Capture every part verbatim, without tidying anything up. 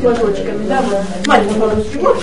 платочками, да, вот. Маленький по-русски, вот.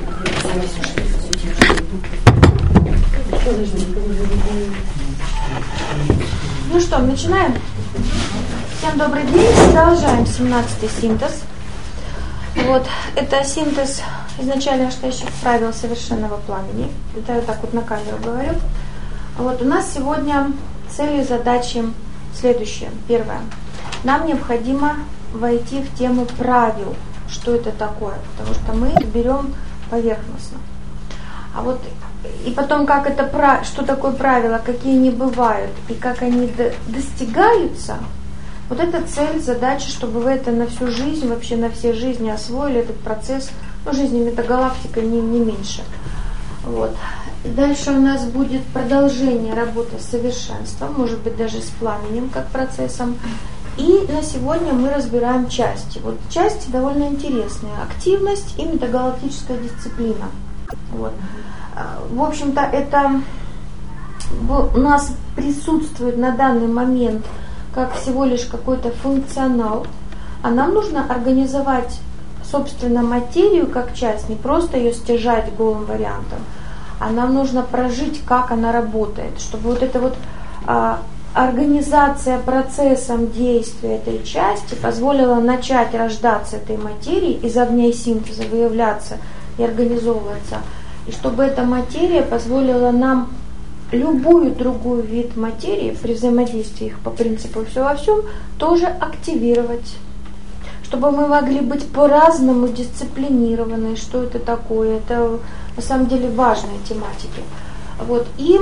Ну что, начинаем? Всем добрый день, продолжаем семнадцатый синтез. Вот, это синтез изначально настоящих правил совершенного пламени. Это я так вот на камеру говорю. Вот, у нас сегодня цели и задачи следующие. Первое. Нам необходимо войти в тему правил. Что это такое? Потому что мы берем поверхностно. А вот и потом, как это, что такое правило, какие они бывают и как они достигаются, вот это цель, задача, чтобы вы это на всю жизнь, вообще на все жизни освоили этот процесс, ну, жизни метагалактика не, не меньше. Вот. Дальше у нас будет продолжение работы с совершенством, может быть даже с пламенем как процессом. И на сегодня мы разбираем части. Вот части довольно интересные. Активность и метагалактическая дисциплина. Вот. В общем-то, это у нас присутствует на данный момент как всего лишь какой-то функционал, а нам нужно организовать, собственно, материю как часть, не просто ее стяжать голым вариантом, а нам нужно прожить, как она работает, чтобы вот эта вот а, организация процессом действия этой части позволила начать рождаться этой материи, из огня и синтеза выявляться и организовываться, и чтобы эта материя позволила нам любую другую вид материи при взаимодействии их по принципу «все во всем» тоже активировать. Чтобы мы могли быть по-разному дисциплинированы, что это такое. Это на самом деле важная тематика. Вот. И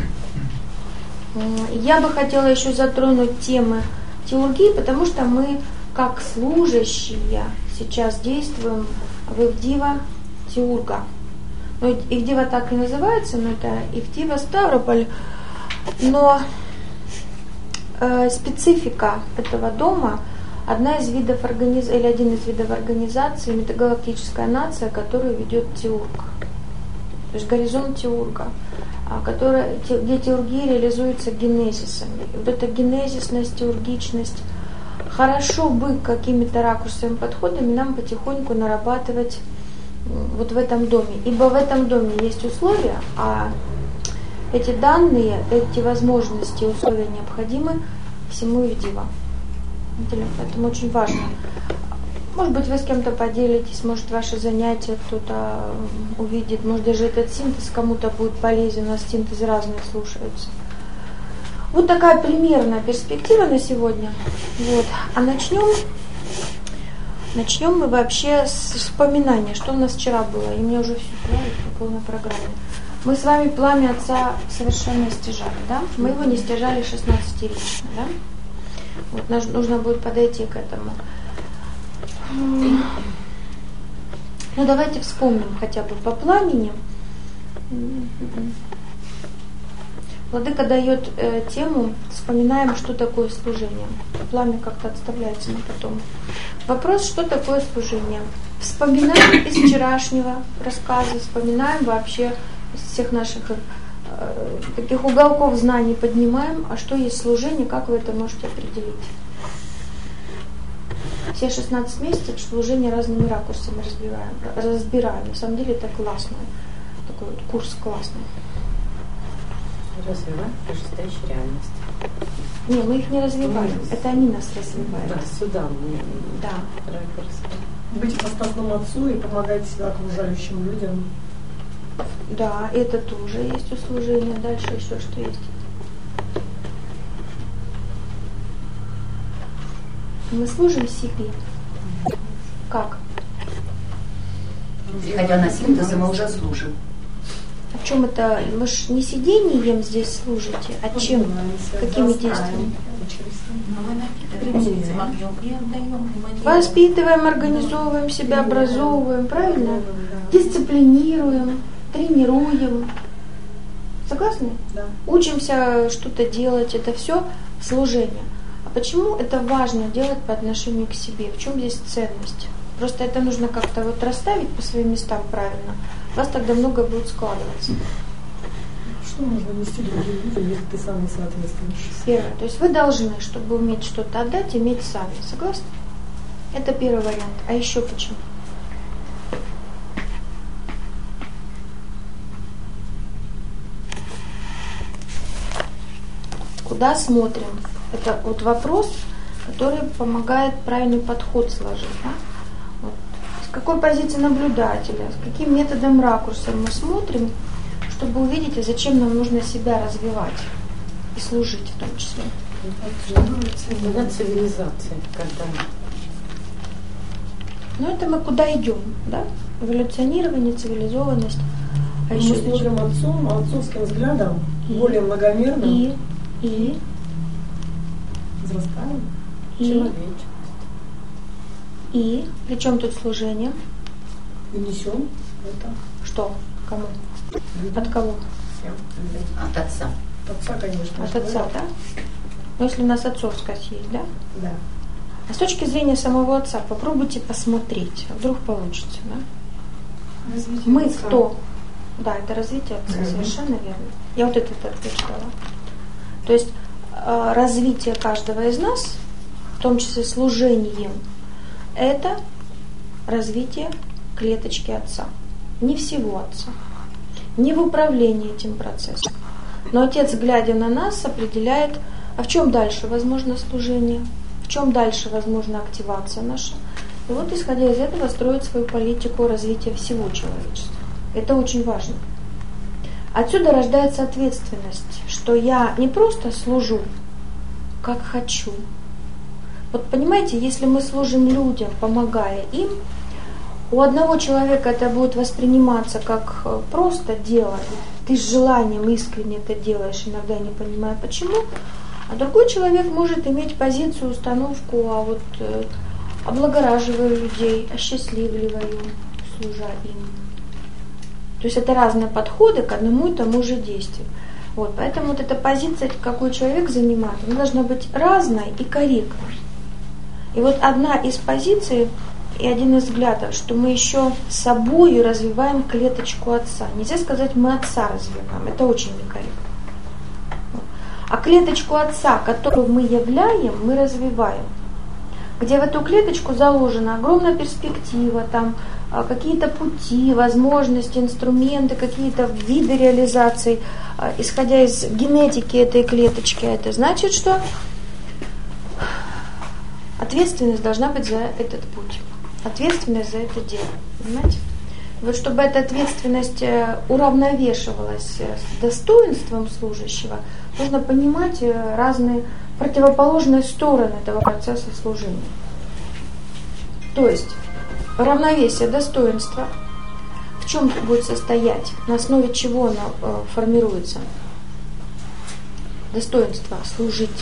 я бы хотела еще затронуть темы теургии, потому что мы как служащие сейчас действуем в Ивдива Теурга. Ну, Ивдива так и называется, но это Ивдива Ставрополь. Но э, специфика этого дома, одна из видов организации, или один из видов организации, метагалактическая нация, которую ведет Теург. То есть горизонт Теурга, который, где теургия реализуется генезисами. И вот эта генезисность, теургичность, хорошо бы какими-то ракурсами, подходами нам потихоньку нарабатывать вот в этом доме. Ибо в этом доме есть условия, а эти данные, эти возможности и условия необходимы всему Ивдива. Поэтому очень важно. Может быть, вы с кем-то поделитесь, может, ваши занятия кто-то увидит, может, даже этот синтез кому-то будет полезен, у нас синтезы разные слушаются. Вот такая примерная перспектива на сегодня. Вот. А начнем, начнем мы вообще с вспоминания, что у нас вчера было. И мне уже все нравится по полной программе. Мы с вами пламя Отца совершенно стяжали, да? Мы его не стяжали шестнадцатирично, да? Вот, нужно будет подойти к этому. Ну, давайте вспомним хотя бы по пламени. Владыка дает э, тему, вспоминаем, что такое служение. Пламя как-то отставляется на потом. Вопрос, что такое служение. Вспоминаем из вчерашнего рассказа, вспоминаем вообще из всех наших э, таких уголков знаний поднимаем, а что есть служение, как вы это можете определить. Все шестнадцать месяцев служение разными ракурсами разбираем, разбираем. На самом деле это классно. Такой вот курс классный. Развиваем прожигающую реальность. Не, мы их не развиваем. Ну, это они нас развивают. Да, сюда мы да. ракурс. Быть подставным отцу и помогать окружающим людям. Да, это тоже есть услужение. Дальше еще что есть? Мы служим себе. Как? Приходя на синтезы, мы уже служим. А в чем это? Вы же не сидением здесь служите, а чем? Какими действиями? Воспитываем, организовываем себя, образовываем, правильно? Дисциплинируем, тренируем. Согласны? Да. Учимся что-то делать, это все служение. А почему это важно делать по отношению к себе? В чем здесь ценность? Просто это нужно как-то вот расставить по своим местам правильно. У вас тогда многое будет складываться. Что можно нести другим людям, если ты сам не соответствуешь? Первое. То есть вы должны, чтобы уметь что-то отдать, иметь сами. Согласны? Это первый вариант. А еще почему? Куда смотрим? Это вот вопрос, который помогает правильный подход сложить. Да? Вот. С какой позиции наблюдателя, с каким методом ракурса мы смотрим, чтобы увидеть, а зачем нам нужно себя развивать и служить в том числе. Когда цивилизация, когда... Ну это мы куда идем, да? Эволюционирование, цивилизованность. А Мы еще смотрим отцом, отцовским взглядом, И? более многомерным, И, и, возрастаем. и, Человечек. и. Причем тут служение? И несем это Что? Кому? людям, От кого? всем. От отца. От отца, конечно. От отца, да? Ну, если у нас отцовскость есть, да? Да. А с точки зрения самого отца, попробуйте посмотреть, а вдруг получится, да? Развитие Мы отца. кто? Да, это развитие отца, Мгм. совершенно верно. Я вот этот ответ дала. То есть э, развитие каждого из нас, в том числе служением, это развитие клеточки отца. Не всего отца. Не в управлении этим процессом. Но отец, глядя на нас, определяет, а в чем дальше возможно служение, в чем дальше возможна активация наша. И вот, исходя из этого, строит свою политику развития всего человечества. Это очень важно. Отсюда рождается ответственность, что я не просто служу, как хочу. Вот понимаете, если мы служим людям, помогая им, у одного человека это будет восприниматься как просто дело, ты с желанием искренне это делаешь, иногда не понимая почему, а другой человек может иметь позицию, установку, а вот э, облагораживаю людей, осчастливливаю, служа им. То есть это разные подходы к одному и тому же действию. Вот, поэтому вот эта позиция, какой человек занимает, она должна быть разной и корректной. И вот одна из позиций и один из взглядов, что мы еще собой развиваем клеточку отца. Нельзя сказать, мы отца развиваем, это очень некорректно. А клеточку отца, которую мы являем, мы развиваем. Где в эту клеточку заложена огромная перспектива, там какие-то пути, возможности, инструменты, какие-то виды реализации, исходя из генетики этой клеточки. Это значит, что ответственность должна быть за этот путь. Ответственность за это дело. Понимаете? Вот чтобы эта ответственность уравновешивалась с достоинством служащего, нужно понимать разные противоположные стороны этого процесса служения. То есть равновесие достоинства, в чем будет состоять, на основе чего оно э, формируется? Достоинство служить.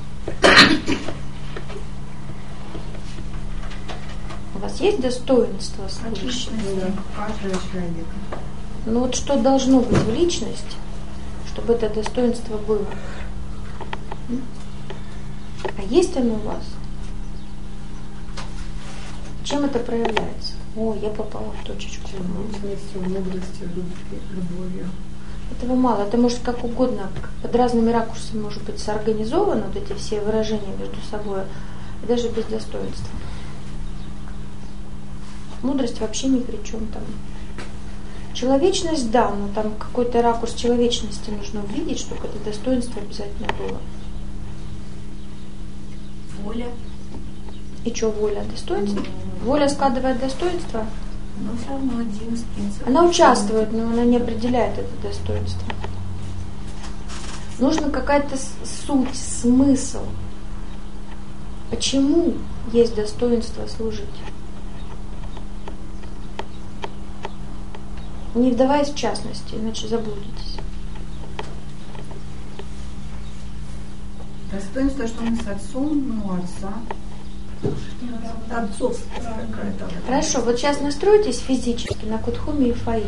У вас есть достоинство служащего? Каждого человека. Ну вот что должно быть в личности, чтобы это достоинство было? А есть оно у вас? Чем это проявляется? О, я попала в точечку. Мудростью, мудростью, любовью. Этого мало. Это может как угодно, под разными ракурсами может быть соорганизовано, вот эти все выражения между собой, и даже без достоинства. Мудрость вообще ни при чем там. Человечность, да, но там какой-то ракурс человечности нужно увидеть, чтобы это достоинство обязательно было. Воля. И что воля? Достоинство? Воля складывает достоинство? Но все равно один из принципов. Она участвует, но она не определяет это достоинство. Нужна какая-то суть, смысл. Почему есть достоинство служить? Не вдаваясь в частности, иначе заблудитесь. Достоинство, что мы с отцом, ну, отца. Отцовская какая-то. Хорошо, вот сейчас настройтесь физически на Кутхуми и Фаим.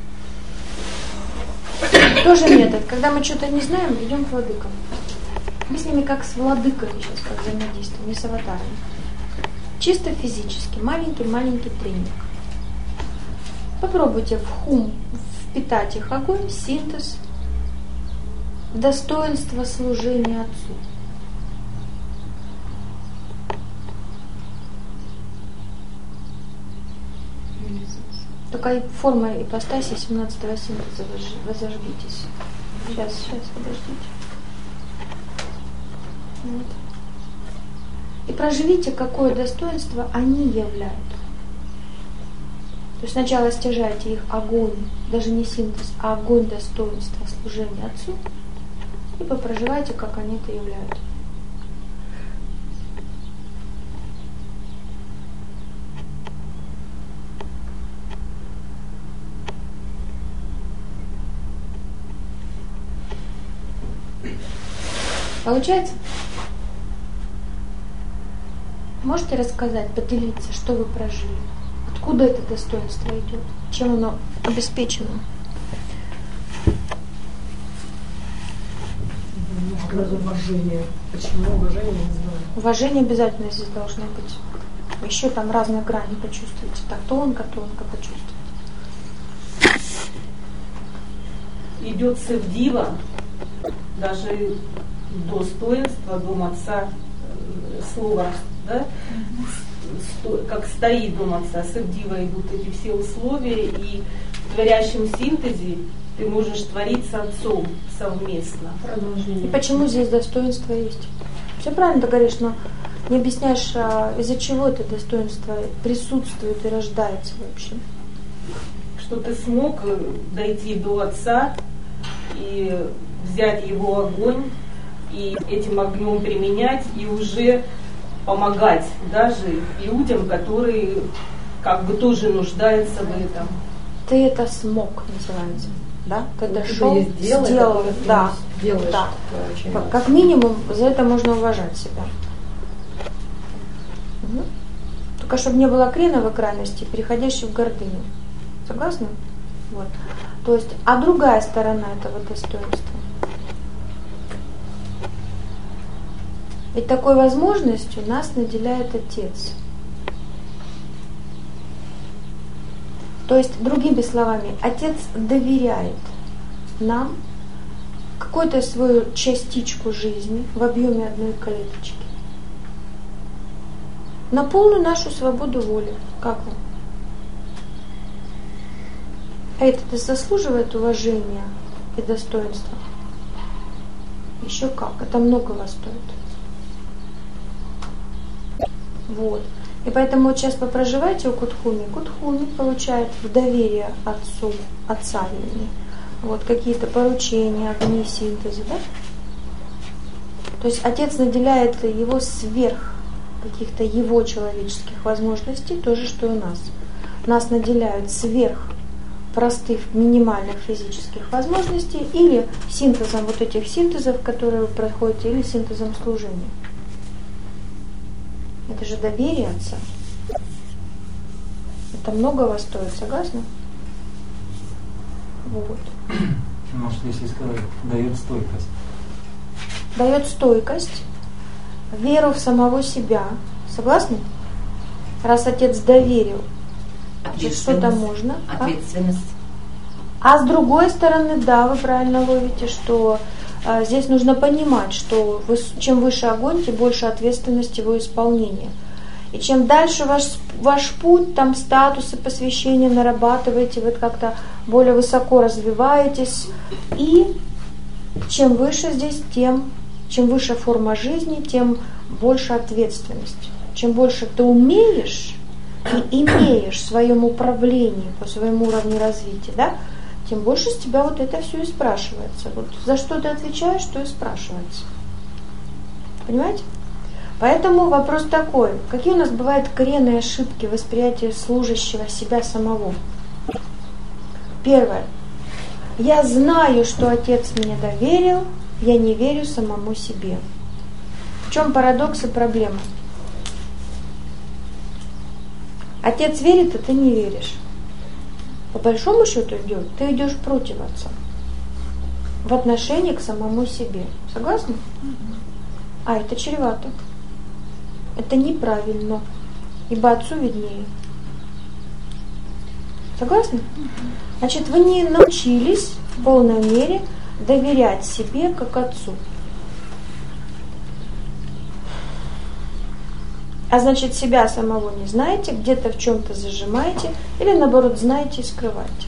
Тоже метод. Когда мы что-то не знаем, идем к владыкам. Мы с ними как с владыками сейчас как взаимодействуем, не с аватарами. Чисто физически, маленький-маленький тренинг. Попробуйте в хум впитать их огонь, синтез, достоинство служения Отцу. Только и форма ипостаси семнадцатого синтеза возожгитесь. Сейчас, сейчас, подождите. Вот. И проживите, какое достоинство они являют. То есть сначала стяжайте их огонь, даже не синтез, а огонь достоинства служения Отцу, и попроживайте, как они это являют. Получается? Можете рассказать, поделиться, что вы прожили? Откуда это достоинство идет? Чем оно обеспечено? Нужно уважение. Почему уважение, не знаю. Уважение обязательно здесь должно быть. Еще там разные грани почувствуйте. Так тонко, тонко почувствуйте. Идет севдива, даже достоинство, дом отца, слово, да, как стоит дом отца, севдива идут эти все условия, и в творящем синтезе ты можешь творить с отцом совместно. И почему здесь достоинство есть? Все правильно ты говоришь, но не объясняешь, а из-за чего это достоинство присутствует и рождается вообще. Что ты смог дойти до отца и взять его огонь, и этим огнем применять, и уже помогать даже людям, которые как бы тоже нуждаются в этом. Ты это смог, называется. Да? Ты Вот дошел, есть дело, сделал, которое ты да, делаешь, да. такое очень Как, как минимум за это можно уважать себя. Угу. Только чтобы не было креновой крайности, переходящей в гордыню. Согласны? Вот. То есть, а другая сторона этого достоинства. Ведь такой возможностью нас наделяет Отец. То есть, другими словами, Отец доверяет нам какую-то свою частичку жизни в объеме одной клеточки. На полную нашу свободу воли. Как вам? А это заслуживает уважения и достоинства? Еще как. Это многого стоит. Вот. И поэтому вот сейчас попроживайте у Кутхуми. Кутхуми получает в доверие отцу, отца вернее, вот какие-то поручения, огни, синтезы, да? То есть отец наделяет его сверх каких-то его человеческих возможностей, то же, что и у нас. Нас наделяют сверх простых, минимальных физических возможностей или синтезом вот этих синтезов, которые вы проходите, или синтезом служения. Это же доверие Отца. Это многого стоит, согласны? Вот. Может, если сказать, дает стойкость. Дает стойкость, веру в самого себя. Согласны? Раз Отец доверил, значит, что-то можно. Ответственность. А? а с другой стороны, да, вы правильно ловите, что а, здесь нужно понимать, что вы, чем выше огонь, тем больше ответственность его исполнения. И чем дальше ваш, ваш путь, там статусы посвящения нарабатываете, вы как-то более высоко развиваетесь. И чем выше здесь, тем, чем выше форма жизни, тем больше ответственность. Чем больше ты умеешь и имеешь в своем управлении по своему уровню развития, да, тем больше с тебя вот это все и спрашивается. Вот за что ты отвечаешь, что и спрашивается. Понимаете? Поэтому вопрос такой: какие у нас бывают коренные ошибки восприятия служащего себя самого? Первое. Я знаю, что Отец мне доверил, я не верю самому себе. В чем парадокс и проблема? Отец верит, а ты не веришь. По большому счету идет, ты идешь против Отца в отношении к самому себе. Согласны? А это чревато. Это неправильно, ибо Отцу виднее. Согласны? Значит, вы не научились в полной мере доверять себе как Отцу. А значит, себя самого не знаете, где-то в чем-то зажимаете, или наоборот, знаете и скрываете.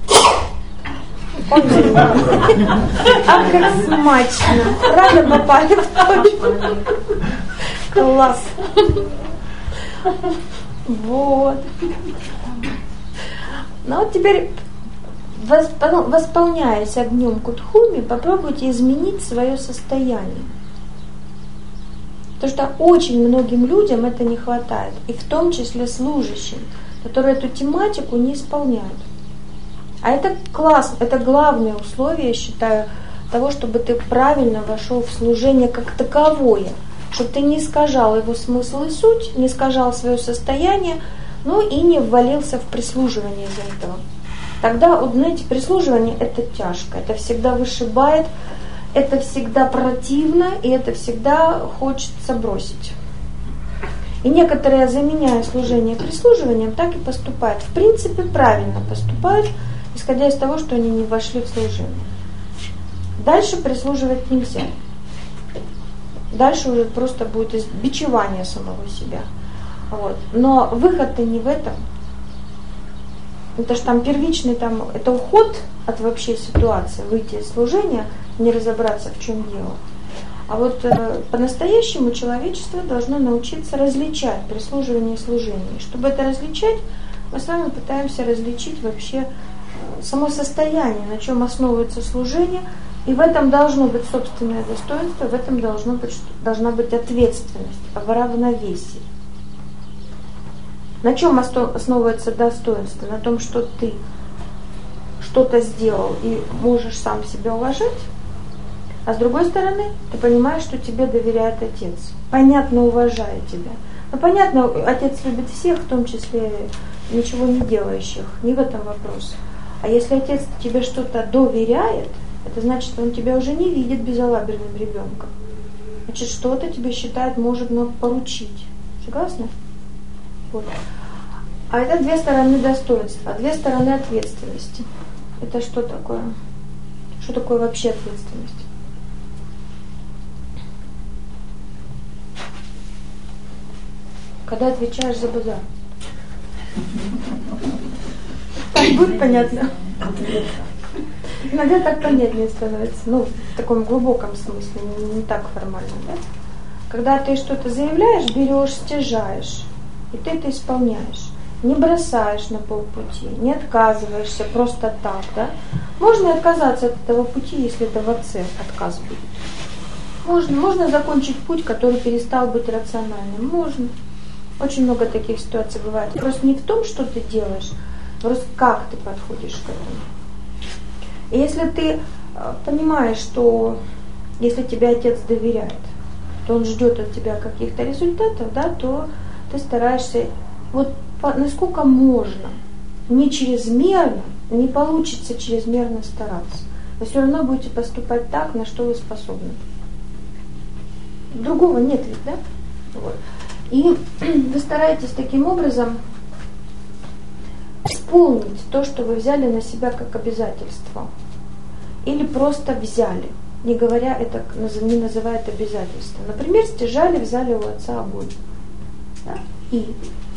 Он а как смачно. Правда попали в точку. Класс. Вот. Ну вот теперь, восполняясь огнем Кутхуми, попробуйте изменить свое состояние. Потому что очень многим людям это не хватает, и в том числе служащим, которые эту тематику не исполняют. А это класс, это главное условие, я считаю, того, чтобы ты правильно вошел в служение как таковое, чтобы ты не искажал его смысл и суть, не искажал свое состояние, ну и не ввалился в прислуживание из-за этого. Тогда, вот, знаете, прислуживание это тяжко, это всегда вышибает, это всегда противно, и это всегда хочется бросить. И некоторые, заменяя служение прислуживанием, так и поступают. В принципе, правильно поступают, исходя из того, что они не вошли в служение. Дальше прислуживать нельзя. Дальше уже просто будет бичевание самого себя. Вот. Но выход-то не в этом. Это же там первичный, там, это уход от вообще ситуации, выйти из служения, не разобраться, в чем дело. А вот э, по-настоящему человечество должно научиться различать прислуживание и служение. И чтобы это различать, мы с вами пытаемся различить вообще само состояние, на чем основывается служение, и в этом должно быть собственное достоинство, в этом должно быть, должна быть ответственность, в равновесии. На чем основывается достоинство? На том, что ты что-то сделал и можешь сам себя уважать, а с другой стороны, ты понимаешь, что тебе доверяет Отец, понятно, уважает тебя. Ну, понятно, Отец любит всех, в том числе ничего не делающих, не в этом вопрос. А если Отец тебе что-то доверяет, это значит, Он тебя уже не видит безалаберным ребенком. Значит, что-то тебе считает, может нам поручить. Согласны? Вот. А это две стороны достоинства, две стороны ответственности. Это что такое? Что такое вообще ответственность? Когда отвечаешь за базар. Так будет понятно. Иногда так понятнее становится. Ну, в таком глубоком смысле, не, не так формально, да? Когда ты что-то заявляешь, берешь, стяжаешь, и ты это исполняешь. Не бросаешь на полпути, не отказываешься просто так, да? Можно отказаться от этого пути, если это в отце отказ будет. Можно, можно закончить путь, который перестал быть рациональным. Можно. Очень много таких ситуаций бывает. Просто не в том, что ты делаешь, просто как ты подходишь к этому. И если ты понимаешь, что если тебе Отец доверяет, то Он ждет от тебя каких-то результатов, да, то ты стараешься, вот насколько можно, не чрезмерно, не получится чрезмерно стараться. Вы все равно будете поступать так, на что вы способны. Другого нет ведь, да? Вот. И вы стараетесь таким образом исполнить то, что вы взяли на себя как обязательство. Или просто взяли, не говоря это, не называя это обязательством. Например, стяжали, взяли у отца огонь. Да? И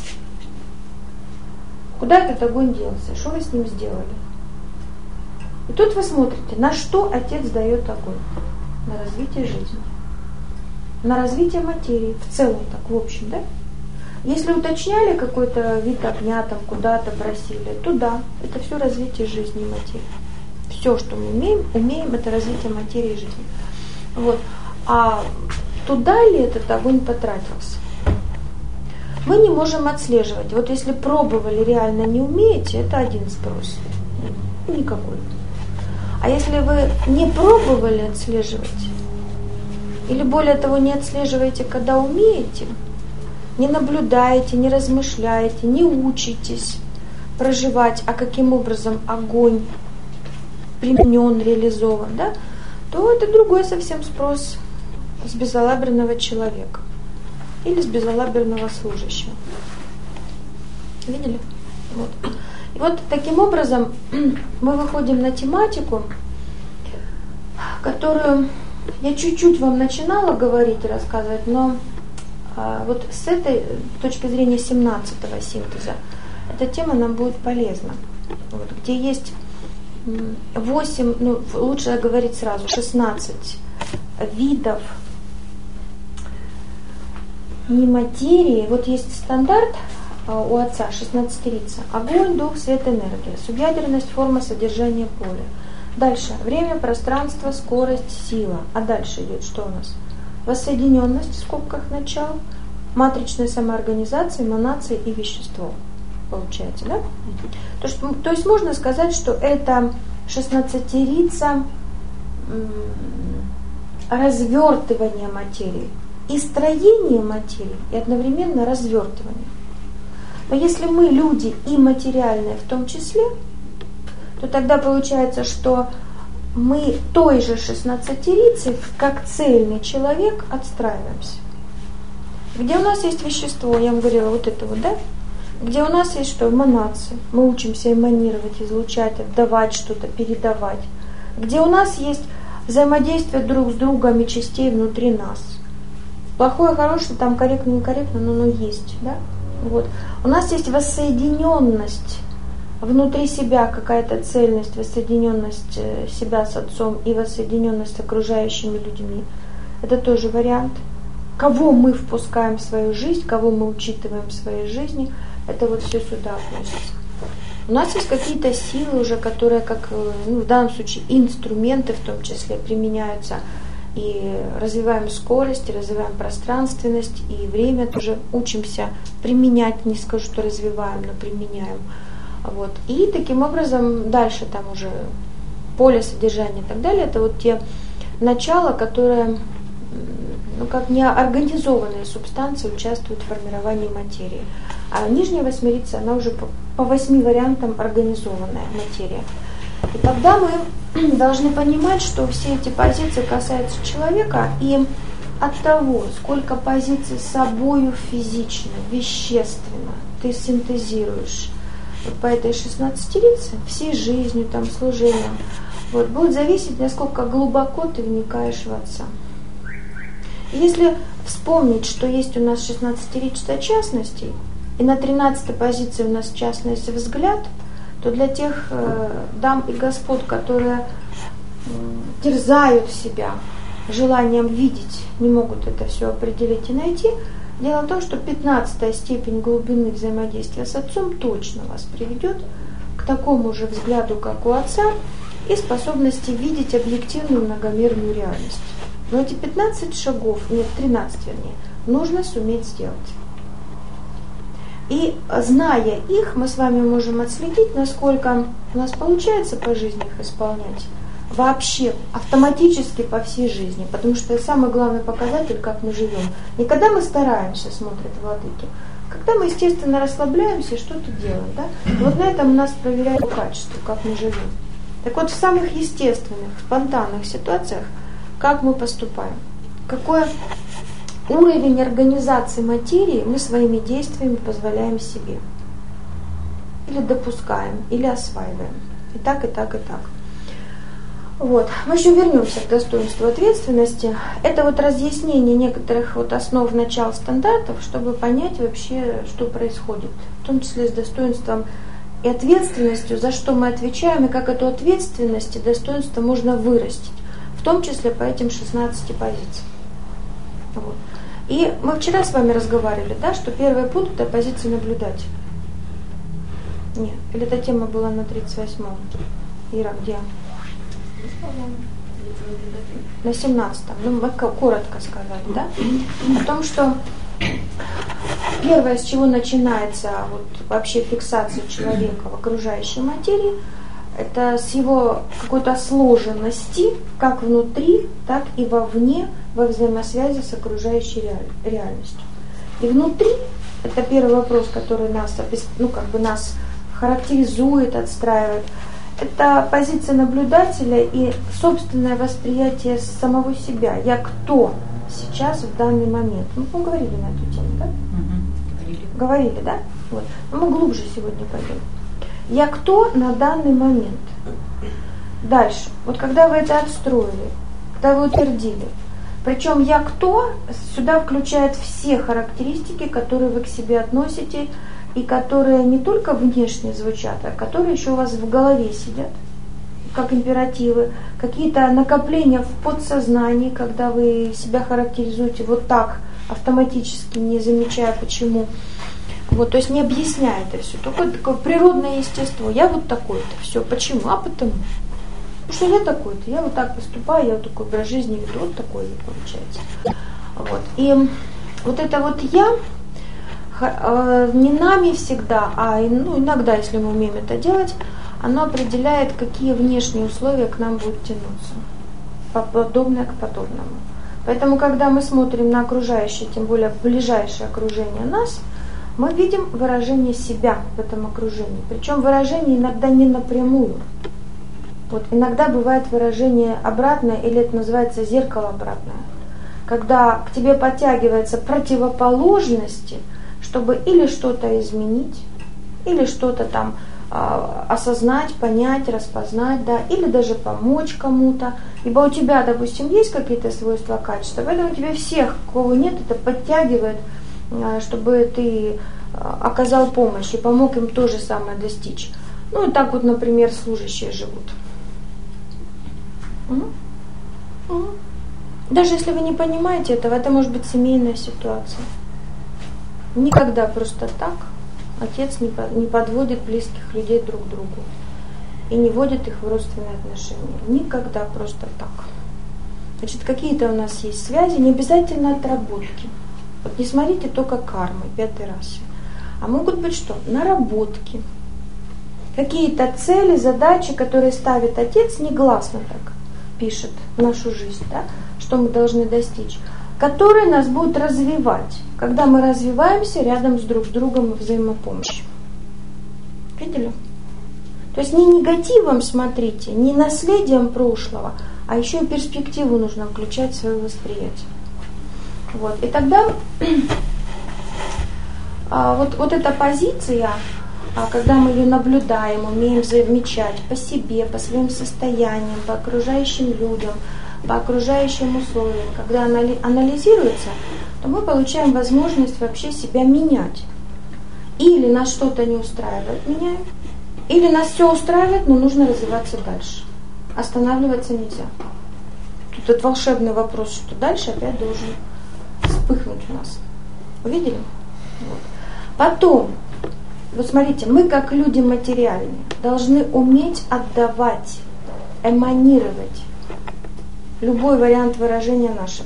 куда этот огонь делся? Что вы с ним сделали? И тут вы смотрите, на что Отец дает огонь? На развитие жизни. На развитие материи, в целом так, в общем, да? Если уточняли какой-то вид огня, там куда-то просили, то да, это все развитие жизни и материи. Все, что мы умеем, умеем, это развитие материи и жизни. Вот. А туда ли этот огонь потратился? Мы не можем отслеживать. Вот если пробовали, реально не умеете, это один спрос. Никакой. А если вы не пробовали отслеживать, или более того, не отслеживаете, когда умеете, не наблюдаете, не размышляете, не учитесь проживать, а каким образом огонь применен, реализован, да, то это другой совсем спрос с безалаберного человека или с безалаберного служащего. Видели? Вот. И вот таким образом мы выходим на тематику, которую я чуть-чуть вам начинала говорить и рассказывать, но вот с этой точки зрения семнадцатого синтеза эта тема нам будет полезна. Вот, где есть восемь, ну лучше говорить сразу, шестнадцать видов не материи. Вот есть стандарт у Отца, шестнадцатерица. Огонь, дух, свет, энергия. Субъядерность, форма, содержание, поле. Дальше. Время, пространство, скорость, сила. А дальше идет что у нас? Воссоединенность, в скобках начало, матричная самоорганизация, эманация и вещество. Получается, да? То, что, то есть можно сказать, что это шестнадцатерица развертывание материи. И строение материи, и одновременно развертывание. Но если мы люди и материальные в том числе, то тогда получается, что мы той же шестнадцатерицы, как цельный человек, отстраиваемся. Где у нас есть вещество, я вам говорила, вот это вот, да? Где у нас есть что? Эманации. Мы учимся эманировать, излучать, отдавать что-то, передавать. Где у нас есть взаимодействие друг с другом и частей внутри нас. Плохое, хорошее, там корректно, некорректно, но оно есть, да? Вот. У нас есть воссоединенность внутри себя, какая-то цельность, воссоединенность себя с Отцом и воссоединенность с окружающими людьми. Это тоже вариант. Кого мы впускаем в свою жизнь, кого мы учитываем в своей жизни, это вот все сюда относится. У нас есть какие-то силы уже, которые, как ну, в данном случае, инструменты в том числе применяются. И развиваем скорость, и развиваем пространственность, и время тоже учимся применять, не скажу, что развиваем, но применяем. Вот. И таким образом дальше там уже поле, содержание и так далее, это вот те начала, которые, ну, как неорганизованные субстанции участвуют в формировании материи. А нижняя восьмерица, она уже по, по восьми вариантам организованная материя. И тогда мы должны понимать, что все эти позиции касаются человека, и от того, сколько позиций собою физично, вещественно ты синтезируешь вот по этой шестнадцатерице, всей жизнью, там, служением, вот, будет зависеть, насколько глубоко ты вникаешь в Отца. И если вспомнить, что есть у нас шестнадцатеричество частностей, и на тринадцатой позиции у нас частность взгляд, то для тех э, дам и господ, которые э, терзают себя желанием видеть, не могут это все определить и найти, дело в том, что пятнадцатая степень глубины взаимодействия с Отцом точно вас приведет к такому же взгляду, как у Отца, и способности видеть объективную многомерную реальность. Но эти пятнадцать шагов, нет, тринадцать вернее, нужно суметь сделать. И зная их, мы с вами можем отследить, насколько у нас получается по жизни их исполнять. Вообще, автоматически по всей жизни. Потому что это самый главный показатель, как мы живем. Не когда мы стараемся, смотрят владыки. Когда мы, естественно, расслабляемся и что-то делаем. Да? Вот на этом нас проверяют качество, как мы живем. Так вот, в самых естественных, спонтанных ситуациях, как мы поступаем. Какое уровень организации материи мы своими действиями позволяем себе. Или допускаем, или осваиваем. И так, и так, и так. Вот. Мы еще вернемся к достоинству ответственности. Это вот разъяснение некоторых вот основ, начал, стандартов, чтобы понять вообще, что происходит. В том числе с достоинством и ответственностью, за что мы отвечаем, и как эту ответственность и достоинство можно вырастить. В том числе по этим шестнадцати позициям. Вот. И мы вчера с вами разговаривали, да, что первый пункт – это позиция наблюдателя. Нет, или эта тема была на тридцать восьмом. Ира, где? На семнадцатом. Ну, мы коротко сказали, да? О том, что первое, с чего начинается вот, вообще фиксация человека в окружающей материи, это с его какой-то сложенности, как внутри, так и вовне, во взаимосвязи с окружающей реальностью. И внутри, это первый вопрос, который нас, ну, как бы нас характеризует, отстраивает, это позиция наблюдателя и собственное восприятие самого себя. Я кто сейчас в данный момент? Мы поговорили на эту тему, да? Угу. Говорили. Говорили, да? Вот. Но мы глубже сегодня пойдем. Я кто на данный момент? Дальше. Вот когда вы это отстроили, когда вы утвердили, Причем «я кто» сюда включает все характеристики, которые вы к себе относите, и которые не только внешне звучат, а которые еще у вас в голове сидят, как императивы, какие-то накопления в подсознании, когда вы себя характеризуете вот так, автоматически, не замечая почему. Вот, то есть не объясняя это все, только такое природное естество. Я вот такой-то, все, почему? А потому. Потому что я такой-то, я вот так поступаю, я вот такой образ жизни веду, вот такой вот получается. Вот. И вот это вот «я» не нами всегда, а ну, иногда, если мы умеем это делать, оно определяет, какие внешние условия к нам будут тянуться, подобное к подобному. Поэтому, когда мы смотрим на окружающее, тем более ближайшее окружение нас, мы видим выражение себя в этом окружении. Причем выражение иногда не напрямую. Вот иногда бывает выражение обратное, или это называется зеркало обратное. Когда к тебе подтягиваются противоположности, чтобы или что-то изменить, или что-то там э, осознать, понять, распознать, да, или даже помочь кому-то. Ибо у тебя, допустим, есть какие-то свойства, качества, поэтому тебе всех, кого нет, это подтягивает, э, чтобы ты э, оказал помощь и помог им то же самое достичь. Ну и так вот, например, служащие живут. Угу. Угу. Даже если вы не понимаете этого, это может быть семейная ситуация. Никогда просто так отец не подводит близких людей друг к другу и не вводит их в родственные отношения. Никогда просто так. Значит, какие-то у нас есть связи, не обязательно отработки. Вот не смотрите только кармы, пятой расы. А могут быть что? Наработки. Какие-то цели, задачи, которые ставит отец, негласно так пишет в нашу жизнь, да, что мы должны достичь, которые нас будут развивать, когда мы развиваемся рядом с друг с другом в взаимопомощи. Видели? То есть не негативом смотрите, не наследием прошлого, а еще и перспективу нужно включать в свое восприятие. Вот. И тогда а, вот, вот эта позиция, а, когда мы ее наблюдаем, умеем замечать по себе, по своим состояниям, по окружающим людям, по окружающим условиям, когда анализируется, то мы получаем возможность вообще себя менять. Или нас что-то не устраивает, меняем. Или нас все устраивает, но нужно развиваться дальше. Останавливаться нельзя. Тут этот волшебный вопрос, что дальше опять должен вспыхнуть у нас. Увидели? Вот. Потом, вот смотрите, мы как люди материальные должны уметь отдавать, эманировать любой вариант выражения нашего.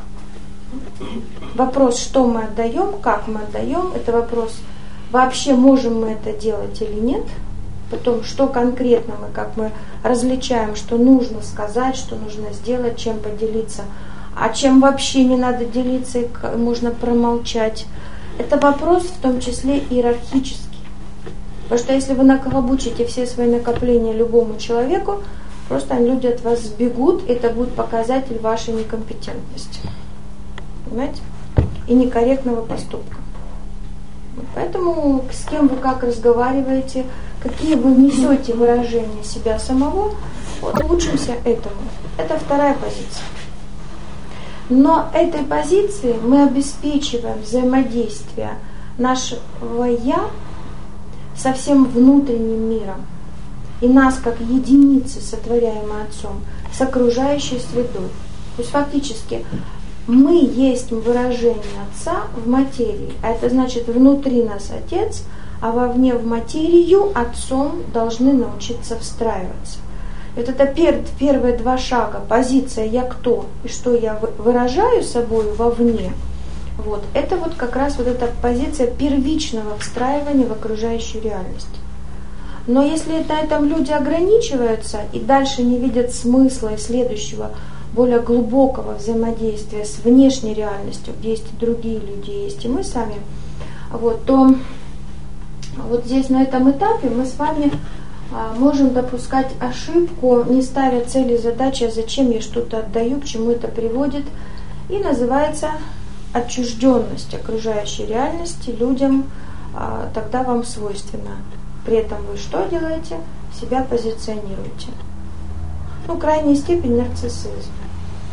Вопрос, что мы отдаем, как мы отдаем, это вопрос, вообще можем мы это делать или нет. Потом, что конкретно мы, как мы различаем, что нужно сказать, что нужно сделать, чем поделиться, а чем вообще не надо делиться и можно промолчать. Это вопрос в том числе иерархический. Потому что если вы наколобучите все свои накопления любому человеку, просто люди от вас сбегут, и это будет показатель вашей некомпетентности. Понимаете? И некорректного поступка. Поэтому с кем вы как разговариваете, какие вы несете выражения себя самого, вот учимся этому. Это вторая позиция. Но этой позиции мы обеспечиваем взаимодействие нашего «я» со всем внутренним миром. И нас, как единицы, сотворяемые Отцом, с окружающей средой. То есть фактически мы есть выражение Отца в материи. А это значит, внутри нас Отец, а вовне в материю Отцом должны научиться встраиваться. И вот это пер, первые два шага, позиция «я кто» и что я выражаю собой вовне, вот, это вот как раз вот эта позиция первичного встраивания в окружающую реальность. Но если на этом люди ограничиваются и дальше не видят смысла и следующего, более глубокого взаимодействия с внешней реальностью, где есть и другие люди, есть и мы сами, вот, то вот здесь на этом этапе мы с вами а, можем допускать ошибку, не ставя цели, задачи, а зачем я что-то отдаю, к чему это приводит, и называется отчужденность окружающей реальности людям, а, тогда вам свойственно. При этом вы что делаете? Себя позиционируете. Ну, крайняя степень нарциссизма.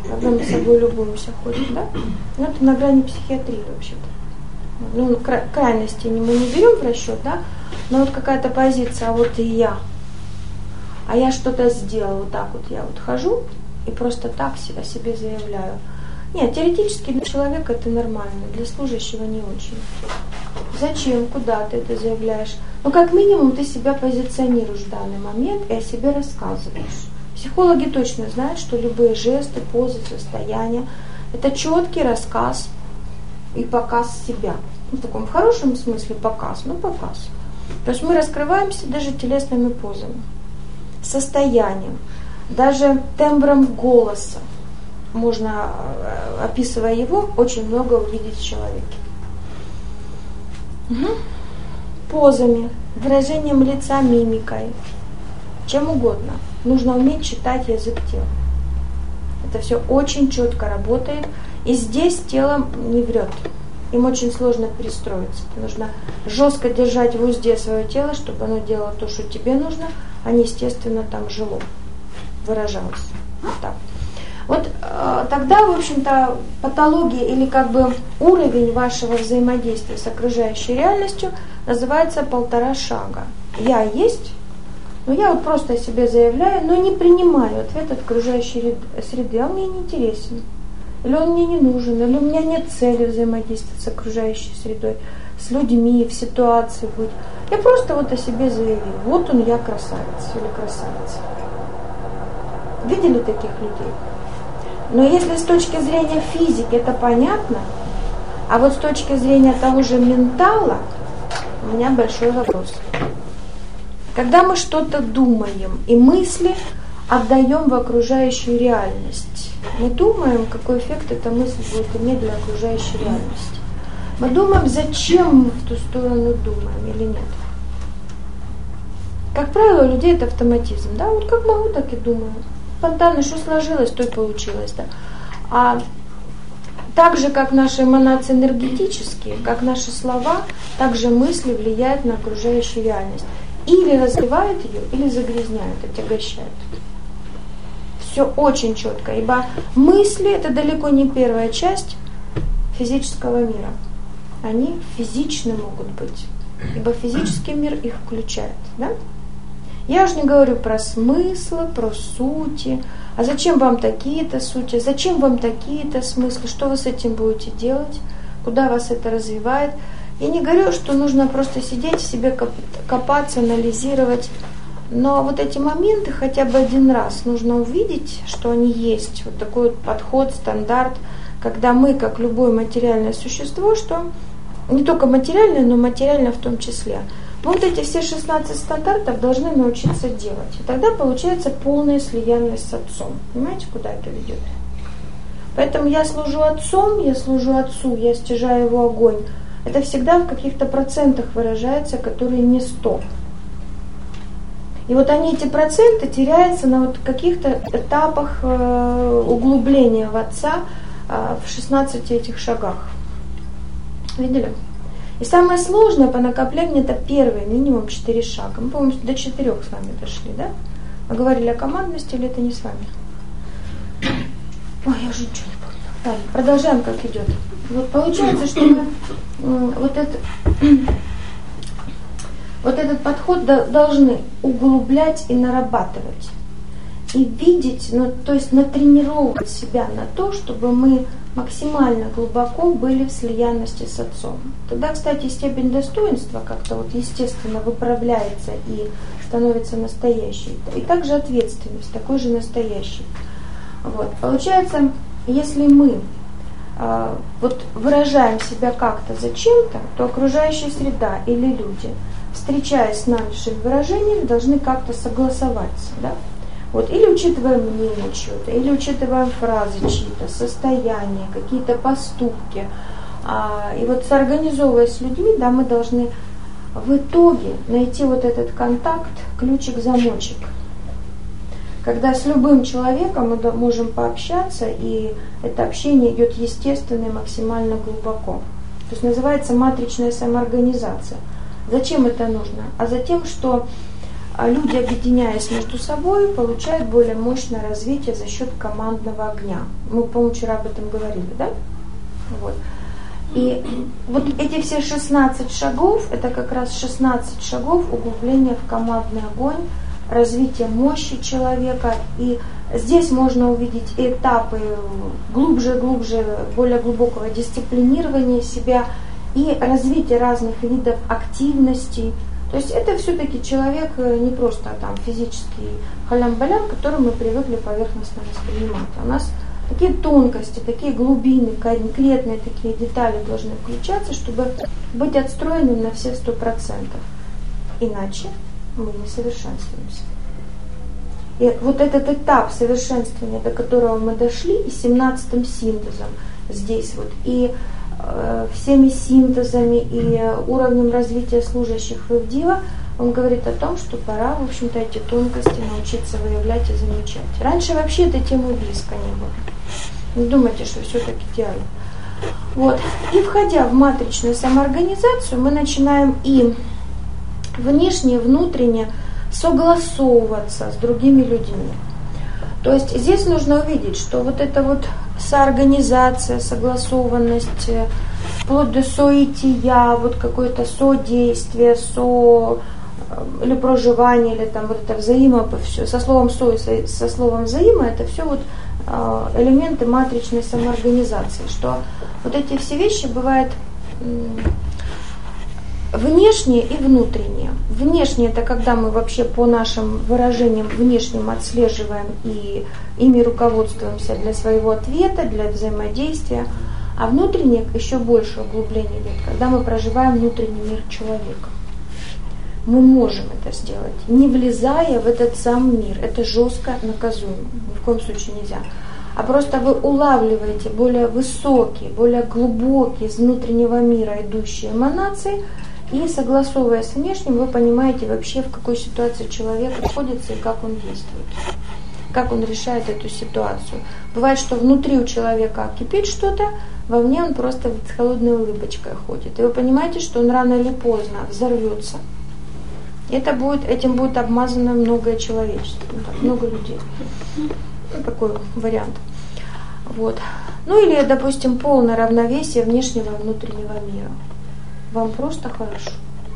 когда мы с собой любуемся, ходим, да? Ну, это на грани психиатрии вообще-то. Ну, кра- крайности мы не берем в расчет, да? Но вот какая-то позиция, а вот и я. А я что-то сделала, вот так вот я вот хожу и просто так о себе заявляю. Нет, теоретически для человека это нормально, для служащего не очень. Зачем, куда ты это заявляешь? Ну, как минимум, ты себя позиционируешь в данный момент и о себе рассказываешь. Психологи точно знают, что любые жесты, позы, состояния – это четкий рассказ и показ себя. Ну, в таком в хорошем смысле показ, ну показ. То есть мы раскрываемся даже телесными позами, состоянием, даже тембром голоса. Можно, описывая его, очень много увидеть в человеке. Угу. Позами, выражением лица, мимикой, чем угодно. Нужно уметь читать язык тела. Это все очень четко работает. И здесь тело не врет. Им очень сложно перестроиться. Нужно жестко держать в узде свое тело, чтобы оно делало то, что тебе нужно, а не, естественно, там жило, выражалось. Вот так. Вот э, тогда, в общем-то, патология или как бы уровень вашего взаимодействия с окружающей реальностью называется полтора шага. Я есть, но я вот просто о себе заявляю, но не принимаю ответ от окружающей среды, а он мне не интересен. Или он мне не нужен, или у меня нет цели взаимодействовать с окружающей средой, с людьми, в ситуации быть. Я просто вот о себе заявил. Вот он, я красавец или красавица. Видели таких людей? Но если с точки зрения физики это понятно, а вот с точки зрения того же ментала, у меня большой вопрос. Когда мы что-то думаем и мысли отдаем в окружающую реальность, мы думаем, какой эффект эта мысль будет иметь для окружающей реальности. Мы думаем, зачем мы в ту сторону думаем или нет. Как правило, у людей это автоматизм. Да? Вот как могу, так и думаю. Спонтанно, что сложилось, то и получилось. Да? А так же, как наши эманации энергетические, как наши слова, так же мысли влияют на окружающую реальность. Или развивают ее, или загрязняют, отягощают. Все очень четко, ибо мысли – это далеко не первая часть физического мира. Они физичны могут быть, ибо физический мир их включает. Да? Я уже не говорю про смыслы, про сути. А зачем вам такие-то сути? Зачем вам такие-то смыслы? Что вы с этим будете делать? Куда вас это развивает? Я не говорю, что нужно просто сидеть в себе, копаться, анализировать. Но вот эти моменты хотя бы один раз нужно увидеть, что они есть. Вот такой вот подход, стандарт, когда мы, как любое материальное существо, что не только материальное, но материальное в том числе. Мы вот эти все шестнадцать стандартов должны научиться делать. И тогда получается полная слиянность с Отцом. Понимаете, куда это ведет? Поэтому я служу Отцом, я служу Отцу, я стяжаю Его огонь. Это всегда в каких-то процентах выражается, которые не сто. И вот они, эти проценты, теряются на вот каких-то этапах э, углубления в Отца э, в шестнадцати этих шагах. Видели? И самое сложное по накоплению это первые, минимум четыре шага. Мы, по-моему, до четырех с вами дошли, да? Мы говорили о командности, или это не с вами? Ой, я уже ничего не помню. Ладно, продолжаем, как идет. Вот получается, что мы э, вот это... Вот этот подход должны углублять и нарабатывать. И видеть, ну, то есть натренировать себя на то, чтобы мы максимально глубоко были в слиянности с Отцом. Тогда, кстати, степень достоинства как-то вот естественно выправляется и становится настоящей. И также ответственность, такой же настоящей. Вот. Получается, если мы э, вот выражаем себя как-то зачем-то, то окружающая среда или люди, встречаясь с нашими выражениями, должны как-то согласоваться, да? Вот, или учитывая мнение чьё-то, или учитывая фразы чьи-то, состояние, какие-то поступки. А, и вот соорганизовываясь с людьми, да, мы должны в итоге найти вот этот контакт, ключик-замочек. Когда с любым человеком мы можем пообщаться, и это общение идет естественно и максимально глубоко. То есть называется матричная самоорганизация. Зачем это нужно? А за тем, что а люди, объединяясь между собой, получают более мощное развитие за счет командного огня. Мы, по-моему, вчера об этом говорили, да? Вот. И вот эти все шестнадцать шагов, это как раз шестнадцать шагов углубления в командный огонь, развитие мощи человека. И здесь можно увидеть этапы глубже, глубже, более глубокого дисциплинирования себя и развитие разных видов активностей. То есть это все-таки человек не просто там физический халям-балям, который мы привыкли поверхностно воспринимать. У нас такие тонкости, такие глубины, конкретные такие детали должны включаться, чтобы быть отстроенным на все сто процентов. Иначе мы не совершенствуемся. И вот этот этап совершенствования, до которого мы дошли, и семнадцатым синтезом здесь вот, и э, всеми синтезами, и уровнем развития служащих в Ивдила, он говорит о том, что пора, в общем-то, эти тонкости научиться выявлять и замечать. Раньше вообще этой темы близко не было. Не думайте, что все так идеально. Вот. И входя в матричную самоорганизацию, мы начинаем и внешне, и внутренне согласовываться с другими людьми. То есть здесь нужно увидеть, что вот эта вот соорганизация, согласованность, вплоть до соития, вот какое-то содействие, со или проживание, или там вот это взаимо, все, со словом со, со, со словом взаимо, это все вот элементы матричной самоорганизации, что вот эти все вещи бывают внешние и внутренние. Внешние — это когда мы вообще по нашим выражениям внешним отслеживаем и ими руководствуемся для своего ответа, для взаимодействия. А внутреннее еще больше углубление идет, когда мы проживаем внутренний мир человека. Мы можем это сделать, не влезая в этот сам мир. Это жестко наказуемо, ни в коем случае нельзя. А просто вы улавливаете более высокие, более глубокие из внутреннего мира идущие эманации, и согласовывая с внешним, вы понимаете вообще, в какой ситуации человек находится и как он действует, как он решает эту ситуацию. Бывает, что внутри у человека кипит что-то, вовне он просто с холодной улыбочкой ходит. И вы понимаете, что он рано или поздно взорвется. Это будет, этим будет обмазано многое человечество, ну, так, много людей. Ну, такой вариант. Вот. Ну или, допустим, полное равновесие внешнего и внутреннего мира. Вам просто хорошо.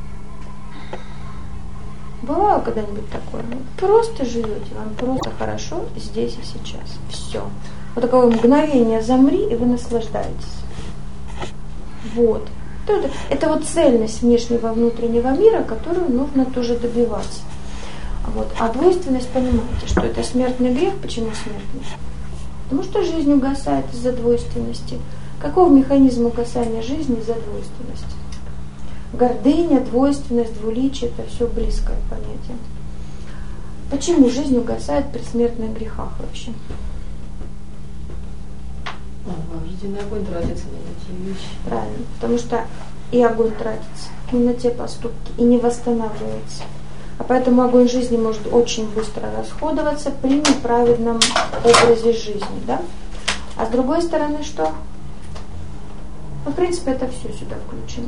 Бывало когда-нибудь такое? Вы просто живете, вам просто хорошо здесь и сейчас. Все. Вот такое мгновение замри, и вы наслаждаетесь. Вот. Это вот цельность внешнего и внутреннего мира, которую нужно тоже добиваться. Вот. А двойственность, понимаете, что это смертный грех. Почему смертный? Потому что жизнь угасает из-за двойственности. Каков механизм угасания жизни из-за двойственности? Гордыня, двойственность, двуличие — это все близкое понятие. Почему жизнь угасает при смертных грехах вообще? Жизненный огонь тратится на эти вещи. Правильно, потому что и огонь тратится и на те поступки, и не восстанавливается. А поэтому огонь жизни может очень быстро расходоваться при неправедном образе жизни, да? А с другой стороны что? Ну, в принципе, это все сюда включено.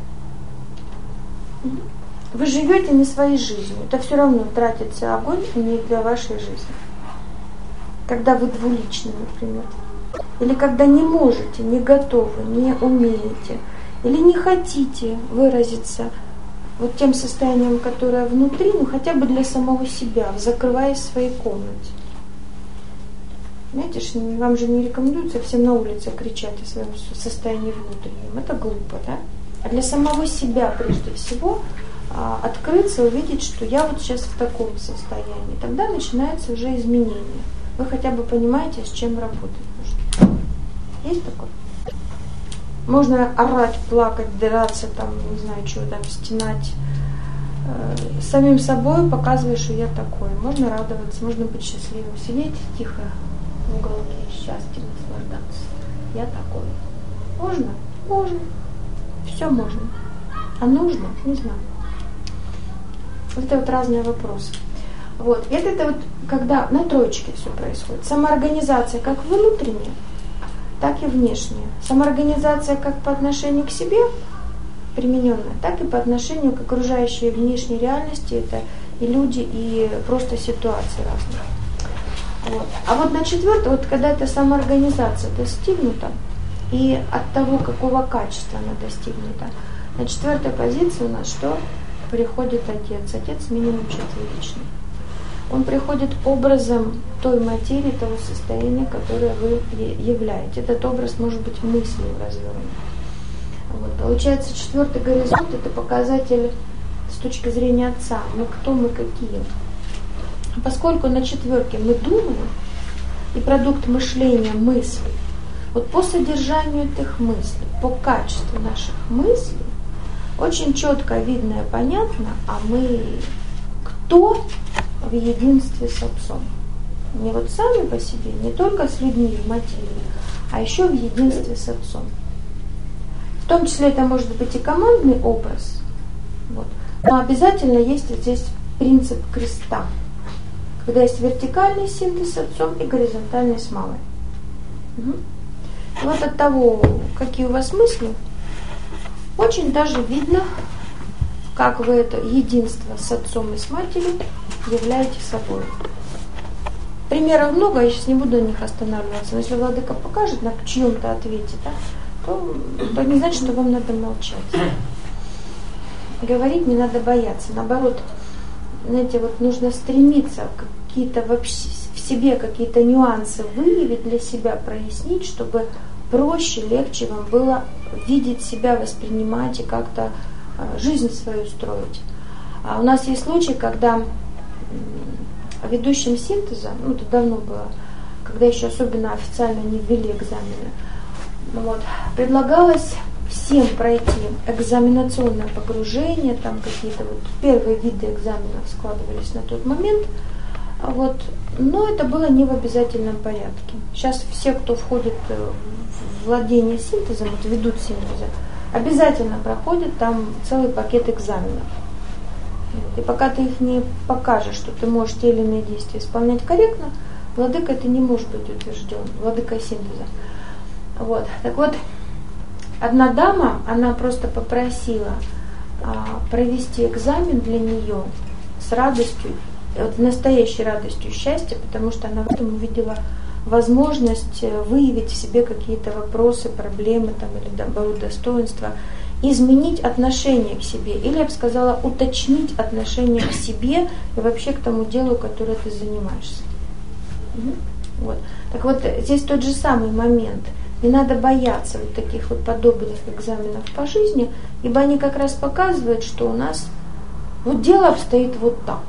Вы живете не своей жизнью, это все равно тратится огонь не для вашей жизни. Когда вы двуличны, например. Или когда не можете, не готовы, не умеете, или не хотите выразиться вот тем состоянием, которое внутри, ну хотя бы для самого себя, закрываясь в своей комнате. Знаете, вам же не рекомендуется всем на улице кричать о своем состоянии внутреннем. Это глупо, да? А для самого себя прежде всего открыться, увидеть, что я вот сейчас в таком состоянии. Тогда начинается уже изменение. Вы хотя бы понимаете, с чем работать нужно. Есть такое? Можно орать, плакать, драться, там, не знаю, чего там, стенать. Э, самим собой показывая, что я такой. Можно радоваться, можно быть счастливым. Сидеть тихо в уголке, счастьем наслаждаться. Я такой. Можно? Можно. Все можно. А нужно? Не знаю. Вот это вот разные вопросы. Вот. Это, это вот когда на троечке все происходит. Самоорганизация как внутренняя, так и внешняя. Самоорганизация как по отношению к себе примененная, так и по отношению к окружающей внешней реальности. Это и люди, и просто ситуации разные. Вот. А вот на четвертое, вот когда эта самоорганизация достигнута, и от того, какого качества она достигнута, на четвертой позиции у нас что? Приходит Отец. Отец минимум четверичный. Он приходит образом той материи, того состояния, которое вы являете. Этот образ может быть мыслью развернут. Вот. Получается, четвертый горизонт – это показатель с точки зрения Отца. Мы кто, мы какие. Поскольку на четверке мы думаем, и продукт мышления – мысли, вот по содержанию этих мыслей, по качеству наших мыслей, очень четко видно и понятно, а мы кто в единстве с Отцом. Не вот сами по себе, не только с людьми в материи, а еще в единстве с Отцом. В том числе это может быть и командный образ, вот. Но обязательно есть вот здесь принцип креста, когда есть вертикальный синтез с Отцом и горизонтальный с Мамой. Угу. И вот от того, какие у вас мысли, очень даже видно, как вы это единство с Отцом и с Матерью являете собой. Примеров много, я сейчас не буду на них останавливаться, но если Владыка покажет на чьем-то ответе, да, то, то не значит, что вам надо молчать. Говорить не надо бояться, наоборот, знаете, вот нужно стремиться какие-то вообще в себе какие-то нюансы выявить для себя, прояснить, чтобы проще, легче вам было видеть себя, воспринимать и как-то э, жизнь свою строить. А у нас есть случай, когда м, ведущим синтеза, ну это давно было, когда еще особенно официально не ввели экзамены, вот, предлагалось всем пройти экзаменационное погружение, там какие-то вот первые виды экзаменов складывались на тот момент, вот, но это было не в обязательном порядке. Сейчас все, кто входит в владение синтезом, вот ведут синтезы, обязательно проходят там целый пакет экзаменов. Вот. И пока ты их не покажешь, что ты можешь те или иные действия исполнять корректно, владыка это не может быть утвержден, владыка синтеза. Вот. Так вот, одна дама, она просто попросила а, провести экзамен для нее с радостью, вот настоящей радостью и счастьем, потому что она в этом увидела возможность выявить в себе какие-то вопросы, проблемы там, или наоборот достоинства, изменить отношение к себе, или, я бы сказала, уточнить отношение к себе и вообще к тому делу, которое ты занимаешься. Угу. Вот. Так вот, здесь тот же самый момент. Не надо бояться вот таких вот подобных экзаменов по жизни, ибо они как раз показывают, что у нас вот дело обстоит вот так.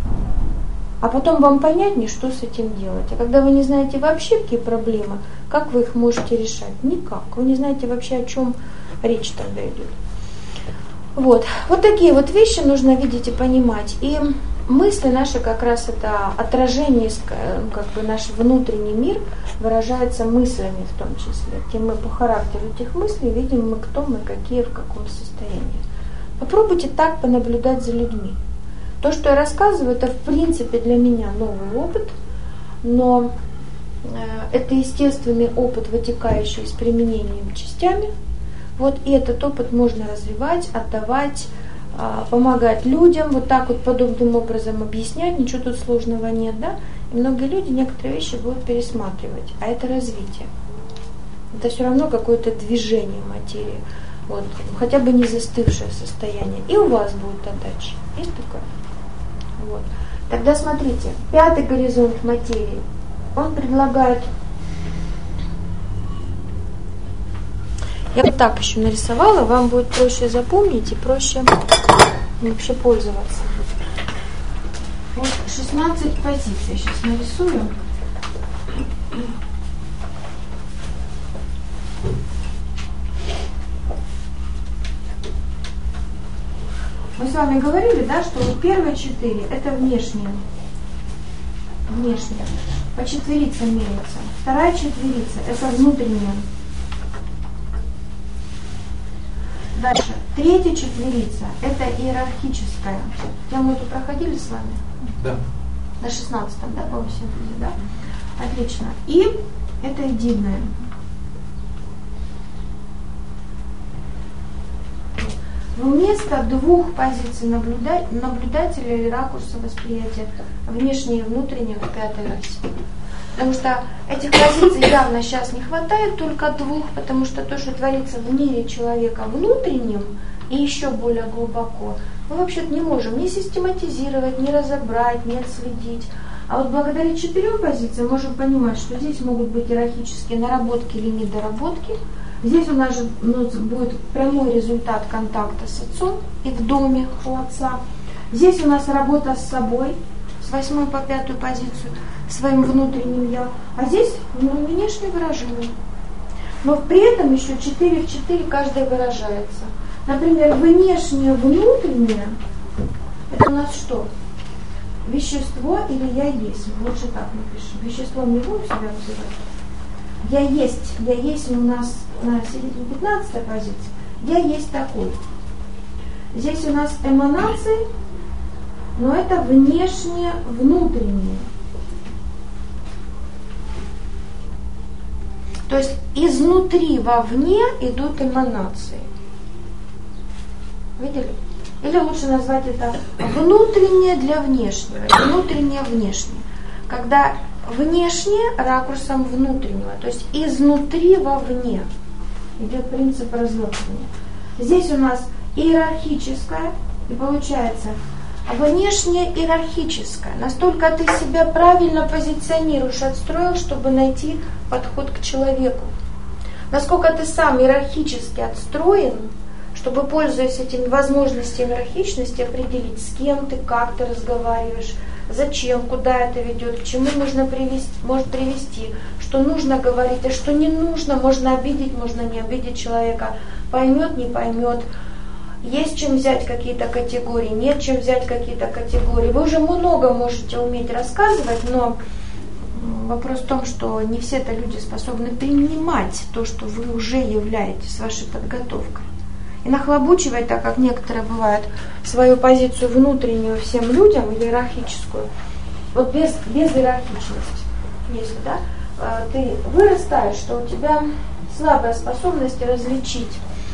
А потом вам понятнее, что с этим делать. А когда вы не знаете вообще, какие проблемы, как вы их можете решать? Никак. Вы не знаете вообще, о чем речь тогда идет. Вот. Вот такие вот вещи нужно видеть и понимать. И мысли наши как раз это отражение, как бы наш внутренний мир выражается мыслями в том числе. И мы по характеру этих мыслей видим, мы кто, мы какие, в каком состоянии. Попробуйте так понаблюдать за людьми. То, что я рассказываю, это в принципе для меня новый опыт, но э, это естественный опыт, вытекающий из применения частями. Вот, и этот опыт можно развивать, отдавать, э, помогать людям, вот так вот подобным образом объяснять, ничего тут сложного нет, да? И многие люди некоторые вещи будут пересматривать, а это развитие. Это все равно какое-то движение материи, вот, хотя бы не застывшее состояние. И у вас будет отдача. Есть такое? Вот. Тогда смотрите, пятый горизонт материи, он предлагает, я вот так еще нарисовала, вам будет проще запомнить и проще вообще пользоваться. Вот шестнадцать позиций, сейчас нарисую. Мы с вами говорили, да, что вот первые четыре это внешние. Внешние. По четверицам меряется. Вторая четверица это внутренняя. Дальше. Третья четверица это иерархическая. Тему эту проходили с вами? Да. На шестнадцатом, да, по синтезе, да? Отлично. И это единое. вместо двух позиций наблюда... наблюдателя или ракурса восприятия, внешнее и внутреннее в пятой расе. Потому что этих позиций явно сейчас не хватает, только двух, потому что то, что творится в мире человека внутреннем и еще более глубоко, мы вообще-то не можем ни систематизировать, ни разобрать, ни отследить. А вот благодаря четырем позициям можем понимать, что здесь могут быть иерархические наработки или недоработки. Здесь у нас же ну, будет прямой результат контакта с отцом и в доме у отца. Здесь у нас работа с собой, с восьмой по пятую позицию, своим внутренним я. А здесь ну, внешнее выражение. Но при этом еще четыре в четыре каждое выражается. Например, внешнее, внутреннее, это у нас что? Вещество или я есть? Лучше так напишем. Вещество не будем себя называть. Я есть. Я есть у нас на середине пятнадцатой позиции. Я есть такой. Здесь у нас эманации, но это внешнее, внутреннее. То есть изнутри вовне идут эманации. Видели? Или лучше назвать это внутреннее для внешнего, внутреннее внешнее. Когда внешнее ракурсом внутреннего, то есть изнутри вовне идет принцип развертывания. Здесь у нас иерархическое, и получается внешнее иерархическое. Настолько ты себя правильно позиционируешь, отстроил, чтобы найти подход к человеку. Насколько ты сам иерархически отстроен, чтобы, пользуясь этими возможностями иерархичности, определить, с кем ты, как ты разговариваешь, зачем, куда это ведет, к чему нужно привести, может привести, что нужно говорить, а что не нужно, можно обидеть, можно не обидеть человека, поймет, не поймет. Есть чем взять какие-то категории, нет чем взять какие-то категории. Вы уже много можете уметь рассказывать, но вопрос в том, что не все-то люди способны принимать то, что вы уже являетесь, вашей подготовкой. И нахлобучивать, так как некоторые бывают, свою позицию внутреннюю всем людям, иерархическую, вот без, без иерархичности, если да, ты вырастаешь, что у тебя слабая способность различить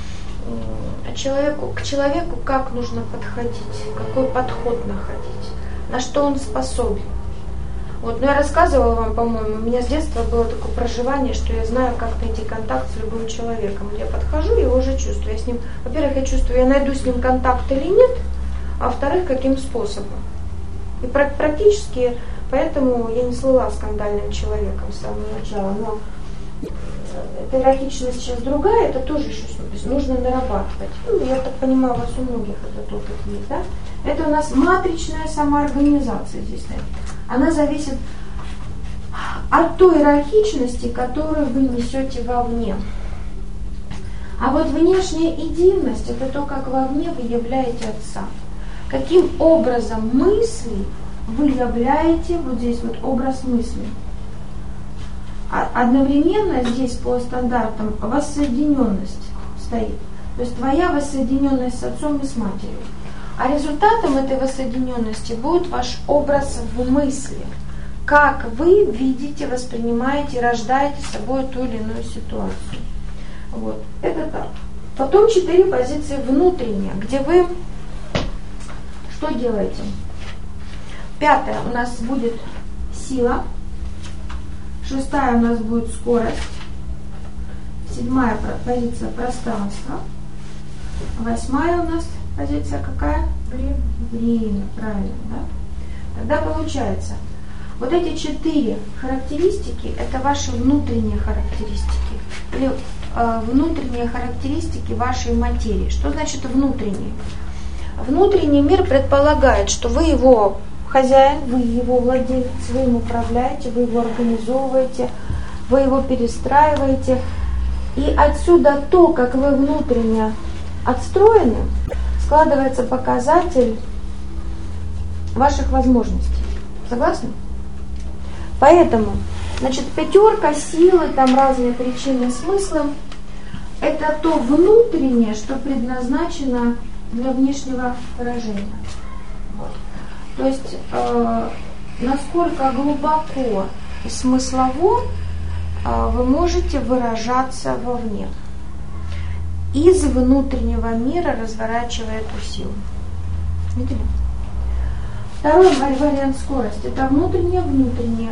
человеку, к человеку, как нужно подходить, какой подход находить, на что он способен. Вот, но я рассказывала вам, по-моему, у меня с детства было такое проживание, что я знаю, как найти контакт с любым человеком. Я подхожу, его уже чувствую. Я с ним, во-первых, я чувствую, я найду с ним контакт или нет, а во-вторых, каким способом. И практически поэтому я не слыла скандальным человеком с самого начала. Но эта иерархичность сейчас другая, это тоже еще то есть нужно нарабатывать. Ну, я так понимаю, у вас у многих этот опыт есть, да? Это у нас матричная самоорганизация здесь, наверное. Она зависит от той иерархичности, которую вы несете вовне. А вот внешняя единость – это то, как вовне вы являете Отца. Каким образом мысли вы являете, вот здесь вот образ мысли. А одновременно здесь по стандартам воссоединенность стоит. То есть твоя воссоединенность с Отцом и с Матерью. А результатом этой воссоединенности будет ваш образ в мысли. Как вы видите, воспринимаете, рождаете с собой ту или иную ситуацию. Вот. Это так. Потом четыре позиции внутренние, где вы что делаете? Пятая у нас будет сила. Шестая у нас будет скорость. Седьмая позиция пространство. Восьмая у нас позиция какая? Время. Время, правильно, да? Тогда получается, вот эти четыре характеристики, это ваши внутренние характеристики. Или э, внутренние характеристики вашей материи. Что значит внутренние? Внутренний мир предполагает, что вы его хозяин, вы его владелец, вы им управляете, вы его организовываете, вы его перестраиваете. И отсюда то, как вы внутренне отстроены, складывается показатель ваших возможностей. Согласны? Поэтому, значит, пятерка, силы, там разные причины, смыслы, это то внутреннее, что предназначено для внешнего выражения. Вот. То есть, э, насколько глубоко и смыслово э, вы можете выражаться вовне. из внутреннего мира разворачивая эту силу. Видели? Второй вариант скорости – это внутреннее-внутреннее.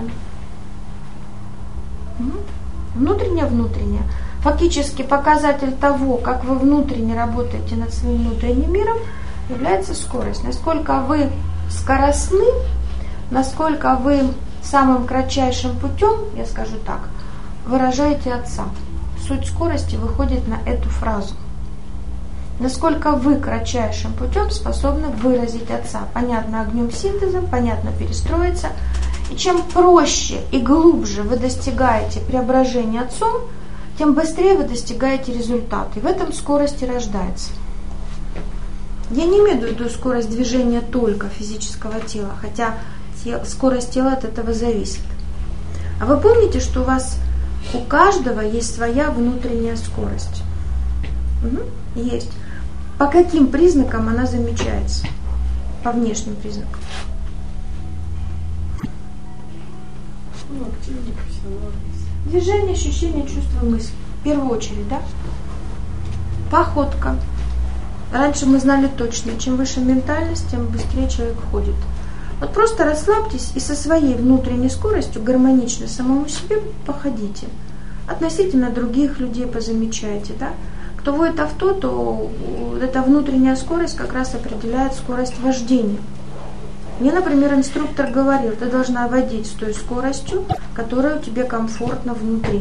Внутреннее-внутреннее. Фактически показатель того, как вы внутренне работаете над своим внутренним миром, является скорость. Насколько вы скоростны, насколько вы самым кратчайшим путем, я скажу так, выражаете Отца. Суть скорости выходит на эту фразу. Насколько вы кратчайшим путем способны выразить Отца. Понятно, огнем синтезом, понятно, перестроиться. И чем проще и глубже вы достигаете преображения Отцом, тем быстрее вы достигаете результата. И в этом скорость и рождается. Я не имею в виду скорость движения только физического тела, хотя скорость тела от этого зависит. А вы помните, что у вас у каждого есть своя внутренняя скорость? Угу. Есть. По каким признакам она замечается? По внешним признакам. Ну, активнее, профессиональность. Движение, ощущение, чувство, мысль. В первую очередь, да? Походка. Раньше мы знали точно, чем выше ментальность, тем быстрее человек ходит. Вот просто расслабьтесь и со своей внутренней скоростью гармонично самому себе походите. Относительно других людей позамечайте, да? Кто водит авто, то эта внутренняя скорость как раз определяет скорость вождения. Мне, например, инструктор говорил, ты должна водить с той скоростью, которая тебе комфортна внутри.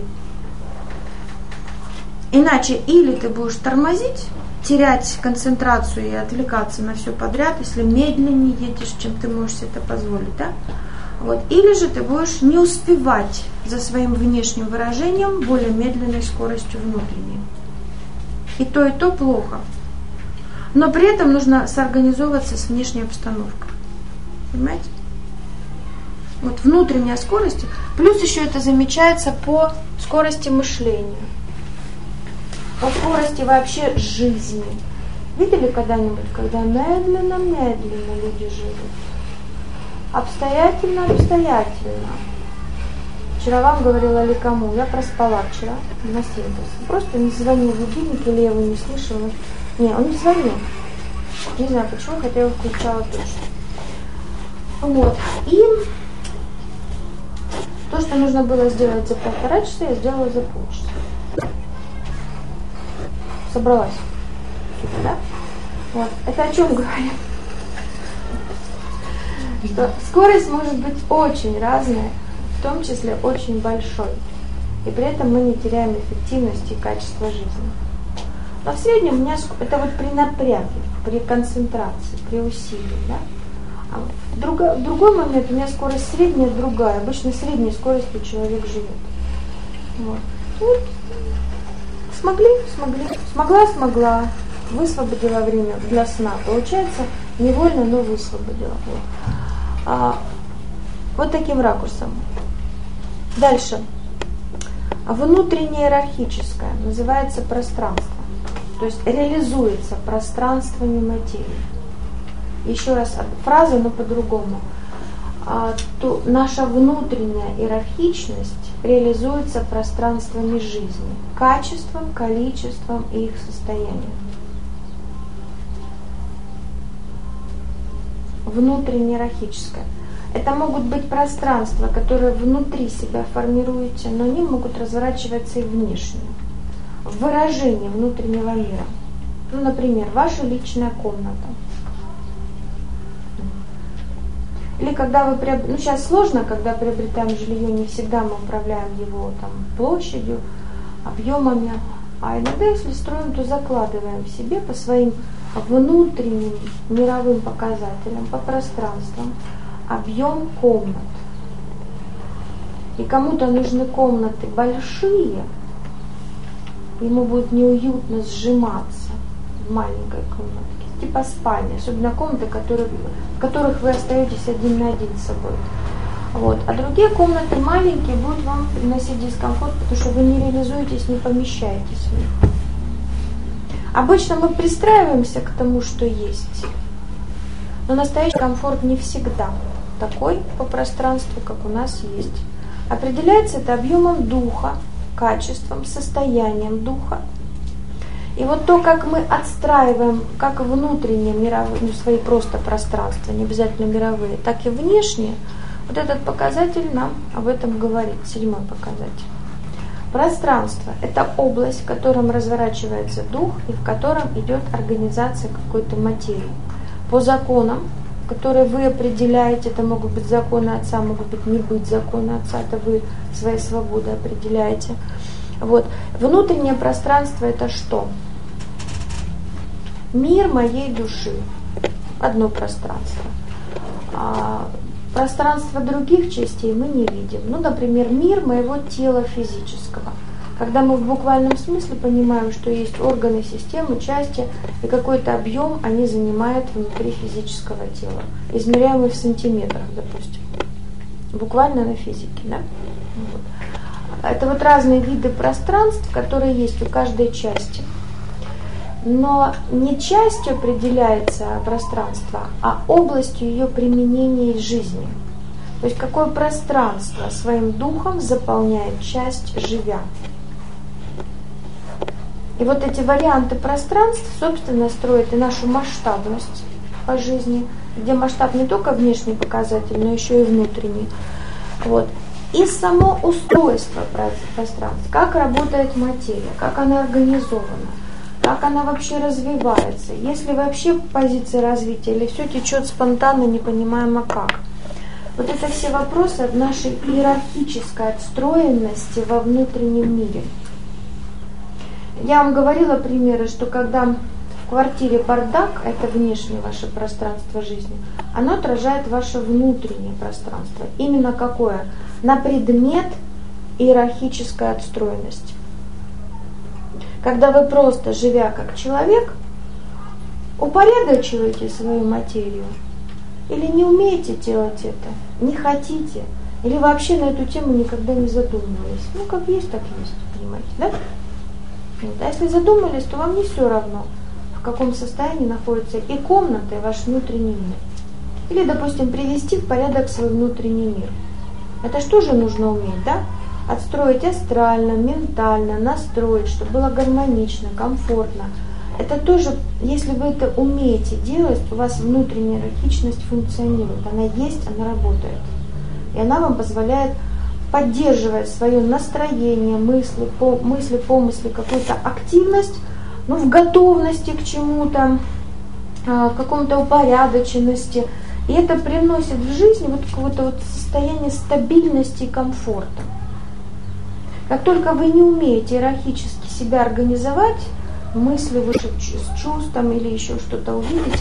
Иначе или ты будешь тормозить, терять концентрацию и отвлекаться на все подряд, если медленнее едешь, чем ты можешь себе это позволить, да? Вот. Или же ты будешь не успевать за своим внешним выражением более медленной скоростью внутренней. И то, и то плохо. Но при этом нужно соорганизовываться с внешней обстановкой. Понимаете? Вот внутренняя скорость. Плюс еще это замечается по скорости мышления. По скорости вообще жизни. Видели когда-нибудь, когда медленно-медленно люди живут? Обстоятельно-обстоятельно. Вчера вам говорила ли кому? Я проспала вчера на синтез. Просто не звонил будильник, или я его не слышала. Не, он не звонил. Не знаю почему, хотя я его включала точно. Вот. И то, что нужно было сделать за полтора часа, я сделала за полчаса. Собралась. Да? Вот. Это о чем говорит? Что скорость может быть очень разная, в том числе очень большой. И при этом мы не теряем эффективности и качества жизни. Но в среднем у меня это вот при напряге, при концентрации, при усилии. Да? А в, друго, в другой момент у меня скорость средняя, другая. Обычно средней скоростью человек живет. Вот. Вот. Смогли, смогли. Смогла, смогла. Высвободила время для сна. Получается, невольно, но высвободила. Вот, а, вот таким ракурсом. Дальше. Внутреннее иерархическое называется пространство. То есть реализуется пространствами материи. Еще раз фраза, но по-другому. А, то наша внутренняя иерархичность реализуется пространствами жизни, качеством, количеством и их состоянием. Внутренне иерархическое. Это могут быть пространства, которые внутри себя формируете, но они могут разворачиваться и внешне. В выражении внутреннего мира. Ну, например, ваша личная комната. Или когда вы приобретаете, ну сейчас сложно, когда приобретаем жилье, не всегда мы управляем его там площадью, объемами, а иногда, если строим, то закладываем себе по своим внутренним мировым показателям, по пространствам, объем комнат. И кому-то нужны комнаты большие, ему будет неуютно сжиматься в маленькой комнатке, типа спальни, особенно комнаты, которые, в которых вы остаетесь один на один с собой. Вот. А другие комнаты маленькие будут вам приносить дискомфорт, потому что вы не реализуетесь, не помещаетесь в них. Обычно мы пристраиваемся к тому, что есть, но настоящий комфорт не всегда такой по пространству, как у нас есть. Определяется это объемом духа, качеством, состоянием духа. И вот то, как мы отстраиваем как внутренние мировые, ну, свои просто пространства, не обязательно мировые, так и внешние, вот этот показатель нам об этом говорит, седьмой показатель. Пространство – это область, в котором разворачивается дух и в котором идет организация какой-то материи. По законам, которые вы определяете, это могут быть законы Отца, могут быть не быть законы Отца, это вы своей свободой определяете. Вот. Внутреннее пространство – это что? Мир моей души. Одно пространство. А пространство других частей мы не видим. Ну, например, мир моего тела физического. Когда мы в буквальном смысле понимаем, что есть органы, системы, части, и какой-то объем они занимают внутри физического тела. Измеряемый в сантиметрах, допустим. Буквально на физике, да? Вот. Это вот разные виды пространств, которые есть у каждой части. Но не частью определяется пространство, а областью ее применения в жизни. То есть какое пространство своим духом заполняет часть, живя. И вот эти варианты пространств, собственно, строят и нашу масштабность по жизни, где масштаб не только внешний показатель, но еще и внутренний. Вот. И само устройство пространства, как работает материя, как она организована, как она вообще развивается, есть ли вообще позиция развития, или все течет спонтанно, не понимаемо как. Вот это все вопросы об нашей иерархической отстроенности во внутреннем мире. Я вам говорила примеры, что когда в квартире бардак, это внешнее ваше пространство жизни, оно отражает ваше внутреннее пространство. Именно какое? На предмет иерархической отстроенности. Когда вы просто, живя как человек, упорядочиваете свою материю, или не умеете делать это, не хотите, или вообще на эту тему никогда не задумывались. Ну, как есть, так есть, понимаете, да? Вот. А если задумались, то вам не все равно, в каком состоянии находится и комната, и ваш внутренний мир. Или, допустим, привести в порядок свой внутренний мир. Это что же нужно уметь, да? Отстроить астрально, ментально, настроить, чтобы было гармонично, комфортно. Это тоже, если вы это умеете делать, у вас внутренняя иерархичность функционирует. Она есть, она работает. И она вам позволяет, поддерживая свое настроение, мысли, по, мысли, помысли, какую-то активность, ну, в готовности к чему-то, в каком-то упорядоченности. И это приносит в жизнь вот какое-то вот состояние стабильности и комфорта. Как только вы не умеете иерархически себя организовать, мысли выше с чувством или еще что-то увидеть,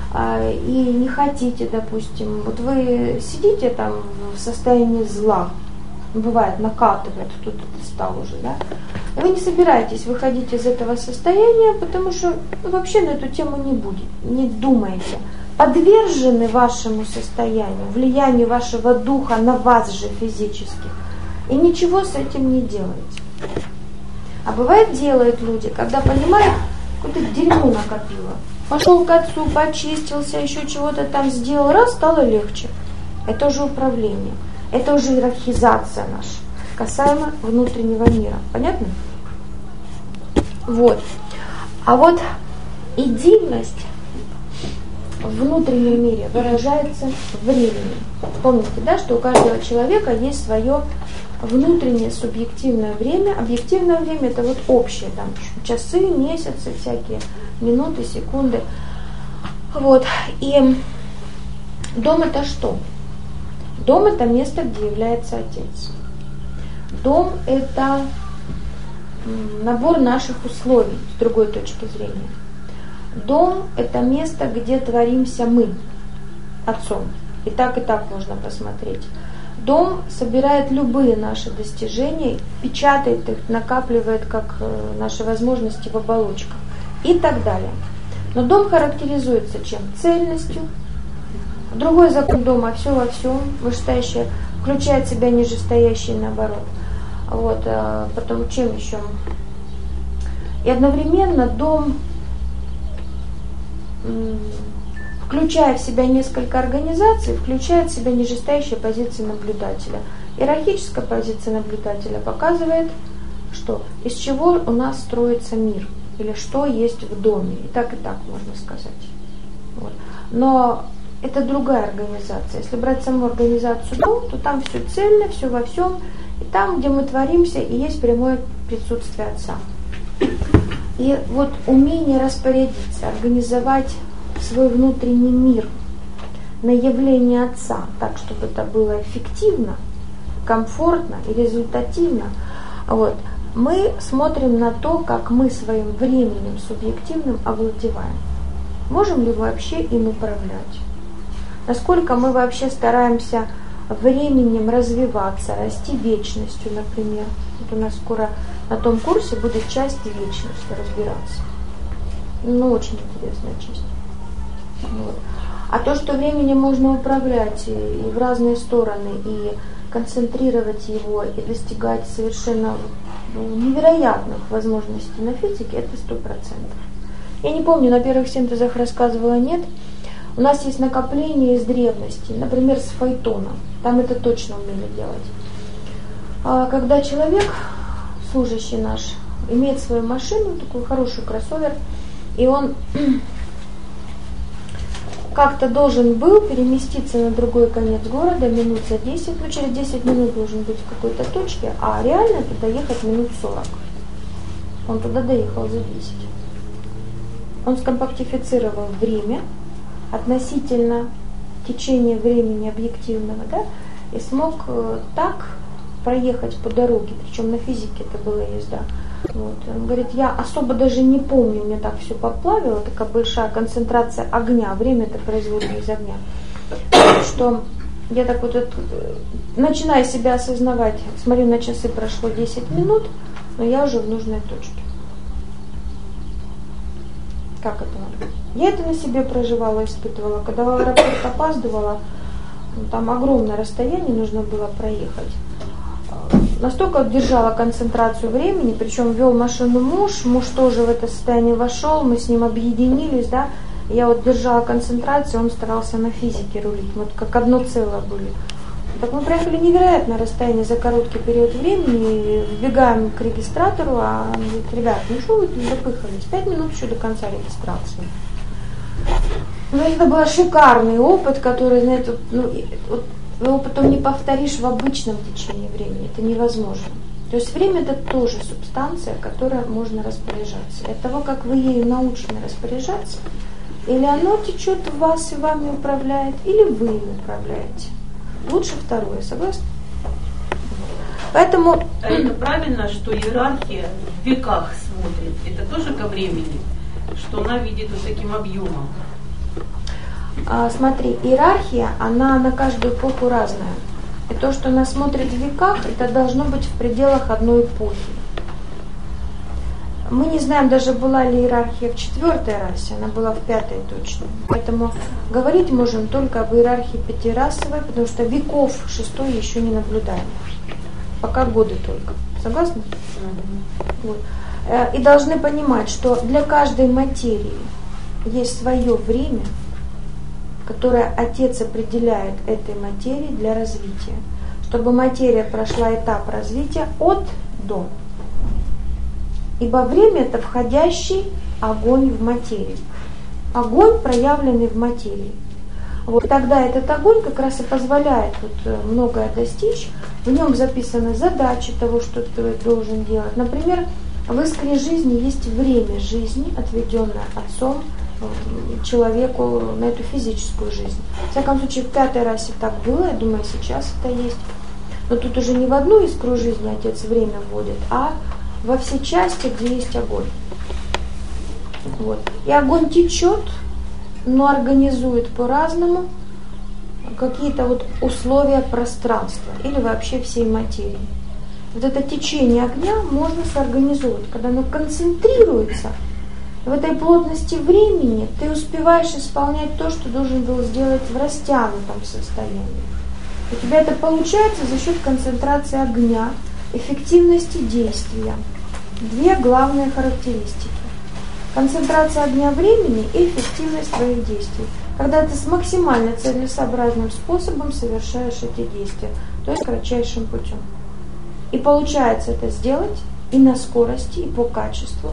и не хотите, допустим, вот вы сидите там в состоянии зла, бывает, накатывает, кто-то стал уже, да, и вы не собираетесь выходить из этого состояния, потому что ну, вообще на эту тему не будет, не думаете. Подвержены вашему состоянию, влиянию вашего духа на вас же физически, и ничего с этим не делаете. А бывает, делают люди, когда понимают, какое-то дерьмо накопило. Пошел к отцу, почистился, еще чего-то там сделал, раз, стало легче. Это уже управление, это уже иерархизация наша, касаемо внутреннего мира. Понятно? Вот. А вот идильность в внутреннем мире выражается временем. Помните, да, что у каждого человека есть свое внутреннее субъективное время. Объективное время это вот общее, там часы, месяцы, всякие минуты, секунды. Вот. И дом это что? Дом это место, где является Отец. Дом это набор наших условий с другой точки зрения. Дом это место, где творимся мы, Отцом. И так, и так можно посмотреть. Дом собирает любые наши достижения, печатает их, накапливает как наши возможности в оболочках и так далее. Но дом характеризуется чем? Цельностью. Другой закон дома все во всем, вышестоящее включает в себя нижестоящее наоборот. Вот, а потом чем еще? И одновременно дом, включая в себя несколько организаций, включает в себя нижестоящие позиции наблюдателя. Иерархическая позиция наблюдателя показывает, что из чего у нас строится мир, или что есть в доме. И так, и так можно сказать. Вот. Но это другая организация. Если брать саму организацию дом, то там все цельно, все во всем. И там, где мы творимся, и есть прямое присутствие Отца. И вот умение распорядиться, организовать свой внутренний мир на явление Отца, так, чтобы это было эффективно, комфортно и результативно, вот, мы смотрим на то, как мы своим временем субъективным овладеваем. Можем ли вообще им управлять? Насколько мы вообще стараемся временем развиваться, расти вечностью, например. Вот у нас скоро на том курсе будет часть вечности разбираться. Ну, очень интересная часть. Вот. А то, что временем можно управлять и, и в разные стороны, и концентрировать его, и достигать совершенно ну, невероятных возможностей на физике, это сто процентов. Я не помню, на первых синтезах рассказывала, нет. У нас есть накопление из древности, например, с фаэтоном. Там это точно умели делать. А когда человек, служащий наш, имеет свою машину, такую хорошую кроссовер, и он как-то должен был переместиться на другой конец города минут за десять, ну через десять минут должен быть в какой-то точке, а реально туда ехать минут сорок. Он туда доехал за десять. Он скомпактифицировал время относительно течения времени объективного, да, и смог э, так проехать по дороге, причем на физике это была езда. Вот. Он говорит, я особо даже не помню, мне так все поплавило, такая большая концентрация огня, время это производное из огня, что я так вот, вот начинаю себя осознавать, смотрю на часы, прошло десять минут, но я уже в нужной точке. Как это? Я это на себе проживала, испытывала. Когда в аэропорт опаздывала, там огромное расстояние нужно было проехать. Настолько держала концентрацию времени, причем вел машину муж, муж тоже в это состояние вошел, мы с ним объединились, да. Я вот держала концентрацию, он старался на физике рулить, мы вот как одно целое были. Так мы проехали невероятное расстояние за короткий период времени, вбегаем к регистратору, а он говорит, ребят, ну что вы тут запыхались, пять минут еще до конца регистрации. Ну, это был шикарный опыт, который, знаете, ну, вот, опыт он не повторишь в обычном течении времени, это невозможно. То есть время это тоже субстанция, которой можно распоряжаться. От того, как вы ею научены распоряжаться, или оно течет в вас и вами управляет, или вы им управляете. Лучше второе, согласны? Поэтому... А это правильно, что иерархия в веках смотрит? Это тоже ко времени? Что она видит вот таким объемом? А, смотри, иерархия, она на каждую эпоху разная. И то, что она смотрит в веках, это должно быть в пределах одной эпохи. Мы не знаем, даже была ли иерархия в четвертой расе, она была в пятой точно. Поэтому говорить можем только об иерархии пятирасовой, потому что веков шестой еще не наблюдаем. Пока годы только. Согласны? Mm-hmm. Вот. И должны понимать, что для каждой материи есть свое время, которое Отец определяет этой материи для развития. Чтобы материя прошла этап развития от до. Ибо время это входящий огонь в материю. Огонь, проявленный в материи. Вот тогда этот огонь как раз и позволяет вот многое достичь. В нем записаны задачи того, что ты должен делать. Например, в искре жизни есть время жизни, отведенное Отцом человеку на эту физическую жизнь. В всяком случае, в пятой расе так было, я думаю, сейчас это есть. Но тут уже не в одну искру жизни Отец время вводит, а во все части, где есть огонь. Вот. И огонь течет, но организует по-разному какие-то вот условия пространства или вообще всей материи. Вот это течение огня можно сорганизовать, когда оно концентрируется. В этой плотности времени ты успеваешь исполнять то, что должен был сделать в растянутом состоянии. У тебя это получается за счет концентрации огня, эффективности действия. Две главные характеристики. Концентрация огня времени и эффективность твоих действий. Когда ты с максимально целесообразным способом совершаешь эти действия, то есть кратчайшим путем. И получается это сделать и на скорости, и по качеству,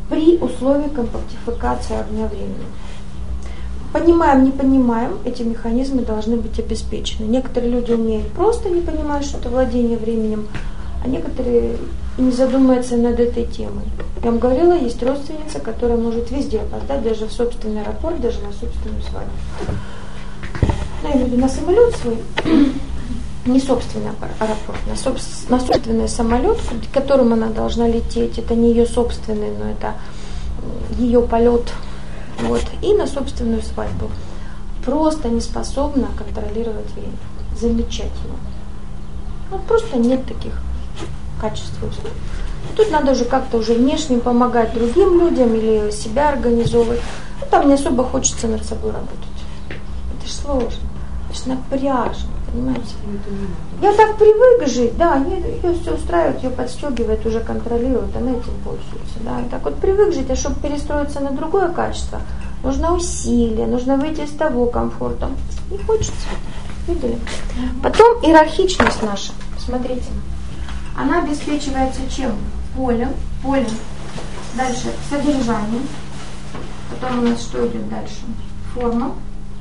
при условии компактификации огня времени. Понимаем, не понимаем, эти механизмы должны быть обеспечены. Некоторые люди умеют просто не понимать, что это владение временем, а некоторые и не задумываются над этой темой. Я вам говорила, есть родственница, которая может везде опоздать, даже в собственный аэропорт, даже на собственную свадьбу. Ну, я имею в виду на самолет свой, не собственный аэропорт, на, соб, на собственный самолет, к которому она должна лететь. Это не ее собственный, но это ее полет. Вот, и на собственную свадьбу. Просто не способна контролировать время. Замечательно. Вот просто нет таких качеств. Тут надо уже как-то уже внешне помогать другим людям или себя организовывать. Ну, там не особо хочется над собой работать. Это же сложно. Это же напряжно, понимаете? Я так привык жить, да, ее все устраивает, ее подстегивает, уже контролирует, она этим пользуется. Да. И так вот привык жить, а чтобы перестроиться на другое качество, нужно усилие, нужно выйти из того комфорта. Не хочется. Видели? Потом иерархичность наша, смотрите, она обеспечивается чем? Полем, полем. Дальше содержание. Потом у нас что идет дальше? Форма.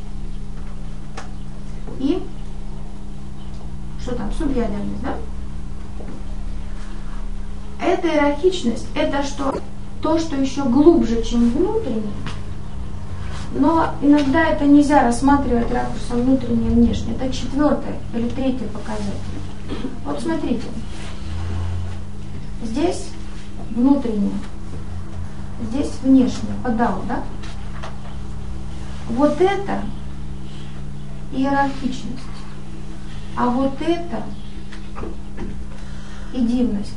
И что там? Субъядерность, да? Эта иерархичность, это что? То, что еще глубже, чем внутреннее. Но иногда это нельзя рассматривать ракурсом внутреннее и внешнее. Это четвертый или третий показатель. Вот смотрите. Здесь внутреннее, здесь внешнее, подал, да? Вот это иерархичность, а вот это идивность.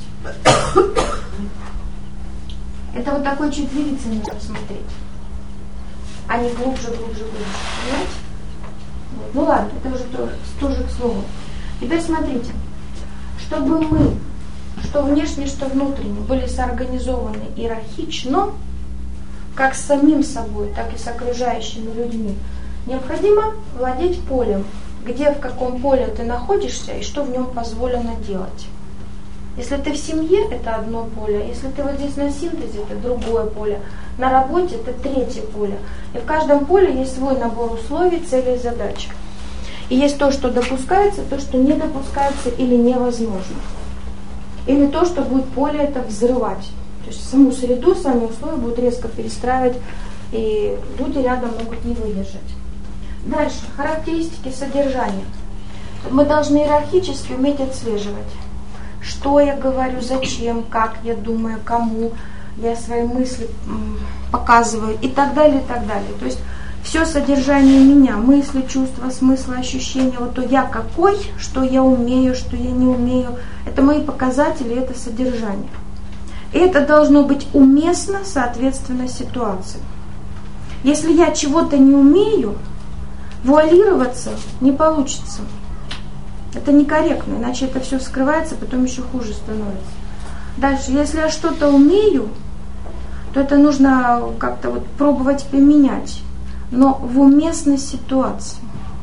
Это вот такой четверицей нужно смотреть, а не глубже, глубже, глубже. Понимаете? Вот. Ну ладно, это уже тоже, тоже к слову. Теперь смотрите, чтобы мы, что внешне, что внутренне, были соорганизованы иерархично, как с самим собой, так и с окружающими людьми, необходимо владеть полем, где, в каком поле ты находишься и что в нем позволено делать. Если ты в семье, это одно поле, если ты вот здесь на синтезе, это другое поле, на работе это третье поле. И в каждом поле есть свой набор условий, целей и задач. И есть то, что допускается, то, что не допускается или невозможно. Или то, что будет поле это взрывать. То есть саму среду, сами условия будут резко перестраивать, и люди рядом могут не выдержать. Дальше. Характеристики содержания. Мы должны иерархически уметь отслеживать. Что я говорю, зачем, как я думаю, кому я свои мысли показываю и так далее, и так далее. То есть все содержание меня, мысли, чувства, смыслы, ощущения, вот то я какой, что я умею, что я не умею, это мои показатели, это содержание. И это должно быть уместно, соответственно, ситуации. Если я чего-то не умею, вуалироваться не получится. Это некорректно, иначе это все вскрывается, потом еще хуже становится. Дальше, если я что-то умею, то это нужно как-то вот пробовать поменять, но в уместной ситуации.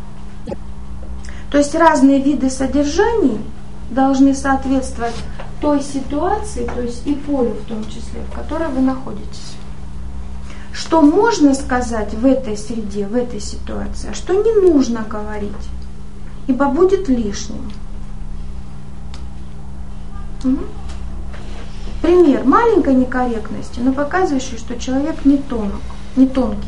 То есть разные виды содержаний должны соответствовать той ситуации, то есть и полю в том числе, в которой вы находитесь. Что можно сказать в этой среде, в этой ситуации, а что не нужно говорить, ибо будет лишним. Угу. Пример маленькой некорректности, но показывающий, что человек не тонок, не тонкий.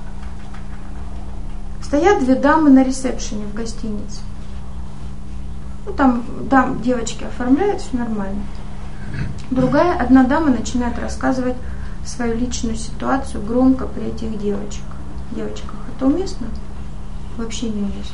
Стоят две дамы на ресепшене в гостинице. Ну, там дам, девочки оформляют, все нормально. Другая, одна дама начинает рассказывать свою личную ситуацию громко при этих девочек, девочках. Это уместно? Вообще не уместно.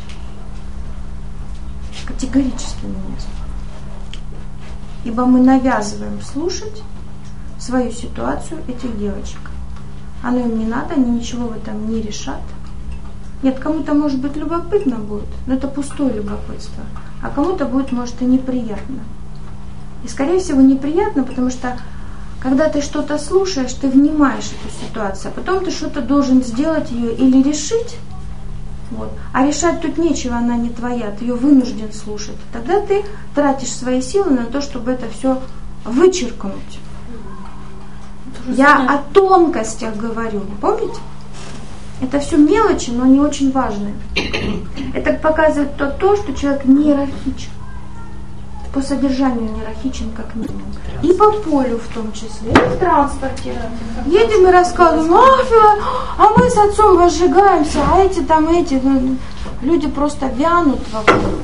Категорически не уместно. Ибо мы навязываем слушать свою ситуацию этих девочек. Оно им не надо, они ничего в этом не решат. Нет, кому-то может быть любопытно будет, но это пустое любопытство. А кому-то будет, может, и неприятно. И, скорее всего, неприятно, потому что, когда ты что-то слушаешь, ты внимаешь эту ситуацию, а потом ты что-то должен сделать ее или решить. Вот. А решать тут нечего, она не твоя, ты ее вынужден слушать. Тогда ты тратишь свои силы на то, чтобы это все вычеркнуть. Я о тонкостях говорю, помните? Это все мелочи, но они очень важные. Это показывает то, то что человек не иерархичен. По содержанию не иерархичен как минимум. И по полю в том числе, и в транспорте. Едем и рассказываем, а, а мы с отцом разжигаемся, а эти там, эти, ну, люди просто вянут вокруг.